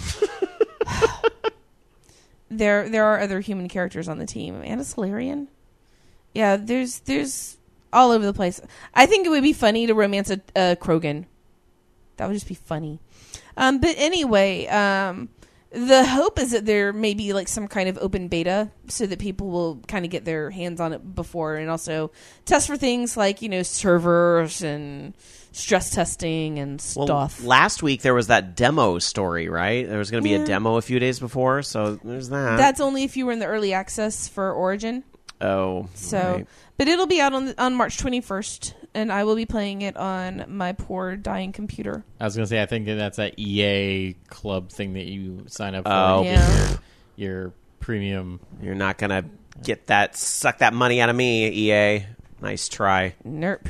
There are other human characters on the team. Anna Solarian. Yeah, there's all over the place. I think it would be funny to romance a Krogan. That would just be funny. But anyway, The hope is that there may be like some kind of open beta so that people will kind of get their hands on it before, and also test for things like, servers and stress testing and stuff. Last week there was that demo story, right? There was going to be a demo a few days before, so there's that. That's only if you were in the early access for Origin. Oh. So, right. But it'll be out on March 21st, and I will be playing it on my poor dying computer. I was going to say, I think that's that EA club thing that you sign up for. Oh, yeah. Your premium. You're not going to suck that money out of me, EA. Nice try. Nerp.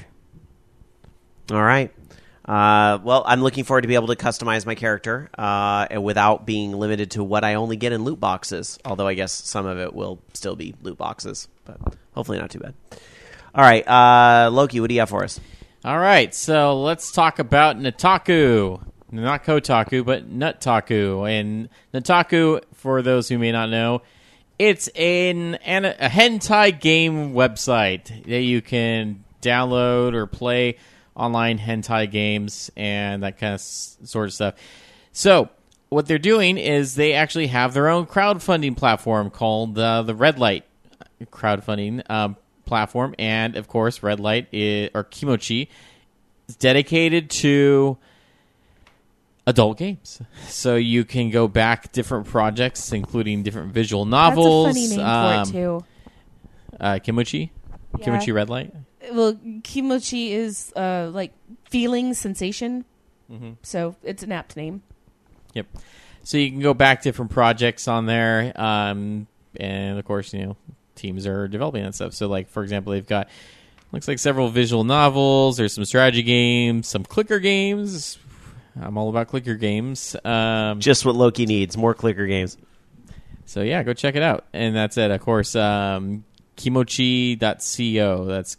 All right. Well, I'm looking forward to be able to customize my character and without being limited to what I only get in loot boxes. Although I guess some of it will still be loot boxes, but hopefully not too bad. All right, Loki, what do you have for us? All right, so let's talk about Nutaku. Not Kotaku, but Nutaku. And Nutaku, for those who may not know, it's a hentai game website that you can download or play online hentai games and that kind of sort of stuff. So what they're doing is they actually have their own crowdfunding platform called the Red Light crowdfunding platform. And, of course, Red Light or Kimochi is dedicated to adult games. So you can go back different projects, including different visual novels. That's a funny name for it, too. Kimochi? Yeah. Kimochi Red Light? Well, Kimochi is like feeling, sensation. Mm-hmm. So it's an apt name. Yep. So you can go back different projects on there. And, of course, teams are developing that stuff. So, like, for example, they've got, looks like several visual novels. There's some strategy games, some clicker games. I'm all about clicker games. Just what Loki needs, more clicker games. So, yeah, go check it out. And that's it, of course. Kimochi.co. That's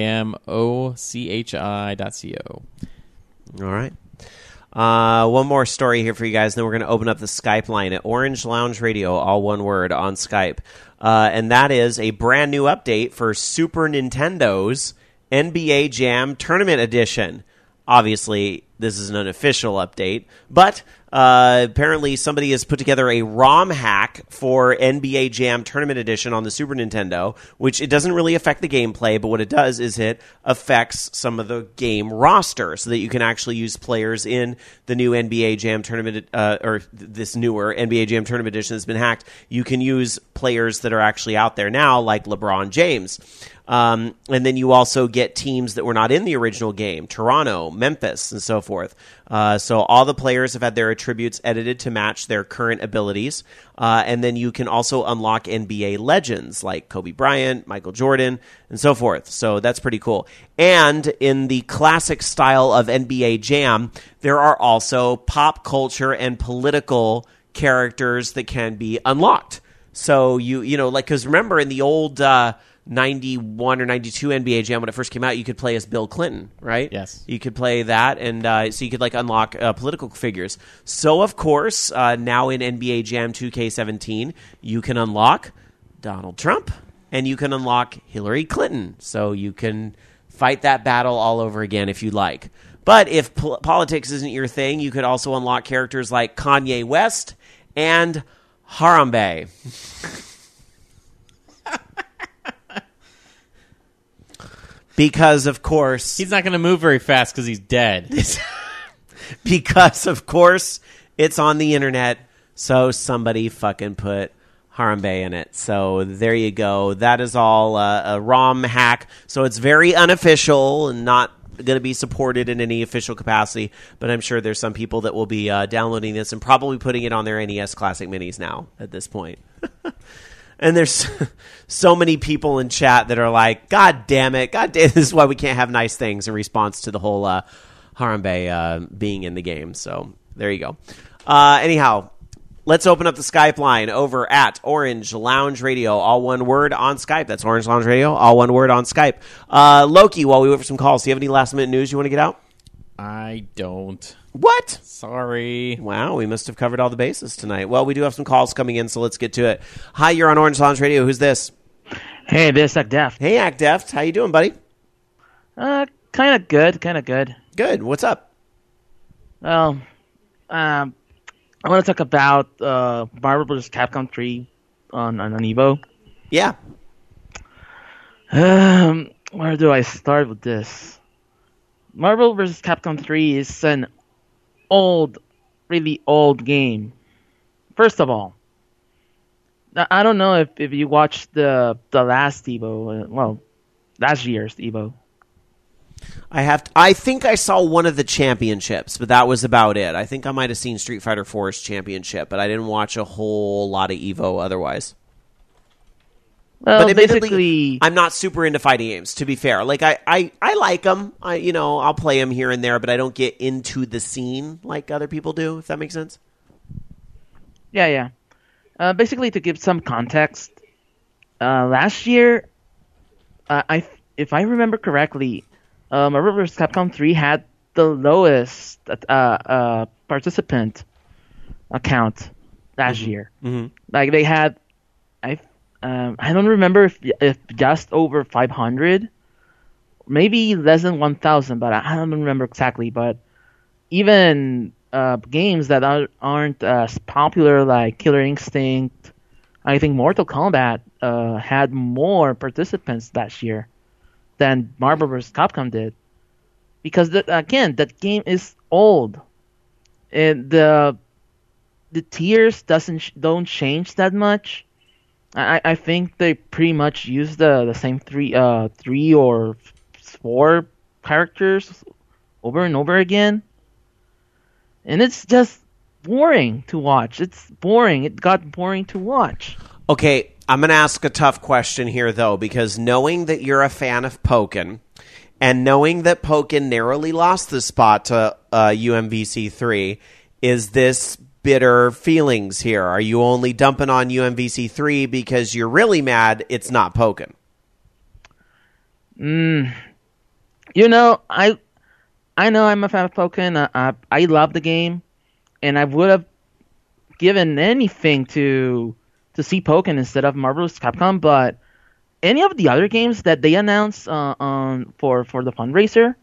KIMOCHI.co. All right. One more story here for you guys, then we're going to open up the Skype line at Orange Lounge Radio, all one word, on Skype. And that is a brand new update for Super Nintendo's NBA Jam Tournament Edition. Obviously, this is an unofficial update, but apparently somebody has put together a ROM hack for NBA Jam Tournament Edition on the Super Nintendo, which it doesn't really affect the gameplay, but what it does is it affects some of the game roster so that you can actually use players in the new NBA Jam Tournament, or this newer NBA Jam Tournament Edition that's been hacked. You can use players that are actually out there now, like LeBron James. And then you also get teams that were not in the original game, Toronto, Memphis, and so forth. So all the players have had their attributes edited to match their current abilities. And then you can also unlock NBA legends like Kobe Bryant, Michael Jordan, and so forth. So that's pretty cool. And in the classic style of NBA Jam, there are also pop culture and political characters that can be unlocked. So because remember in the old 91 or 92 NBA Jam when it first came out, you could play as Bill Clinton, right? Yes. You could play that, and so you could unlock political figures. So, of course, now in NBA Jam 2K17, you can unlock Donald Trump, and you can unlock Hillary Clinton. So you can fight that battle all over again if you like. But if politics isn't your thing, you could also unlock characters like Kanye West and Harambe. Because, of course... He's not going to move very fast because he's dead. Because, of course, it's on the internet, so somebody fucking put Harambe in it. So there you go. That is all a ROM hack. So it's very unofficial and not going to be supported in any official capacity, but I'm sure there's some people that will be downloading this and probably putting it on their NES Classic Minis now at this point. And there's so many people in chat that are like, God damn it, this is why we can't have nice things in response to the whole Harambe being in the game. So there you go. Anyhow, let's open up the Skype line over at Orange Lounge Radio, all one word on Skype. That's Orange Lounge Radio, all one word on Skype. Loki, while we wait for some calls, do you have any last-minute news you want to get out? I don't. What? Sorry. Wow, we must have covered all the bases tonight. Well, we do have some calls coming in, so let's get to it. Hi, you're on Orange Lounge Radio. Who's this? Hey, this is Deft. Hey, Act Deft. How you doing, buddy? Kind of good. Good. What's up? Well, I want to talk about Marvel vs. Capcom 3 on Evo. Yeah. Where do I start with this? Marvel vs. Capcom 3 is an really old game. First of all, I don't know if you watched the last Evo, last year's Evo. I think I saw one of the championships, but that was about it. I think I might have seen Street Fighter 4's championship, but I didn't watch a whole lot of Evo otherwise. Well, but basically, I'm not super into fighting games, to be fair. Like I like them. I'll play them here and there, but I don't get into the scene like other people do, if that makes sense. Yeah. Basically, to give some context, last year, if I remember correctly, Marvel vs. Capcom 3 had the lowest participant count last year. Mm-hmm. Like they had, I don't remember if just over 500, maybe less than 1,000, but I don't remember exactly. But even games that aren't as popular, like Killer Instinct, I think Mortal Kombat had more participants last year than Marvel vs. Capcom did, because that game is old, and the tiers don't change that much. I think they pretty much use the same three or four characters over and over again, and it's just boring to watch. It's boring. It got boring to watch. Okay, I'm going to ask a tough question here, though, because knowing that you're a fan of Pokken, and knowing that Pokken narrowly lost the spot to UMVC 3, is this bitter feelings here? Are you only dumping on UMVC 3 because you're really mad it's not Pokken? I know I'm a fan of Pokken. I love the game, and I would have given anything to see Pokken instead of Marvel vs. Capcom, but any of the other games that they announced for the fundraiser,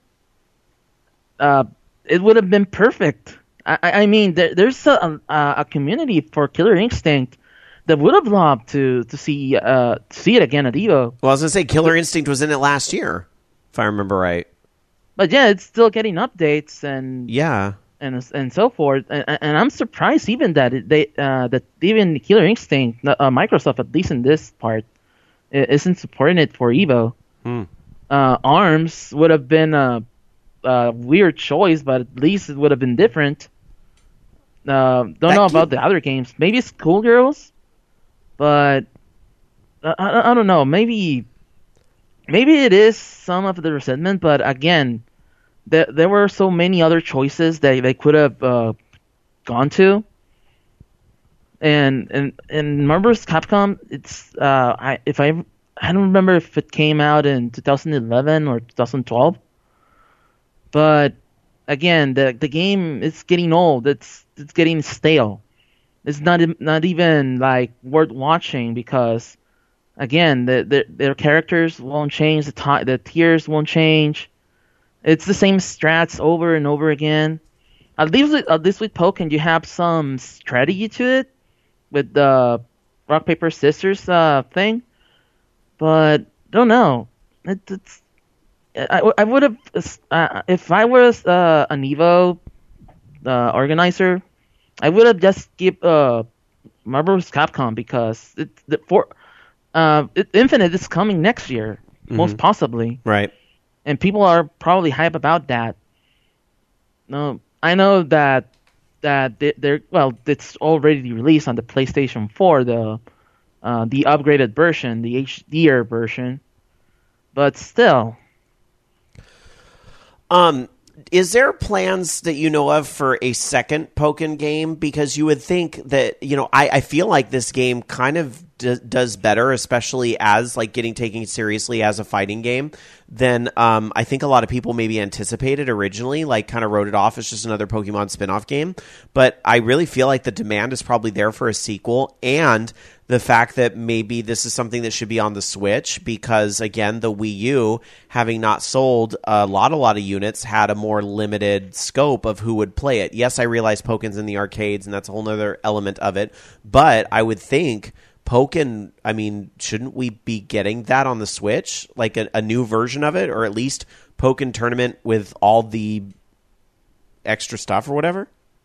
it would have been perfect. I mean, there's a community for Killer Instinct that would have loved to see it again at Evo. Well, I was going to say Killer Instinct was in it last year, if I remember right. But yeah, it's still getting updates and and so forth. And I'm surprised even that that even Killer Instinct, Microsoft, at least in this part, isn't supporting it for Evo. ARMS would have been a weird choice, but at least it would have been different. Don't know about the other games. Maybe Schoolgirls, but I don't know. Maybe it is some of the resentment, but again, there were so many other choices that they could have gone to. And Marvel vs. Capcom, it's I don't remember if it came out in 2011 or 2012, but again, the game is getting old. It's getting stale. It's not even like worth watching because, again, their characters won't change. The tiers won't change. It's the same strats over and over again. At least with Pokken, you have some strategy to it with the rock paper scissors thing. But don't know. I would have if I was an Evo organizer, I would have just give Marvel vs. Capcom because Infinite is coming next year, most possibly. Right. And people are probably hype about that. No, I know that it's already released on the PlayStation 4, the upgraded version, the HDR version, but still. Is there plans that you know of for a second Pokken game? Because you would think that, I feel like this game kind of does better, especially as like getting taken seriously as a fighting game, than I think a lot of people maybe anticipated originally, like kind of wrote it off as just another Pokemon spin-off game. But I really feel like the demand is probably there for a sequel, and the fact that maybe this is something that should be on the Switch because, again, the Wii U, having not sold a lot of units, had a more limited scope of who would play it. Yes, I realize Pokemon's in the arcades, and that's a whole other element of it, but I would think Pokken, I mean, shouldn't we be getting that on the Switch? Like a new version of it, or at least Pokken Tournament with all the extra stuff or whatever?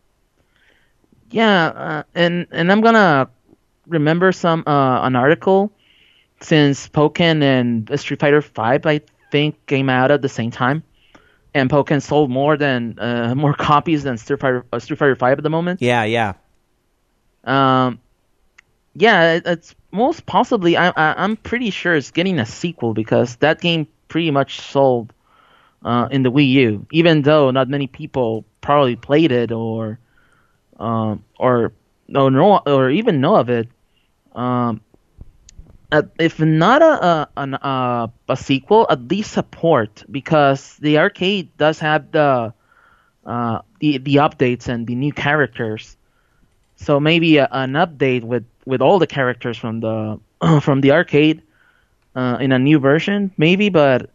Yeah, and I'm gonna remember an article since Pokken and Street Fighter V, I think, came out at the same time, and Pokken sold more copies than Street Fighter V at the moment. Yeah. Yeah, it's most possibly. I'm pretty sure it's getting a sequel because that game pretty much sold in the Wii U, even though not many people probably played it or even know of it. If not a sequel, at least support, because the arcade does have the updates and the new characters. So maybe an update with all the characters from the arcade in a new version, maybe. But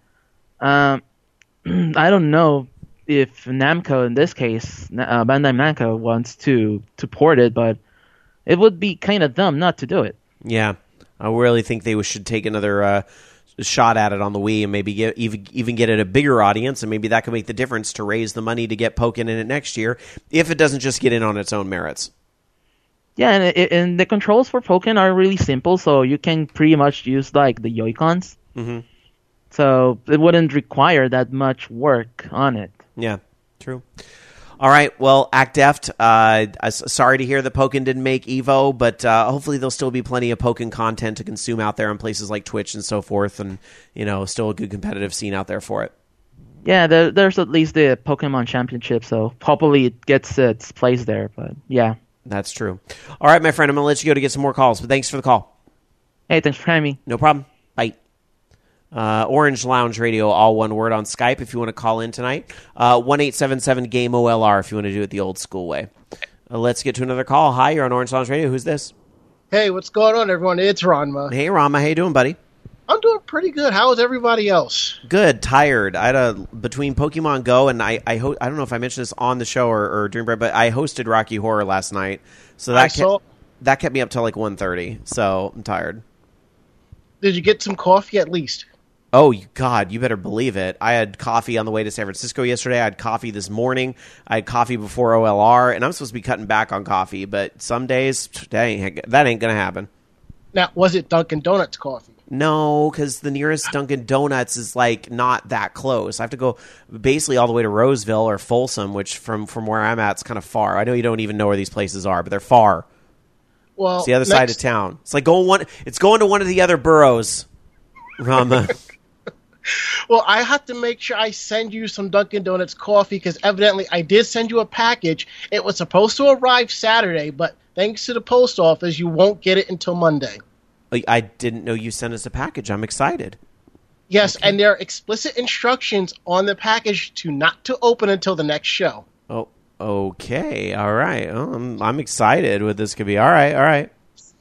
I don't know if Namco, in this case, Bandai Namco, wants to port it, but it would be kind of dumb not to do it. Yeah, I really think they should take another shot at it on the Wii and maybe even get it a bigger audience, and maybe that could make the difference to raise the money to get Pokken in it next year if it doesn't just get in on its own merits. Yeah, and the controls for Pokken are really simple, so you can pretty much use like the Joy-Cons. Mm-hmm. So it wouldn't require that much work on it. Yeah, true. All right, well, Act Deft, sorry to hear that Pokken didn't make Evo, but hopefully there'll still be plenty of Pokken content to consume out there on places like Twitch and so forth, and, still a good competitive scene out there for it. Yeah, there's at least the Pokemon Championship, so hopefully it gets its place there, but yeah. That's true. All right, my friend, I'm going to let you go to get some more calls, but thanks for the call. Hey, thanks for having me. No problem. Bye. Orange Lounge Radio, all one word, on Skype if you want to call in tonight. 1-877-GAME-OLR if you want to do it the old school way. Let's get to another call. Hi, you're on Orange Lounge Radio. Who's this? Hey, what's going on, everyone? It's Ranma. Hey, Ranma. How you doing, buddy? I'm doing pretty good. How is everybody else? Good. Tired. I had between Pokemon Go and I don't know if I mentioned this on the show or during break, but I hosted Rocky Horror last night, so that kept me up till like 1:30. So I'm tired. Did you get some coffee at least? Oh, God, you better believe it. I had coffee on the way to San Francisco yesterday. I had coffee this morning. I had coffee before OLR, and I'm supposed to be cutting back on coffee, but some days, that ain't going to happen. Now, was it Dunkin' Donuts coffee? No, because the nearest Dunkin' Donuts is, like, not that close. I have to go basically all the way to Roseville or Folsom, which from where I'm at is kind of far. I know you don't even know where these places are, but they're far. Well, it's the other side of town. It's like going to one of the other boroughs, Rama. Well, I have to make sure I send you some Dunkin' Donuts coffee because evidently I did send you a package. It was supposed to arrive Saturday, but thanks to the post office, you won't get it until Monday. I didn't know you sent us a package. I'm excited. Yes, okay. And there are explicit instructions on the package not to open until the next show. Oh, okay. All right. Oh, I'm excited what this could be. All right.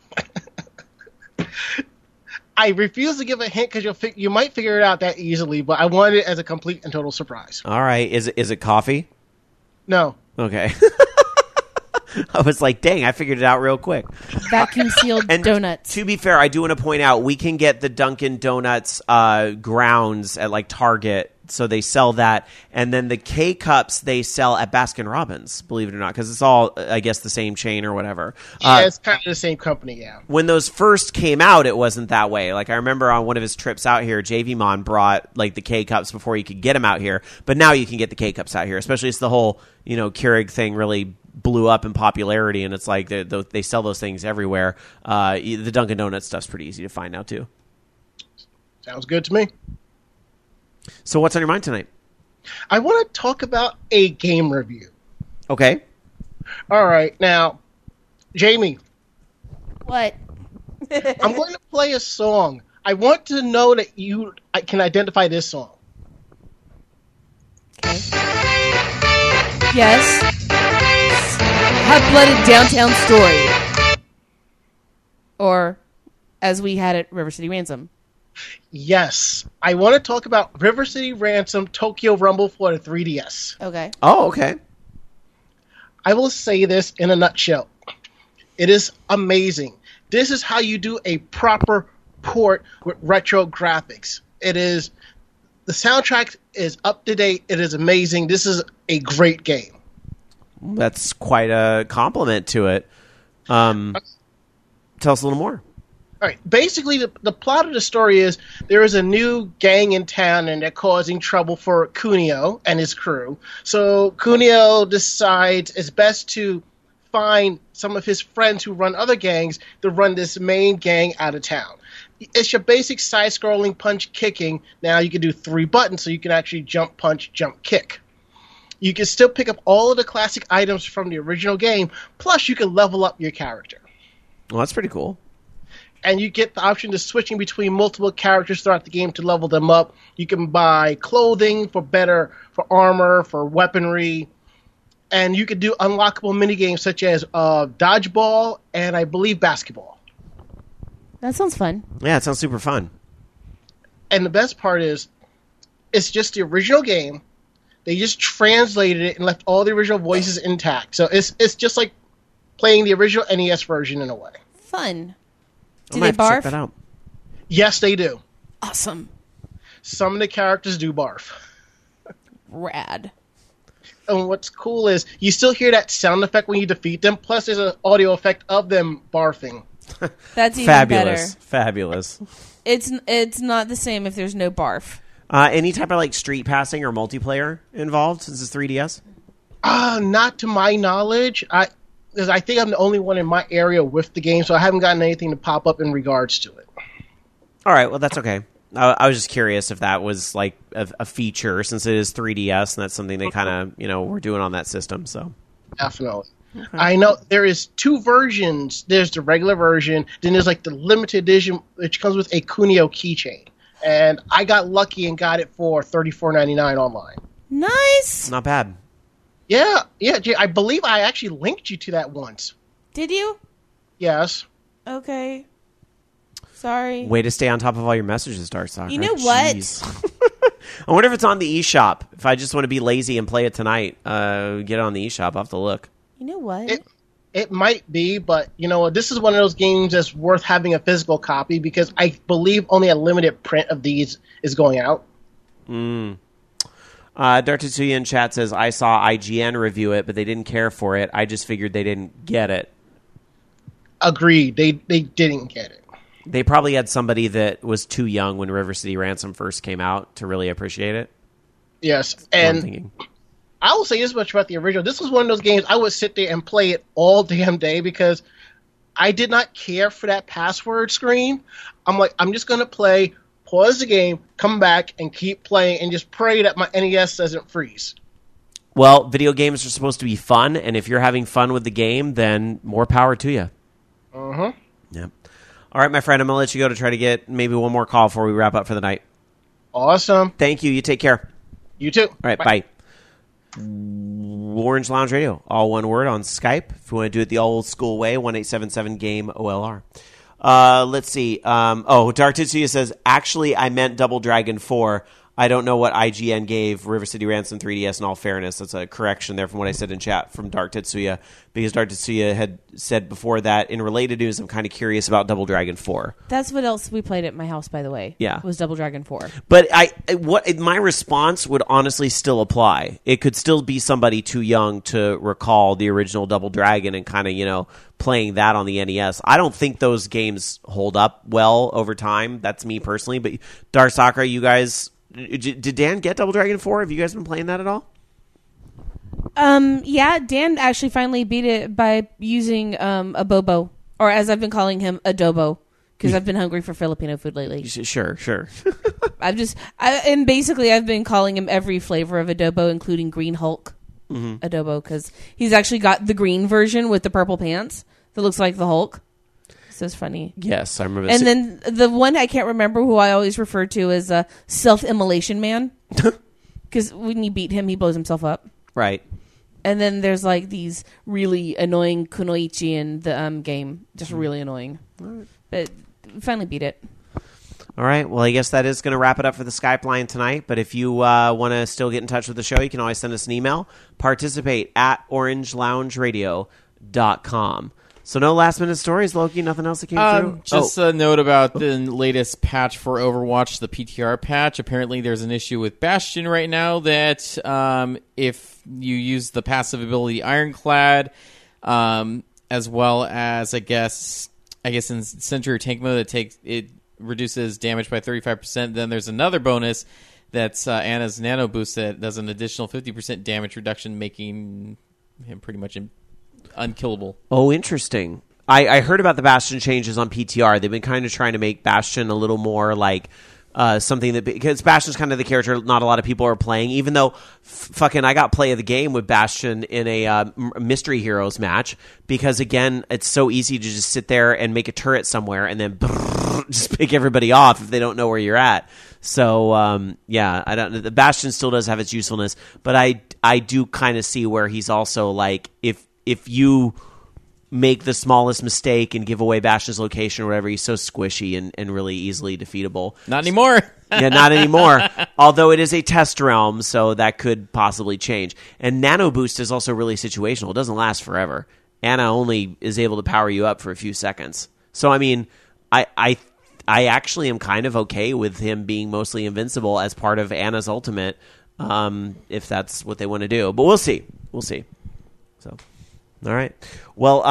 I refuse to give a hint because you might figure it out that easily, but I wanted it as a complete and total surprise. All right. Is it coffee? No. Okay. I was like, dang, I figured it out real quick. Vacuum sealed donuts. To be fair, I do want to point out we can get the Dunkin' Donuts grounds at like Target, so they sell that, and then the K-Cups they sell at Baskin Robbins, believe it or not, because it's all, I guess, the same chain or whatever. Yeah, it's kind of the same company, yeah. When those first came out, it wasn't that way. Like, I remember on one of his trips out here, JVmon brought, like, the K-Cups before you could get them out here, but now you can get the K-Cups out here, especially as the whole, Keurig thing really blew up in popularity, and it's like they sell those things everywhere. The Dunkin' Donuts stuff's pretty easy to find now, too. Sounds good to me. So what's on your mind tonight? I want to talk about a game review. Okay. All right. Now, Jamie. What? I'm going to play a song. I want to know that I can identify this song. Okay. Yes. Hot-blooded Downtown Story. Or, as we had it, River City Ransom. Yes. I want to talk about River City Ransom Tokyo Rumble for the 3DS. Okay. Oh, okay. I will say this in a nutshell. It is amazing. This is how you do a proper port with retro graphics. The soundtrack is up to date. It is amazing. This is a great game. That's quite a compliment to it. Tell us a little more. All right. Basically, the plot of the story is there is a new gang in town, and they're causing trouble for Kunio and his crew. So Kunio decides it's best to find some of his friends who run other gangs to run this main gang out of town. It's your basic side-scrolling punch kicking. Now you can do 3 buttons, so you can actually jump, punch, jump, kick. You can still pick up all of the classic items from the original game, plus you can level up your character. Well, that's pretty cool. And you get the option of switching between multiple characters throughout the game to level them up. You can buy clothing for armor, for weaponry, and you can do unlockable minigames such as dodgeball and I believe basketball. That sounds fun. Yeah, it sounds super fun. And the best part is, it's just the original game. They just translated it and left all the original voices intact. So it's just like playing the original NES version in a way. Fun. I Do might they have to check barf? that out. Yes, they do. Awesome. Some of the characters do barf. Rad. And what's cool is you still hear that sound effect when you defeat them, plus there's an audio effect of them barfing. That's even Fabulous. better. Fabulous. It's not the same if there's no barf. Any type of like street passing or multiplayer involved since it's 3DS? Not to my knowledge. Because I think I'm the only one in my area with the game, so I haven't gotten anything to pop up in regards to it. All right, well, that's okay. I was just curious if that was like a feature since it is 3DS, and that's something they kind of, were doing on that system. So Definitely. Okay. I know there is 2 versions. There's the regular version, then there's like the limited edition, which comes with a Kunio keychain. And I got lucky and got it for $34.99 online. Nice. not bad. Yeah, Jay, I believe I actually linked you to that once. Did you? Yes. Okay. Sorry. Way to stay on top of all your messages, Dark Soccer. You know what? Jeez. I wonder if it's on the eShop. If I just want to be lazy and play it tonight, get it on the eShop. I'll have to look. You know what? It might be, but this is one of those games that's worth having a physical copy because I believe only a limited print of these is going out. Dark Tetsuya in chat says, I saw IGN review it, but they didn't care for it. I just figured they didn't get it. Agreed. They didn't get it. They probably had somebody that was too young when River City Ransom first came out to really appreciate it. Yes, That's what I'm and thinking. I will say this much about the original. This was one of those games I would sit there and play it all damn day because I did not care for that password screen. I'm like, I'm just going to play, pause the game, come back, and keep playing, and just pray that my NES doesn't freeze. Well, video games are supposed to be fun, and if you're having fun with the game, then more power to you. Uh-huh. Yep. All right, my friend, I'm going to let you go to try to get maybe one more call before we wrap up for the night. Awesome. Thank you. You take care. You too. All right, bye. Orange Lounge Radio, all one word on Skype. If you want to do it the old school way, 1-877-GAME-OLR. Let's see. Dark Tetsuya says, actually, I meant Double Dragon 4. I don't know what IGN gave River City Ransom 3DS in all fairness. That's a correction there from what I said in chat from Dark Tetsuya, because Dark Tetsuya had said before that, in related news, I'm kind of curious about Double Dragon 4. That's what else we played at my house, by the way. Yeah. Was Double Dragon 4. But my response would honestly still apply. It could still be somebody too young to recall the original Double Dragon and kind of, playing that on the NES. I don't think those games hold up well over time. That's me personally. But Dark Sakura, you guys... Did Dan get Double Dragon 4? Have you guys been playing that at all? Yeah, Dan actually finally beat it by using a bobo, or as I've been calling him, adobo, because I've been hungry for Filipino food lately. Sure. And basically I've been calling him every flavor of adobo, including Green Hulk adobo, because he's actually got the green version with the purple pants that looks like the Hulk. So it's funny. Yes, I remember. And then the one I can't remember who I always refer to as a self-immolation man. Because when you beat him, he blows himself up. Right. And then there's like these really annoying kunoichi in the game. Just really annoying. But we finally beat it. All right. Well, I guess that is going to wrap it up for the Skype line tonight. But if you want to still get in touch with the show, you can always send us an email. Participate at orangeleloungeradio.com. So no last minute stories, Loki? Nothing else that came through? Just a note about the latest patch for Overwatch, the PTR patch. Apparently there's an issue with Bastion right now that if you use the passive ability Ironclad, as well as, I guess in Sentry or Tank mode, it reduces damage by 35%. Then there's another bonus that's Ana's Nano Boost that does an additional 50% damage reduction, making him pretty much unkillable. Oh, interesting. I heard about the Bastion changes on PTR. They've been kind of trying to make Bastion a little more like something that, because Bastion's kind of the character not a lot of people are playing, even though fucking I got play of the game with Bastion in a Mystery Heroes match, because again, it's so easy to just sit there and make a turret somewhere and then just pick everybody off if they don't know where you're at. So the Bastion still does have its usefulness, but I do kind of see where he's also like, if you make the smallest mistake and give away Bastion's location or whatever, he's so squishy and really easily defeatable. Not anymore. Yeah, not anymore. Although it is a test realm, so that could possibly change. And Nano Boost is also really situational. It doesn't last forever. Ana only is able to power you up for a few seconds. So, I mean, I actually am kind of okay with him being mostly invincible as part of Ana's ultimate, if that's what they want to do. But we'll see. We'll see. So... All right. Well,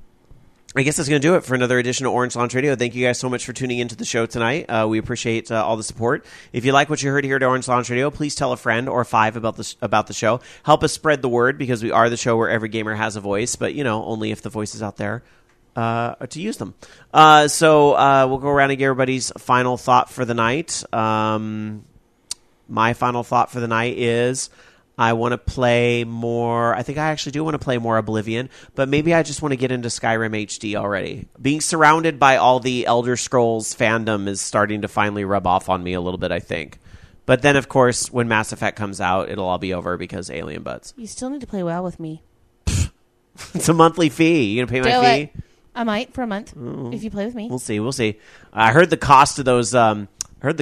I guess that's going to do it for another edition of Orange Lounge Radio. Thank you guys so much for tuning into the show tonight. We appreciate all the support. If you like what you heard here at Orange Lounge Radio, please tell a friend or five about the show. Help us spread the word, because we are the show where every gamer has a voice, but, only if the voice is out there to use them. So we'll go around and get everybody's final thought for the night. My final thought for the night is... I want to play more. I think I actually do want to play more Oblivion, but maybe I just want to get into Skyrim HD already. Being surrounded by all the Elder Scrolls fandom is starting to finally rub off on me a little bit, I think. But then, of course, when Mass Effect comes out, it'll all be over because alien butts. You still need to play WoW with me. It's a monthly fee. You going to pay my fee? I might for a month if you play with me. We'll see. I heard the cost of those... it went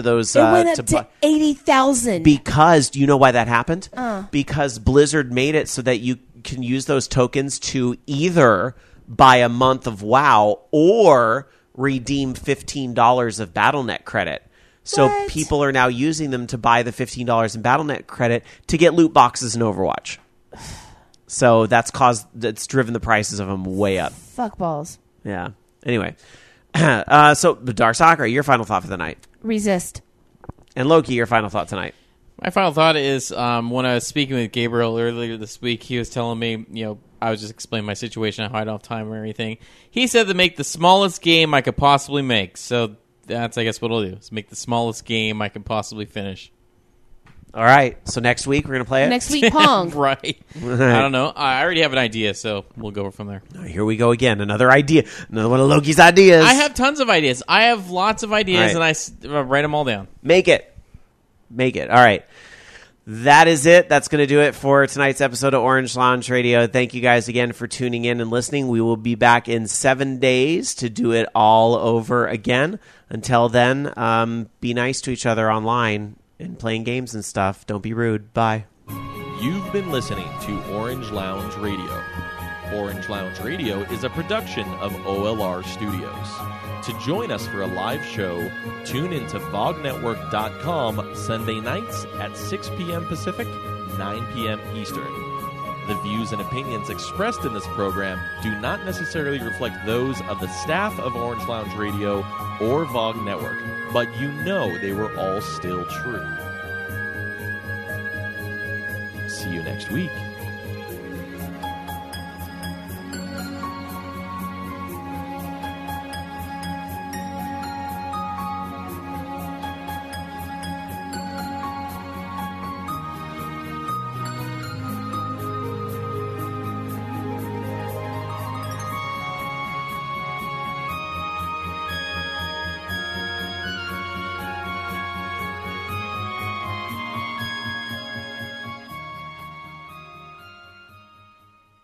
up to $80,000. Because do you know why that happened? Because Blizzard made it so that you can use those tokens to either buy a month of WoW or redeem $15 of BattleNet credit. So people are now using them to buy the $15 in BattleNet credit to get loot boxes in Overwatch. So that's driven the prices of them way up. Fuck balls. Yeah. Anyway. So, Dark Soccer, your final thought for the night. Resist. And Loki, your final thought tonight. My final thought is when I was speaking with Gabriel earlier this week, he was telling me, I was just explaining my situation, how I don't have time or anything. He said to make the smallest game I could possibly make. So that's, I guess, what I'll do, is make the smallest game I can possibly finish. All right. So next week, we're going to play it? Next week, Pong. Right. I don't know. I already have an idea, so we'll go from there. Here we go again. Another idea. Another one of Loki's ideas. I have tons of ideas. I have lots of ideas, and I write them all down. Make it. All right. That is it. That's going to do it for tonight's episode of Orange Lounge Radio. Thank you guys again for tuning in and listening. We will be back in 7 days to do it all over again. Until then, be nice to each other online and playing games and stuff. Don't be rude. Bye. You've been listening to Orange Lounge Radio. Orange Lounge Radio is a production of OLR Studios. To join us for a live show, tune into VogNetwork.com Sunday nights at 6 p.m. Pacific, 9 p.m. Eastern. The views and opinions expressed in this program do not necessarily reflect those of the staff of Orange Lounge Radio or Vog Network, but they were all still true. See you next week.